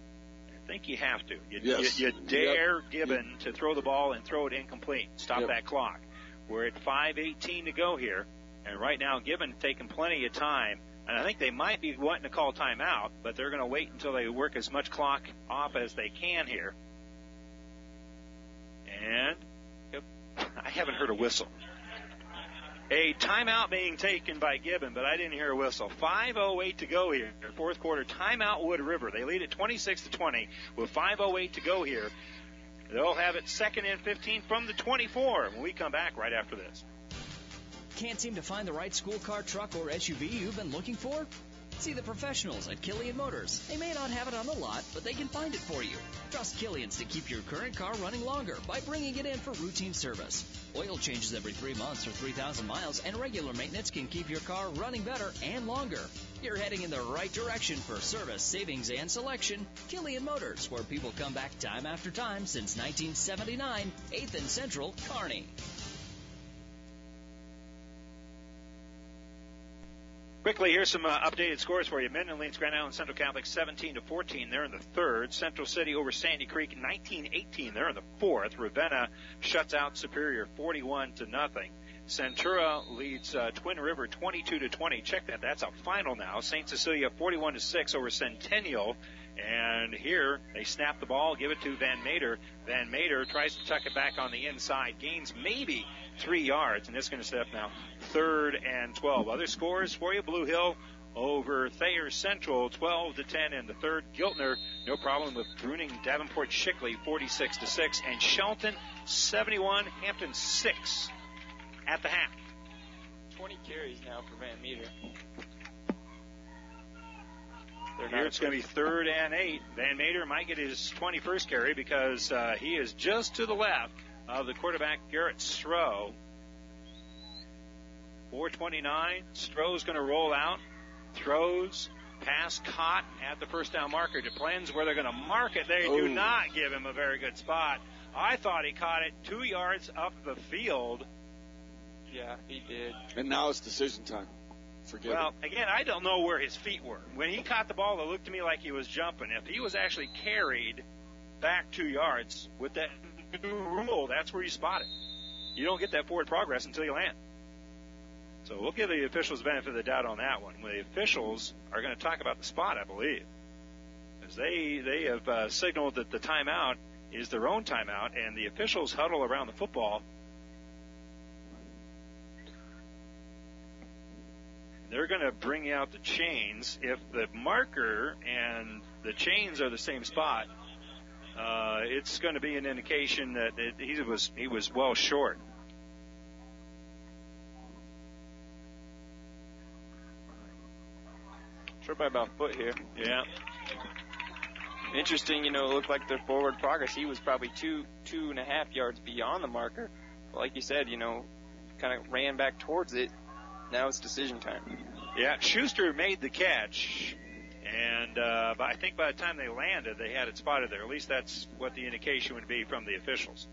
I think you have to. You, yes. you, you dare yep. Gibbon yep. to throw the ball and throw it incomplete. Stop yep. that clock. We're at five eighteen to go here, and right now Gibbon taking plenty of time. And I think they might be wanting to call timeout, but they're going to wait until they work as much clock off as they can here. And I haven't heard a whistle. A timeout being taken by Gibbon, but I didn't hear a whistle. five oh eight to go here. Fourth quarter, timeout Wood River. They lead at twenty-six to twenty with five oh eight to go here. They'll have it second and fifteen from the twenty-four when we come back right after this. Can't seem to find the right school car, truck, or S U V you've been looking for? See the professionals at Killian Motors. They may not have it on the lot, but they can find it for you. Trust Killian's to keep your current car running longer by bringing it in for routine service. Oil changes every three months or three thousand miles, and regular maintenance can keep your car running better and longer. You're heading in the right direction for service, savings, and selection. Killian Motors, where people come back time after time since nineteen seventy-nine, eighth and Central, Kearney. Quickly, here's some uh, updated scores for you. Minden leads Grand Island Central Catholic seventeen to fourteen. They're in the third. Central City over Sandy Creek nineteen eighteen. They're in the fourth. Ravenna shuts out Superior forty-one to nothing. Centura leads uh, Twin River twenty-two to twenty. Check that. That's a final now. Saint Cecilia forty-one to six over Centennial. And here they snap the ball, give it to Van Mater. Van Mater tries to tuck it back on the inside, gains maybe three yards, and it's going to set up now third and twelve. Other scores for you: Blue Hill over Thayer Central, twelve to ten in the third. Giltner, no problem with Bruning Davenport Shickley, forty-six to six, and Shelton seventy-one, Hampton six at the half. twenty carries now for Van Meter. Here it's going to be third and eight. Van Mater might get his twenty-first carry because uh, he is just to the left of the quarterback, Garrett Stroh. four twenty-nine. Stroh's going to roll out. Throws. Pass caught at the first down marker. Depends where they're going to mark it. They Ooh. do not give him a very good spot. I thought he caught it two yards up the field. Yeah, he did. And now it's decision time. Forget well, it. again, I don't know where his feet were. When he caught the ball, it looked to me like he was jumping. If he was actually carried back two yards with that new rule, that's where you spot it. You don't get that forward progress until you land. So we'll give the officials the benefit of the doubt on that one. The officials are going to talk about the spot, I believe, because they they have uh, signaled that the timeout is their own timeout, and the officials huddle around the football. They're going to bring out the chains. If the marker and the chains are the same spot, uh, it's going to be an indication that it, he was he was well short. Short by about a foot here. Yeah. Interesting, you know, it looked like their forward progress. He was probably two, two and a half yards beyond the marker. But like you said, you know, kind of ran back towards it. Now it's decision time. Yeah, Schuster made the catch, and uh, I think by the time they landed, they had it spotted there. At least that's what the indication would be from the officials.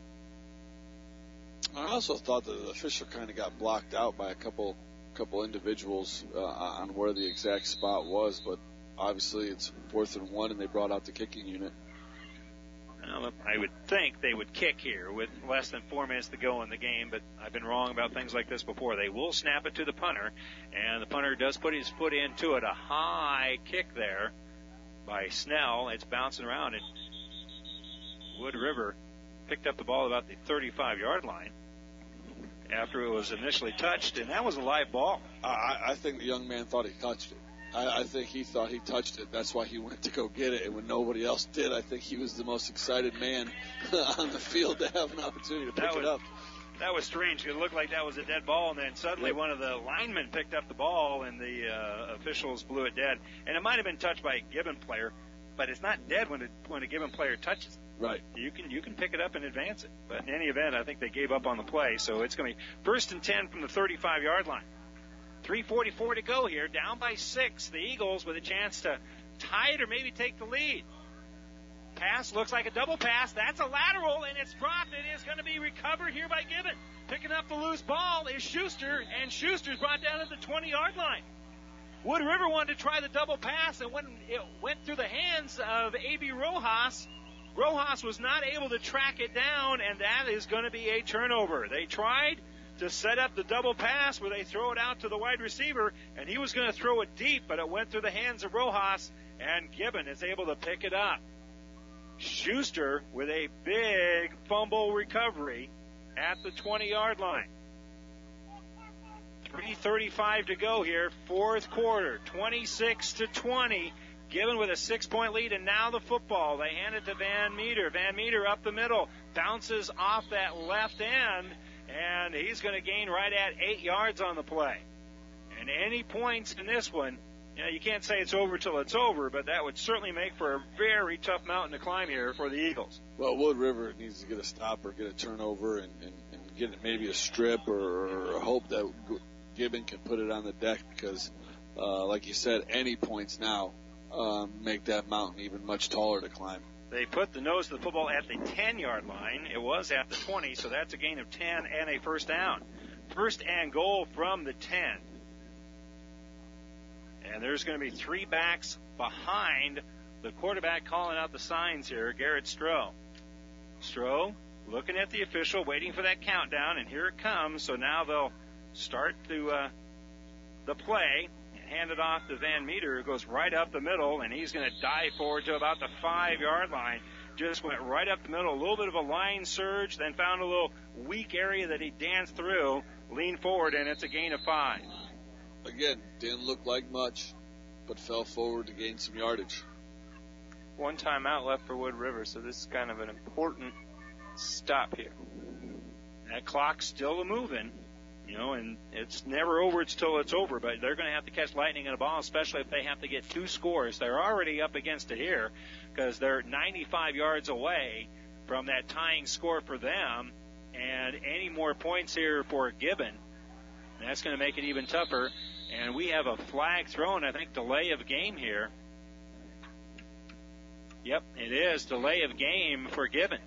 I also thought that the official kind of got blocked out by a couple couple individuals uh, on where the exact spot was, but obviously it's fourth and one, and they brought out the kicking unit. Well, I would think they would kick here with less than four minutes to go in the game, but I've been wrong about things like this before. They will snap it to the punter, and the punter does put his foot into it. A high kick there by Snell. It's bouncing around, and Wood River picked up the ball about the thirty-five-yard line after it was initially touched, and that was a live ball. I, I think the young man thought he touched it. I, I think he thought he touched it. That's why he went to go get it. And when nobody else did, I think he was the most excited man on the field to have an opportunity to pick that was, it up. That was strange. It looked like that was a dead ball, and then suddenly yep. one of the linemen picked up the ball, and the uh, officials blew it dead. And it might have been touched by a Gibbon player, but it's not dead when, it, when a Gibbon player touches it. Right. You can you can pick it up and advance it. But in any event, I think they gave up on the play, so it's going to be first and ten from the thirty-five-yard line. three forty-four to go here, down by six. The Eagles with a chance to tie it or maybe take the lead. Pass looks like a double pass. That's a lateral, and it's dropped. It is going to be recovered here by Gibbon. Picking up the loose ball is Schuster, and Schuster's brought down at the twenty-yard line. Wood River wanted to try the double pass, and when it went through the hands of A B Rojas, Rojas was not able to track it down, and that is going to be a turnover. They tried to set up the double pass where they throw it out to the wide receiver, and he was going to throw it deep, but it went through the hands of Rojas, and Gibbon is able to pick it up. Schuster with a big fumble recovery at the twenty-yard line. three thirty-five to go here, fourth quarter, twenty-six to twenty. Gibbon with a six-point lead, and now the football. They hand it to Van Meter. Van Meter up the middle, bounces off that left end, and he's going to gain right at eight yards on the play. And any points in this one, you know, you can't say it's over till it's over, but that would certainly make for a very tough mountain to climb here for the Eagles. Well, Wood River needs to get a stop or get a turnover and, and, and get maybe a strip or, or hope that Gibbon can put it on the deck because, uh, like you said, any points now um, make that mountain even much taller to climb. They put the nose of the football at the ten-yard line. It was at the twenty, so that's a gain of ten and a first down. First and goal from the ten. And there's going to be three backs behind the quarterback calling out the signs here, Garrett Stroh. Stroh looking at the official, waiting for that countdown, and here it comes. So now they'll start to uh, the play. Hand it off to Van Meter, who goes right up the middle, and he's going to dive forward to about the five-yard line. Just went right up the middle, a little bit of a line surge, then found a little weak area that he danced through, leaned forward, and it's a gain of five. Again, didn't look like much, but fell forward to gain some yardage. One timeout left for Wood River, so this is kind of an important stop here. That clock's still a-moving. You know, and it's never over until it's over, but they're going to have to catch lightning in a ball, especially if they have to get two scores. They're already up against it here because they're ninety-five yards away from that tying score for them, and any more points here for Gibbon, that's going to make it even tougher. And we have a flag thrown, I think, delay of game here. Yep, it is delay of game for Gibbon.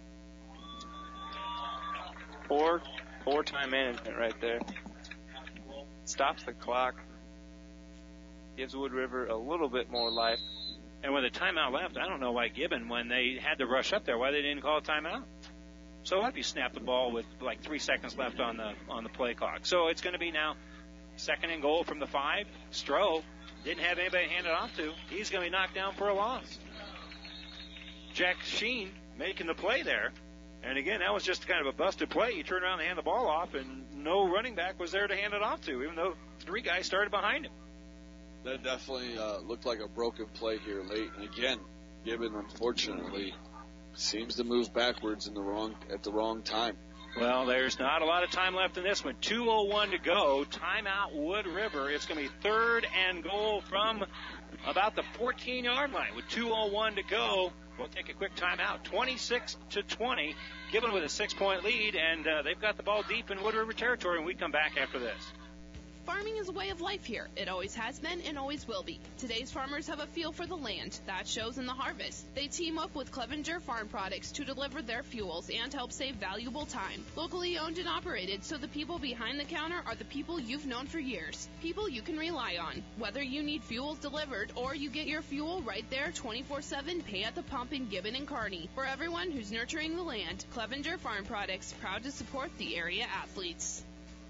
Poor, poor time management right there. Stops the clock. Gives Wood River a little bit more life. And with a timeout left, I don't know why Gibbon, when they had to rush up there, why they didn't call a timeout. So what if you snap the ball with like three seconds left on the on the play clock? So it's going to be now second and goal from the five. Stroh didn't have anybody to hand it off to. He's going to be knocked down for a loss. Jack Sheen making the play there. And again, that was just kind of a busted play. You turn around and hand the ball off, and no running back was there to hand it off to, even though three guys started behind him. That definitely uh, looked like a broken play here late. And again, Gibbon, unfortunately, seems to move backwards in the wrong at the wrong time. Well, there's not a lot of time left in this one. two oh one to go. Timeout Wood River. It's going to be third and goal from about the fourteen-yard line. With two oh one to go, we'll take a quick timeout. twenty-six to twenty. Gibbon with a six-point lead, and uh, they've got the ball deep in Wood River territory, and we come back after this. Farming is a way of life here. It always has been and always will be. Today's farmers have a feel for the land. That shows in the harvest. They team up with Clevenger Farm Products to deliver their fuels and help save valuable time. Locally owned and operated, so the people behind the counter are the people you've known for years. People you can rely on. Whether you need fuels delivered or you get your fuel right there twenty-four seven, pay at the pump in Gibbon and Kearney. For everyone who's nurturing the land, Clevenger Farm Products, proud to support the area athletes.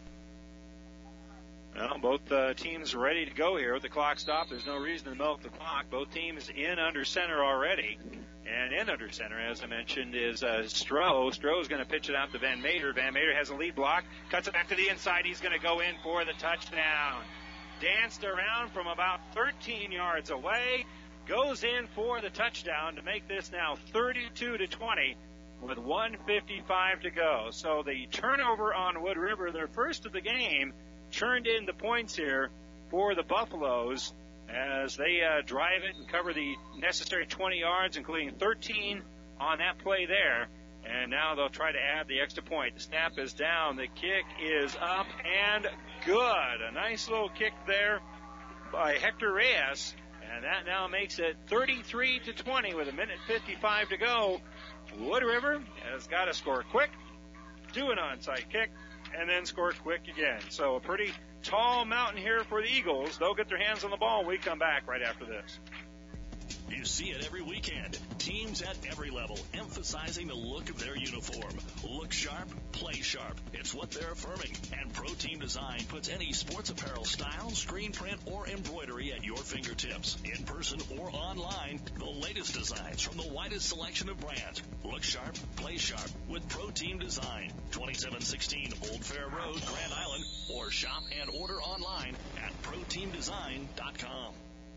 Well, both uh, teams ready to go here with the clock stopped. There's no reason to milk the clock. Both teams in under center already. And in under center, as I mentioned, is uh, Stroh. Stroh's going to pitch it out to Van Mater. Van Mater has a lead block. Cuts it back to the inside. He's going to go in for the touchdown. Danced around from about thirteen yards away. Goes in for the touchdown to make this now thirty-two to twenty with one fifty-five to go. So the turnover on Wood River, their first of the game, turned into points here for the Buffaloes as they uh, drive it and cover the necessary twenty yards, including thirteen on that play there. And now they'll try to add the extra point. The snap is down. The kick is up and good. A nice little kick there by Hector Reyes. And that now makes it thirty-three to twenty with a minute fifty-five to go. Wood River has got to score quick, do an onside kick, and then score quick again. So a pretty tall mountain here for the Eagles. They'll get their hands on the ball when we come back right after this. You see it every weekend. Teams at every level emphasizing the look of their uniform. Look sharp, play sharp. It's what they're affirming. And Pro Team Design puts any sports apparel style, screen print, or embroidery at your fingertips. In person or online, the latest designs from the widest selection of brands. Look sharp, play sharp with Pro Team Design. twenty-seven sixteen Old Fair Road, Grand Island, or shop and order online at pro team design dot com.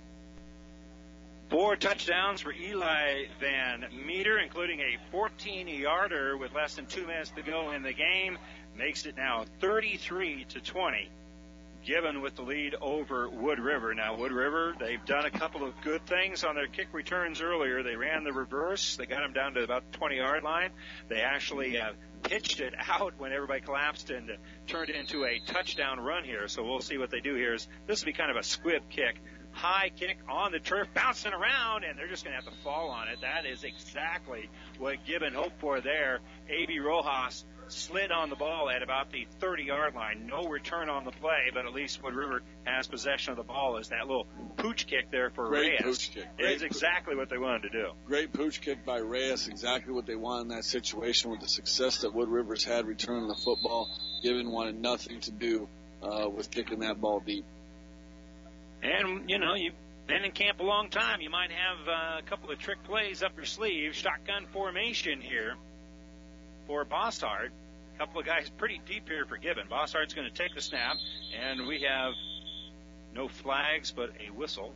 Four touchdowns for Eli Van Meter, including a fourteen-yarder with less than two minutes to go in the game. Makes it now thirty-three to twenty. Gibbon with the lead over Wood River. Now, Wood River, they've done a couple of good things on their kick returns earlier. They ran the reverse. They got them down to about the twenty-yard line. They actually uh, pitched it out when everybody collapsed and uh, turned it into a touchdown run here. So we'll see what they do here. Is this will be kind of a squib kick. High kick on the turf, bouncing around, and they're just going to have to fall on it. That is exactly what Gibbon hoped for there. A B Rojas slid on the ball at about the thirty-yard line. No return on the play, but at least Wood River has possession of the ball as that little pooch kick there for Great Reyes. Pooch kick. Great is exactly what they wanted to do. Great pooch kick by Reyes, exactly what they wanted in that situation with the success that Wood River's had returning the football. Gibbon wanted nothing to do uh, with kicking that ball deep. And, you know, you've been in camp a long time. You might have uh, a couple of trick plays up your sleeve. Shotgun formation here for Bossart. A couple of guys pretty deep here for Gibbon. Bossart's going to take the snap, and we have no flags but a whistle.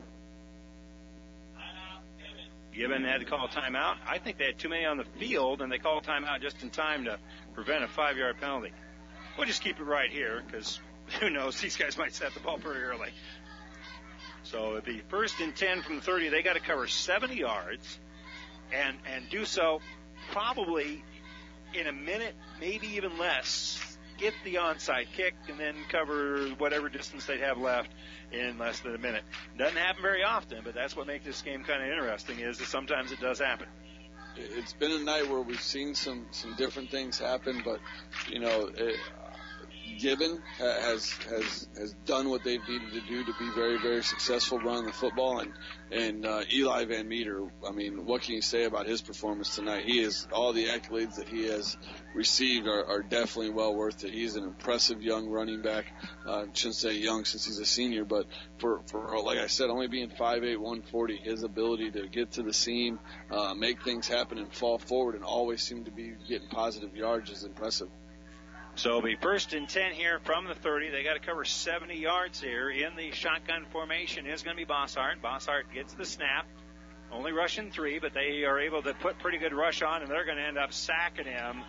Gibbon had to call a timeout. I think they had too many on the field, and they called timeout just in time to prevent a five-yard penalty. We'll just keep it right here because who knows, these guys might set the ball pretty early. So it'd be first and ten from the thirty. They got to cover seventy yards and and do so probably in a minute, maybe even less get the onside kick and then cover whatever distance they'd have left in less than a minute. Doesn't happen very often, but that's what makes this game kind of interesting, is that sometimes it does happen. It's been a night where we've seen some, some different things happen, but, you know, it, Gibbon has has has done what they've needed to do to be very, very successful running the football, and and uh, Eli Van Meter, I mean, what can you say about his performance tonight? He is, all the accolades that he has received are, are definitely well worth it. He's an impressive young running back. Uh, shouldn't say young since he's a senior, but for, for like I said, only being five eight, one forty, his ability to get to the seam, uh, make things happen and fall forward and always seem to be getting positive yards is impressive. So it'll be first and ten here from the thirty. They got to cover seventy yards here. In the shotgun formation is going to be Bossart. Bossart gets the snap. Only rushing three, but they are able to put pretty good rush on, and they're going to end up sacking him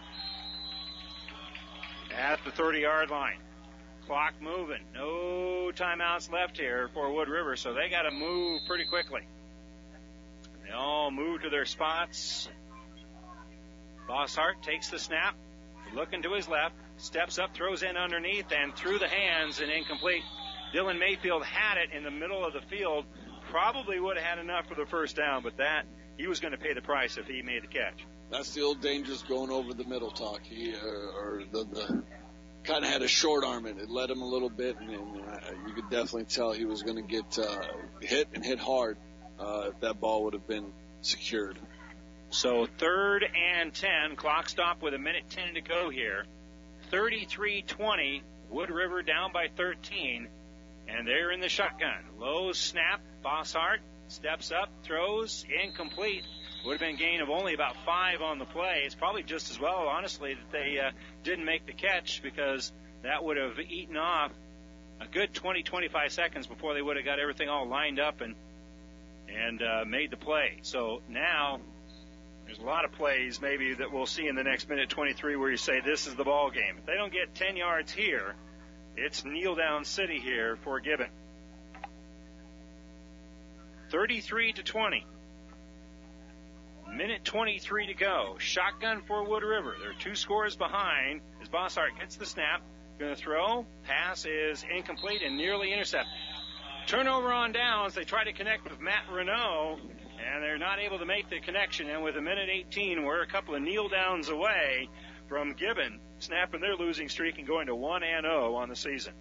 at the thirty-yard line. Clock moving. No timeouts left here for Wood River, so they got to move pretty quickly. They all move to their spots. Bossart takes the snap, looking to his left. Steps up, throws in underneath, and through the hands and incomplete. Dylan Mayfield had it in the middle of the field. Probably would have had enough for the first down, but that, he was going to pay the price if he made the catch. That's the old dangerous going over the middle talk. He, uh, or the, the kind of had a short arm in it. It led him a little bit, and, and uh, you could definitely tell he was going to get uh, hit and hit hard uh, if that ball would have been secured. So third and ten, clock stop with a minute ten to go here. thirty-three twenty, Wood River down by thirteen, and they're in the shotgun. Low snap, Bossart steps up, throws, incomplete. Would have been a gain of only about five on the play. It's probably just as well, honestly, that they uh, didn't make the catch, because that would have eaten off a good twenty, twenty-five seconds before they would have got everything all lined up and and uh, made the play. So now there's a lot of plays maybe that we'll see in the next minute twenty-three where you say this is the ball game. If they don't get ten yards here, it's kneel down city here for Gibbon. thirty-three to twenty. Minute twenty-three to go. Shotgun for Wood River. They're two scores behind as Bossart gets the snap. Going to throw. Pass is incomplete and nearly intercepted. Turnover on downs. They try to connect with Matt Renault, and they're not able to make the connection. And with a minute eighteen, we're a couple of kneel downs away from Gibbon snapping their losing streak and going to one and oh on the season.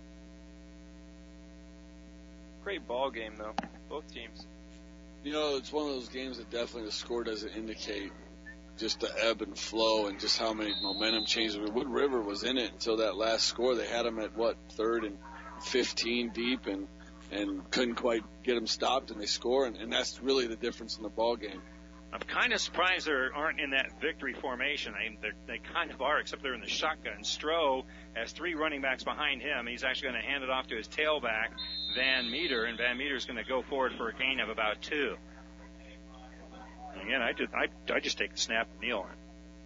Great ball game, though. Both teams. You know, it's one of those games that definitely the score doesn't indicate just the ebb and flow and just how many momentum changes. Wood River was in it until that last score. They had them at, what, third and fifteen deep and, and couldn't quite get them stopped, and they score, and, and that's really the difference in the ball game. I'm kind of surprised they aren't in that victory formation. They they kind of are, except they're in the shotgun. Stroh has three running backs behind him. He's actually going to hand it off to his tailback, Van Meter, and Van Meter's going to go forward for a gain of about two. And again, I just, I, I just take the snap and kneel on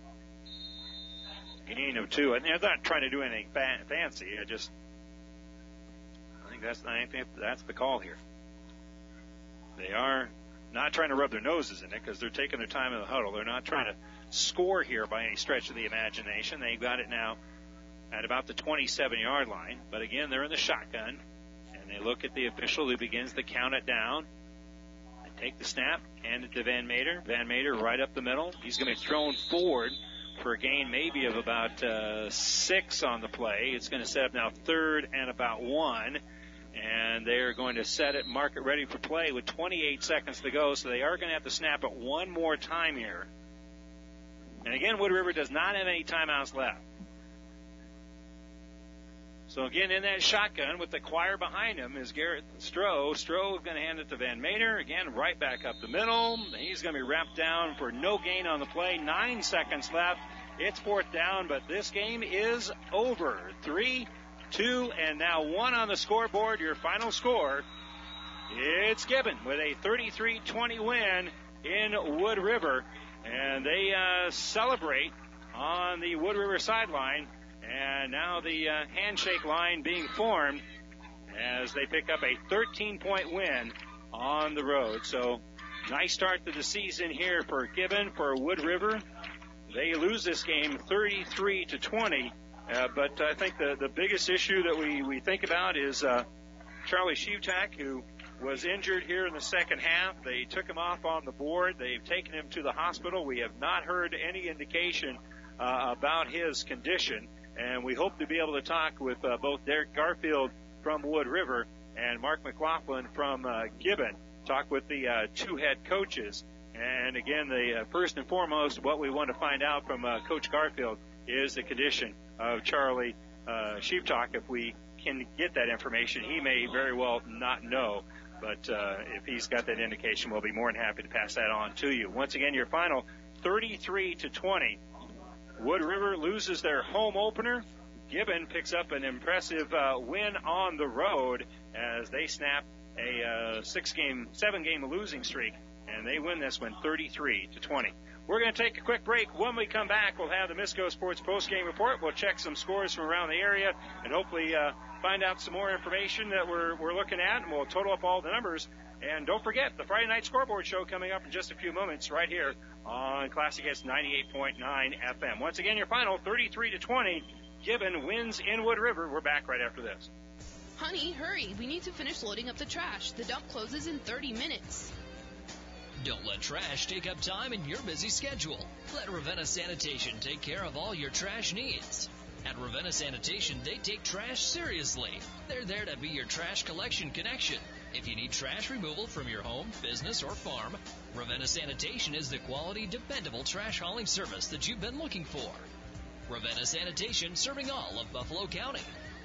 it. Gain of two. And they're not trying to do anything fa- fancy. I just, I think that's, I think that's the call here. They are not trying to rub their noses in it because they're taking their time in the huddle. They're not trying to score here by any stretch of the imagination. They've got it now at about the twenty-seven-yard line. But again, they're in the shotgun, and they look at the official who begins to count it down. They take the snap, hand it to Van Meter. Van Meter right up the middle. He's going to be thrown forward for a gain maybe of about uh, six on the play. It's going to set up now third and about one. And they're going to set it, mark it ready for play with twenty-eight seconds to go. So they are going to have to snap it one more time here. And again, Wood River does not have any timeouts left. So again, in that shotgun with the choir behind him is Garrett Stroh. Stroh is going to hand it to Van Meter. Again, right back up the middle. He's going to be wrapped down for no gain on the play. Nine seconds left. It's fourth down, but this game is over. Three Two, and now one on the scoreboard. Your final score, it's Gibbon with a thirty-three twenty win in Wood River. And they uh, celebrate on the Wood River sideline. And now the uh, handshake line being formed as they pick up a thirteen-point win on the road. So nice start to the season here for Gibbon, for Wood River. They lose this game thirty-three to twenty. Uh, but I think the, the biggest issue that we, we think about is uh, Charlie Shivtak, who was injured here in the second half. They took him off on the board. They've taken him to the hospital. We have not heard any indication uh, about his condition, and we hope to be able to talk with uh, both Derek Garfield from Wood River and Mark McLaughlin from uh, Gibbon, talk with the uh, two head coaches. And again, the uh, first and foremost, what we want to find out from uh, Coach Garfield is the condition of Charlie uh, Shivtak. If we can get that information, he may very well not know. But uh, if he's got that indication, we'll be more than happy to pass that on to you. Once again, your final thirty-three to twenty. Wood River loses their home opener. Gibbon picks up an impressive uh, win on the road as they snap a uh, six-game, seven-game losing streak, and they win this one thirty-three to twenty. We're going to take a quick break. When we come back, we'll have the Misco Sports postgame report. We'll check some scores from around the area and hopefully uh, find out some more information that we're we're looking at, and we'll total up all the numbers. And don't forget, the Friday Night Scoreboard Show coming up in just a few moments right here on Classic Hits ninety-eight point nine F M. Once again, your final thirty-three to twenty. Gibbon wins in Wood River. We're back right after this. Honey, hurry. We need to finish loading up the trash. The dump closes in thirty minutes. Don't let trash take up time in your busy schedule. Let Ravenna Sanitation take care of all your trash needs. At Ravenna Sanitation, they take trash seriously. They're there to be your trash collection connection. If you need trash removal from your home, business, or farm, Ravenna Sanitation is the quality, dependable trash hauling service that you've been looking for. Ravenna Sanitation, serving all of Buffalo County.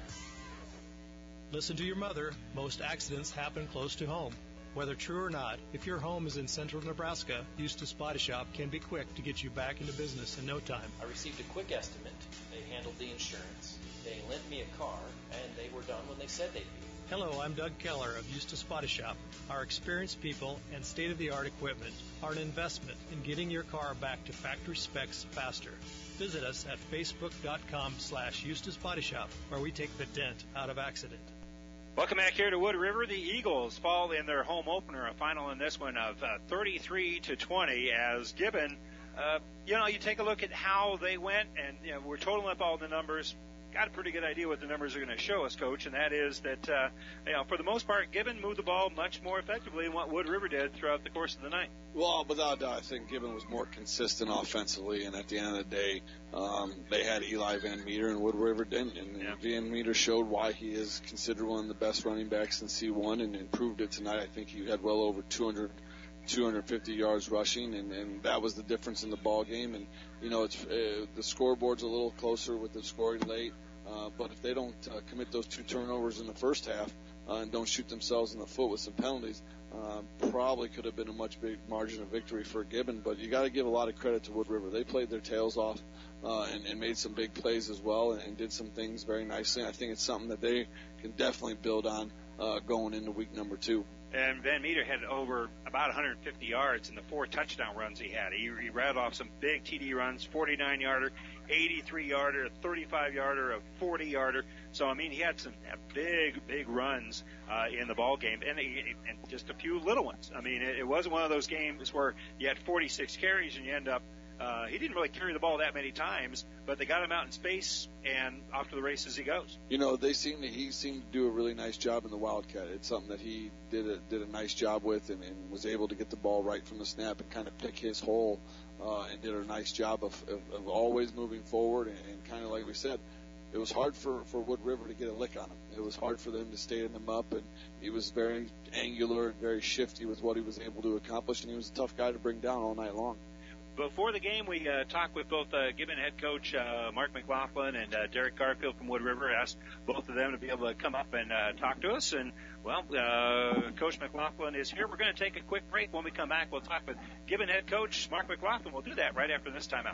Listen to your mother. Most accidents happen close to home. Whether true or not, if your home is in central Nebraska, Eustace Body Shop can be quick to get you back into business in no time. I received a quick estimate. They handled the insurance. They lent me a car, and they were done when they said they'd be. Hello, I'm Doug Keller of Eustace Body Shop. Our experienced people and state-of-the-art equipment are an investment in getting your car back to factory specs faster. Visit us at facebook.com slash Eustace Body Shop, where we take the dent out of accident. Welcome back here to Wood River. The Eagles fall in their home opener, a final in this one of uh, thirty-three to twenty as Gibbon, uh, you know, you take a look at how they went, and you know, we're totaling up all the numbers. Got a pretty good idea what the numbers are going to show us, Coach, and that is that, uh, you know, for the most part, Gibbon moved the ball much more effectively than what Wood River did throughout the course of the night. Well, without a doubt, I think Gibbon was more consistent offensively, and at the end of the day, um, they had Eli Van Meter and Wood River didn't, and yeah. Van Meter showed why he is considered one of the best running backs in C one and improved it tonight. I think he had well over two hundred, two hundred fifty yards rushing, and, and that was the difference in the ball game. And, you know, it's uh, the scoreboard's a little closer with the scoring late. Uh, but if they don't uh, commit those two turnovers in the first half uh, and don't shoot themselves in the foot with some penalties, uh, probably could have been a much big margin of victory for Gibbon. But you got to give a lot of credit to Wood River. They played their tails off uh, and, and made some big plays as well and, and did some things very nicely. I think it's something that they can definitely build on uh, going into week number two. And Van Meter had over about one hundred fifty yards in the four touchdown runs he had. He, he rattled off some big T D runs, forty-nine yarder, eighty-three yarder, a thirty-five yarder, a forty yarder. So, I mean, he had some big, big runs uh, in the ball game, and, and just a few little ones. I mean, it, it wasn't one of those games where you had forty-six carries and you end up Uh, he didn't really carry the ball that many times, but they got him out in space, and off to the races he goes. You know, they seem to, he seemed to do a really nice job in the Wildcat. It's something that he did a, did a nice job with and, and was able to get the ball right from the snap and kind of pick his hole uh, and did a nice job of, of, of always moving forward. And, and kind of like we said, it was hard for, for Wood River to get a lick on him. It was hard for them to stand him up, and he was very angular and very shifty with what he was able to accomplish, and he was a tough guy to bring down all night long. Before the game, we uh, talked with both uh, Gibbon head coach uh, Mark McLaughlin and uh, Derek Garfield from Wood River. Asked both of them to be able to come up and uh, talk to us. And, well, uh, Coach McLaughlin is here. We're going to take a quick break. When we come back, we'll talk with Gibbon head coach Mark McLaughlin. We'll do that right after this timeout.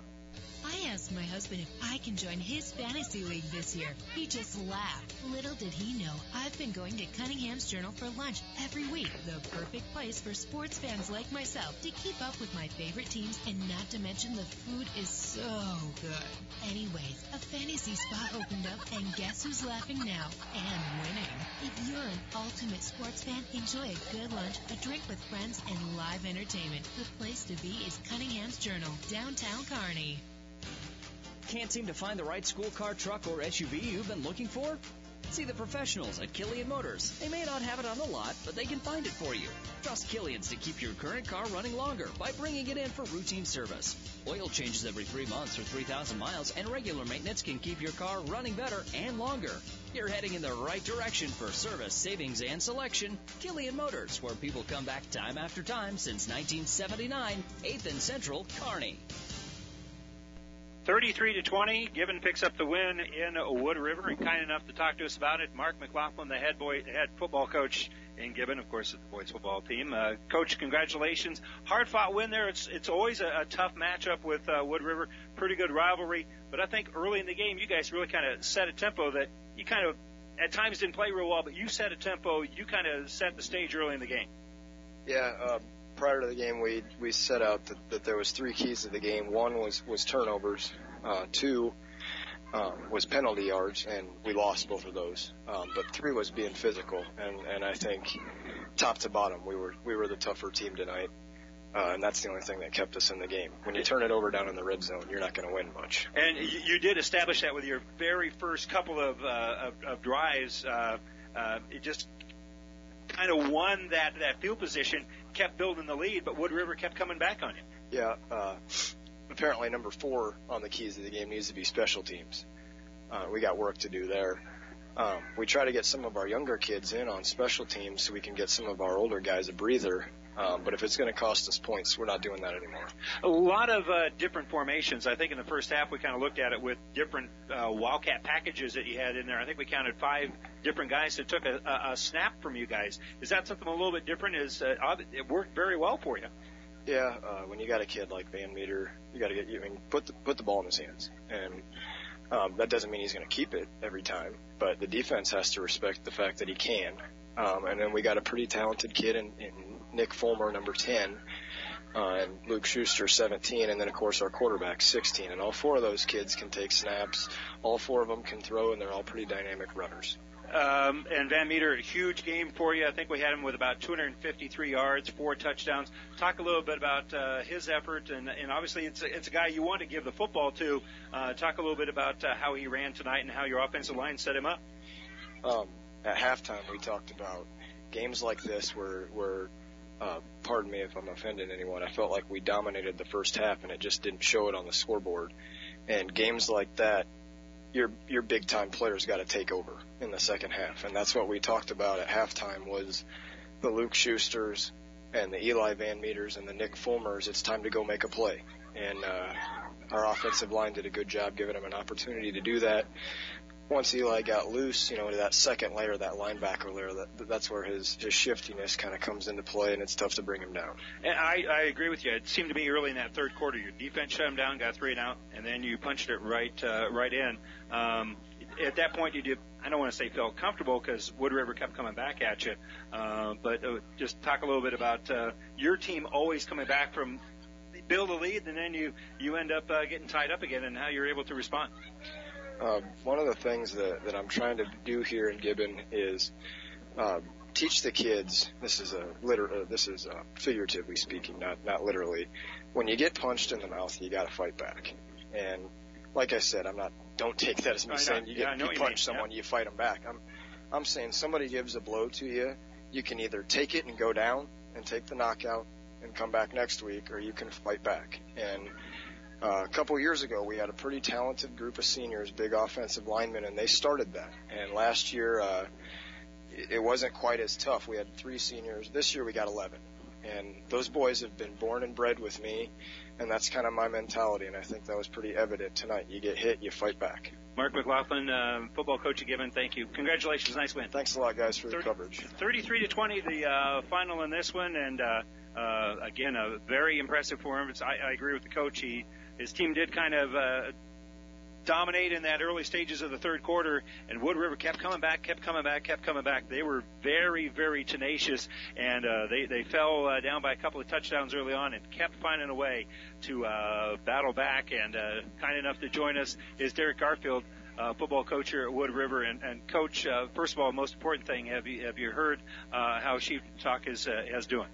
I asked my husband if I can join his fantasy league this year. He just laughed. Little did he know, I've been going to Cunningham's Journal for lunch every week. The perfect place for sports fans like myself to keep up with my favorite teams, and not to mention the food is so good. Anyways, a fantasy spot opened up, and guess who's laughing now and winning? If you're an ultimate sports fan, enjoy a good lunch, a drink with friends, and live entertainment. The place to be is Cunningham's Journal, downtown Kearney. Can't seem to find the right school car, truck, or S U V you've been looking for? See the professionals at Killian Motors. They may not have it on the lot, but they can find it for you. Trust Killian's to keep your current car running longer by bringing it in for routine service. Oil changes every three months or three thousand miles, and regular maintenance can keep your car running better and longer. You're heading in the right direction for service, savings, and selection. Killian Motors, where people come back time after time since nineteen seventy-nine, eighth and Central, Kearney. thirty-three to twenty, Gibbon picks up the win in Wood River, and kind enough to talk to us about it, Mark McLaughlin, the head boy, head football coach in Gibbon, of course, the boys football team. Uh, Coach, congratulations. Hard-fought win there. It's it's always a, a tough matchup with uh, Wood River. Pretty good rivalry, but I think early in the game, you guys really kind of set a tempo that you kind of at times didn't play real well, but you set a tempo. You kind of set the stage early in the game. Yeah. Uh, prior to the game, we we set out that, that there was three keys to the game. One was was turnovers. Uh, two um, was penalty yards, and we lost both of those. Um, but three was being physical, and, and I think top to bottom, we were we were the tougher team tonight, uh, and that's the only thing that kept us in the game. When you turn it over down in the red zone, you're not going to win much. And you, you did establish that with your very first couple of uh, of, of drives. Uh, uh, it just kind of won that that field position, kept building the lead, but Wood River kept coming back on you. Yeah. Uh, Apparently, number four on the keys of the game needs to be special teams. Uh, we got work to do there. Um, we try to get some of our younger kids in on special teams so we can get some of our older guys a breather. Um, but if it's going to cost us points, we're not doing that anymore. A lot of uh, different formations. I think in the first half we kind of looked at it with different uh, Wildcat packages that you had in there. I think we counted five different guys that took a, a, a snap from you guys. Is that something a little bit different? Is uh, it worked very well for you? Yeah, uh, when you got a kid like Van Meter, you got to get you I mean, put the, put the ball in his hands, and um, that doesn't mean he's going to keep it every time. But the defense has to respect the fact that he can. Um, and then we got a pretty talented kid in, in Nick Fulmer, number ten, uh, and Luke Schuster, seventeen, and then of course our quarterback, sixteen. And all four of those kids can take snaps. All four of them can throw, and they're all pretty dynamic runners. Um, and Van Meter, a huge game for you. I think we had him with about two hundred fifty-three yards, four touchdowns. Talk a little bit about uh, his effort, and, and obviously it's a, it's a guy you want to give the football to. Uh, talk a little bit about uh, how he ran tonight and how your offensive line set him up. Um, at halftime, we talked about games like this where, where uh, pardon me if I'm offending anyone, I felt like we dominated the first half and it just didn't show it on the scoreboard. And games like that, your your big time players got to take over in the second half, and that's what we talked about at halftime was the Luke Schusters and the Eli Van Meters and the Nick Fulmers. It's time to go make a play, and uh, our offensive line did a good job giving them an opportunity to do that. Once Eli got loose, you know, to that second layer, that linebacker layer, that, that's where his, his shiftiness kind of comes into play, and it's tough to bring him down. And I, I agree with you. It seemed to me early in that third quarter, your defense shut him down, got three and out, and then you punched it right uh, right in. Um, at that point, you did, I don't want to say felt comfortable because Wood River kept coming back at you, uh, but uh, just talk a little bit about uh, your team always coming back from build a lead, and then you, you end up uh, getting tied up again, and how you're able to respond. Um, one of the things that, that I'm trying to do here in Gibbon is um, teach the kids. This is a liter- uh, this is uh, figuratively speaking, not not literally. When you get punched in the mouth, you got to fight back. And like I said, I'm not. Don't take that as me saying you get yeah, you punch you someone, yeah. you fight them back. I'm I'm saying somebody gives a blow to you, you can either take it and go down and take the knockout and come back next week, or you can fight back. And Uh, a couple years ago, we had a pretty talented group of seniors, big offensive linemen, and they started that. And last year, uh, it wasn't quite as tough. We had three seniors. This year, we got eleven. And those boys have been born and bred with me, and that's kind of my mentality, and I think that was pretty evident tonight. You get hit, you fight back. Mark McLaughlin, uh, football coach at Gibbon, thank you. Congratulations, nice win. Thanks a lot, guys, for the thirty, coverage. thirty-three to twenty, the uh, final in this one, and uh, uh, again, a very impressive performance. I, I agree with the coach. He His team did kind of uh, dominate in that early stages of the third quarter, and Wood River kept coming back, kept coming back, kept coming back. They were very, very tenacious, and uh, they, they fell uh, down by a couple of touchdowns early on and kept finding a way to uh, battle back. And uh, kind enough to join us is Derek Garfield, uh, football coach here at Wood River. And, and Coach, uh, first of all, most important thing, have you, have you heard uh, how Sheep Talk is, uh, is doing?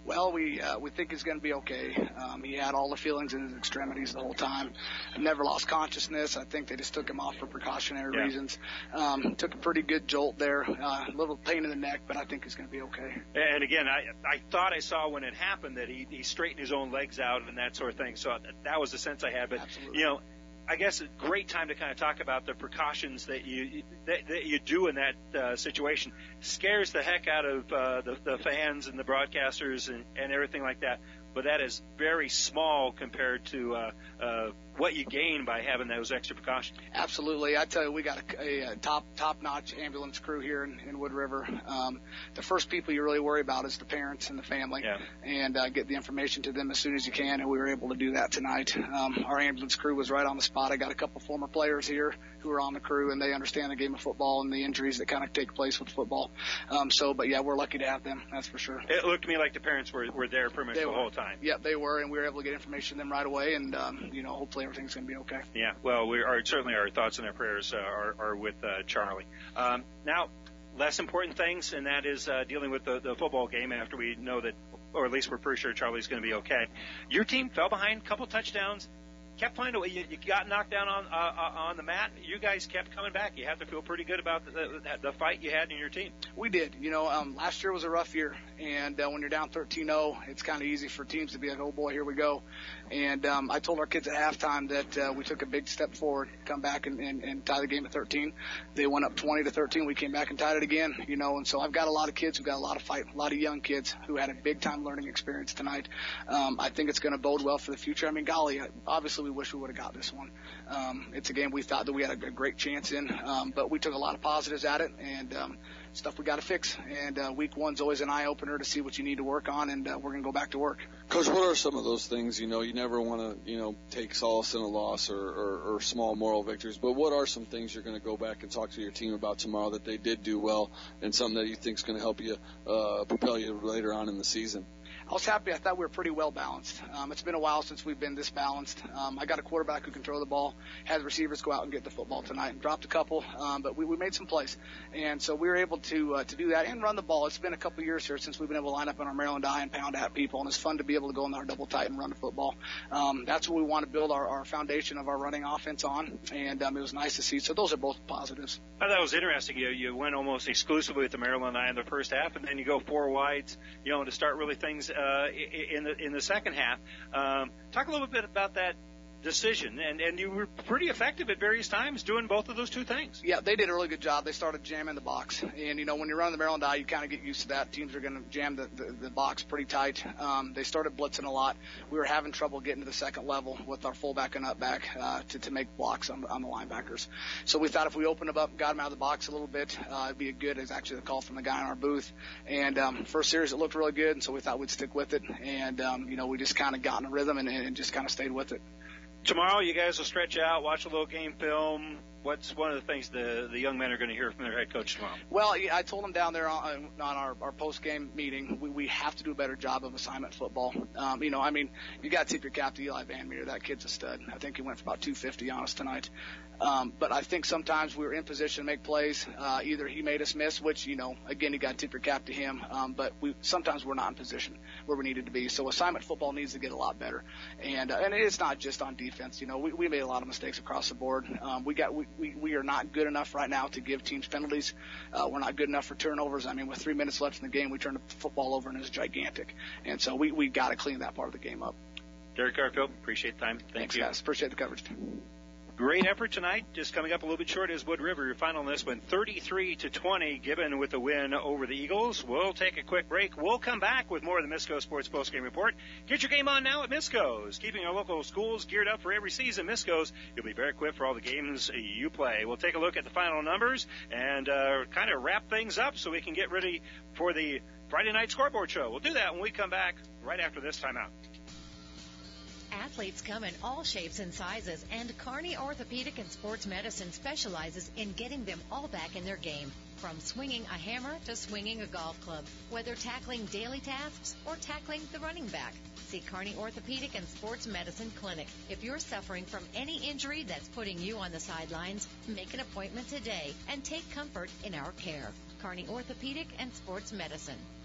Well, we uh, we think he's going to be okay. Um, he had all the feelings in his extremities the whole time. Never lost consciousness. I think they just took him off for precautionary yeah. reasons. Um, took a pretty good jolt there. Uh, a little pain in the neck, but I think he's going to be okay. And again, I I thought I saw when it happened that he, he straightened his own legs out and that sort of thing. So that was the sense I had. But, Absolutely. you know, I guess a great time to kind of talk about the precautions that you that, that you do in that uh, situation. Scares the heck out of uh, the, the fans and the broadcasters and, and everything like that. But that is very small compared to uh, uh, what you gain by having those extra precautions. Absolutely. I tell you, we got a, a, a top, top-notch ambulance crew here in, in Wood River. Um, the first people you really worry about is the parents and the family, yeah. and uh, get the information to them as soon as you can, and we were able to do that tonight. Um, our ambulance crew was right on the spot. I got a couple former players here who are on the crew, and they understand the game of football and the injuries that kind of take place with football. Um, so, but, yeah, we're lucky to have them, that's for sure. It looked to me like the parents were, were there pretty much they the were. whole time. Yeah, they were, and we were able to get information to them right away, and, um, you know, hopefully everything's going to be okay. Yeah, well, we are certainly our thoughts and our prayers uh, are, are with uh, Charlie. Um, now, less important things, and that is uh, dealing with the, the football game after we know that, or at least we're pretty sure Charlie's going to be okay. Your team fell behind, a couple touchdowns, kept finding a way. You, you got knocked down on uh, on the mat. You guys kept coming back. You have to feel pretty good about the, the, the fight you had in your team. We did. You know, um, last year was a rough year, and uh, when you're down thirteen oh, it's kind of easy for teams to be like, oh, boy, here we go. And um, I told our kids at halftime that uh, we took a big step forward, come back and, and, and tie the game at thirteen. They went up twenty to thirteen. We came back and tied it again, you know, and so I've got a lot of kids who got a lot of fight, a lot of young kids who had a big-time learning experience tonight. Um, I think it's going to bode well for the future. I mean, golly, obviously we wish we would have got this one. Um, it's a game we thought that we had a, a great chance in, um, but we took a lot of positives at it, and um, stuff we got to fix. And uh, week one's always an eye-opener to see what you need to work on, and uh, we're going to go back to work. Coach, what are some of those things, you know, you never want to, you know, take solace in a loss or, or, or small moral victories, but what are some things you're going to go back and talk to your team about tomorrow that they did do well and something that you think is going to help you uh, propel you later on in the season? I was happy. I thought we were pretty well balanced. Um, it's been a while since we've been this balanced. Um, I got a quarterback who can throw the ball, has receivers go out and get the football tonight, and dropped a couple, um, but we, we made some plays. And so we were able to uh, to do that and run the ball. It's been a couple years here since we've been able to line up in our Maryland I and pound at people, and it's fun to be able to go in our double tight and run the football. Um, that's what we want to build our, our foundation of our running offense on, and um, it was nice to see. So those are both positives. I thought it was interesting. You you went almost exclusively with the Maryland I in the first half, and then you go four wides, you know, to start really things uh, in the in the second half. Um, talk a little bit about that decision, and, and you were pretty effective at various times doing both of those two things. Yeah, they did a really good job. They started jamming the box, and you know when you run the Maryland I, you kind of get used to that. Teams are going to jam the, the, the box pretty tight. Um, they started blitzing a lot. We were having trouble getting to the second level with our fullback and upback uh, to, to make blocks on, on the linebackers. So we thought if we opened them up and got them out of the box a little bit, uh, it'd be a good. It's actually the call from the guy in our booth. And um, first series it looked really good, and so we thought we'd stick with it. And um, you know we just kind of got in a rhythm and, and just kind of stayed with it. Tomorrow, you guys will stretch out, watch a little game film. What's one of the things the the young men are going to hear from their head coach tomorrow? Well, I told them down there on, on our, our post-game meeting, we, we have to do a better job of assignment football. Um, you know, I mean, you got to tip your cap to Eli Van Meter. That kid's a stud. I think he went for about two fifty on us tonight. Um, but I think sometimes we were in position to make plays. Uh, either he made us miss, which, you know, again, you got to tip your cap to him. Um, but we sometimes we're not in position where we needed to be. So assignment football needs to get a lot better. And uh, and it's not just on defense. You know, we, we made a lot of mistakes across the board. Um, we got we, we, we are not good enough right now to give teams penalties. Uh, we're not good enough for turnovers. I mean, with three minutes left in the game, we turned the football over and it was gigantic. And so we, we got to clean that part of the game up. Derek Garfield, appreciate the time. Thank Thanks, you. guys. Appreciate the coverage. Great effort tonight. Just coming up a little bit short is Wood River. Your final in this one, thirty-three to twenty, Gibbon with the win over the Eagles. We'll take a quick break. We'll come back with more of the Misco Sports Postgame Report. Get your game on now at Misco's. Keeping our local schools geared up for every season. Misco's, you'll be better equipped for all the games you play. We'll take a look at the final numbers and uh, kind of wrap things up so we can get ready for the Friday night scoreboard show. We'll do that when we come back right after this timeout. Athletes come in all shapes and sizes, and Kearney Orthopedic and Sports Medicine specializes in getting them all back in their game. From swinging a hammer to swinging a golf club, whether tackling daily tasks or tackling the running back. See Kearney Orthopedic and Sports Medicine Clinic. If you're suffering from any injury that's putting you on the sidelines, make an appointment today and take comfort in our care. Kearney Orthopedic and Sports Medicine.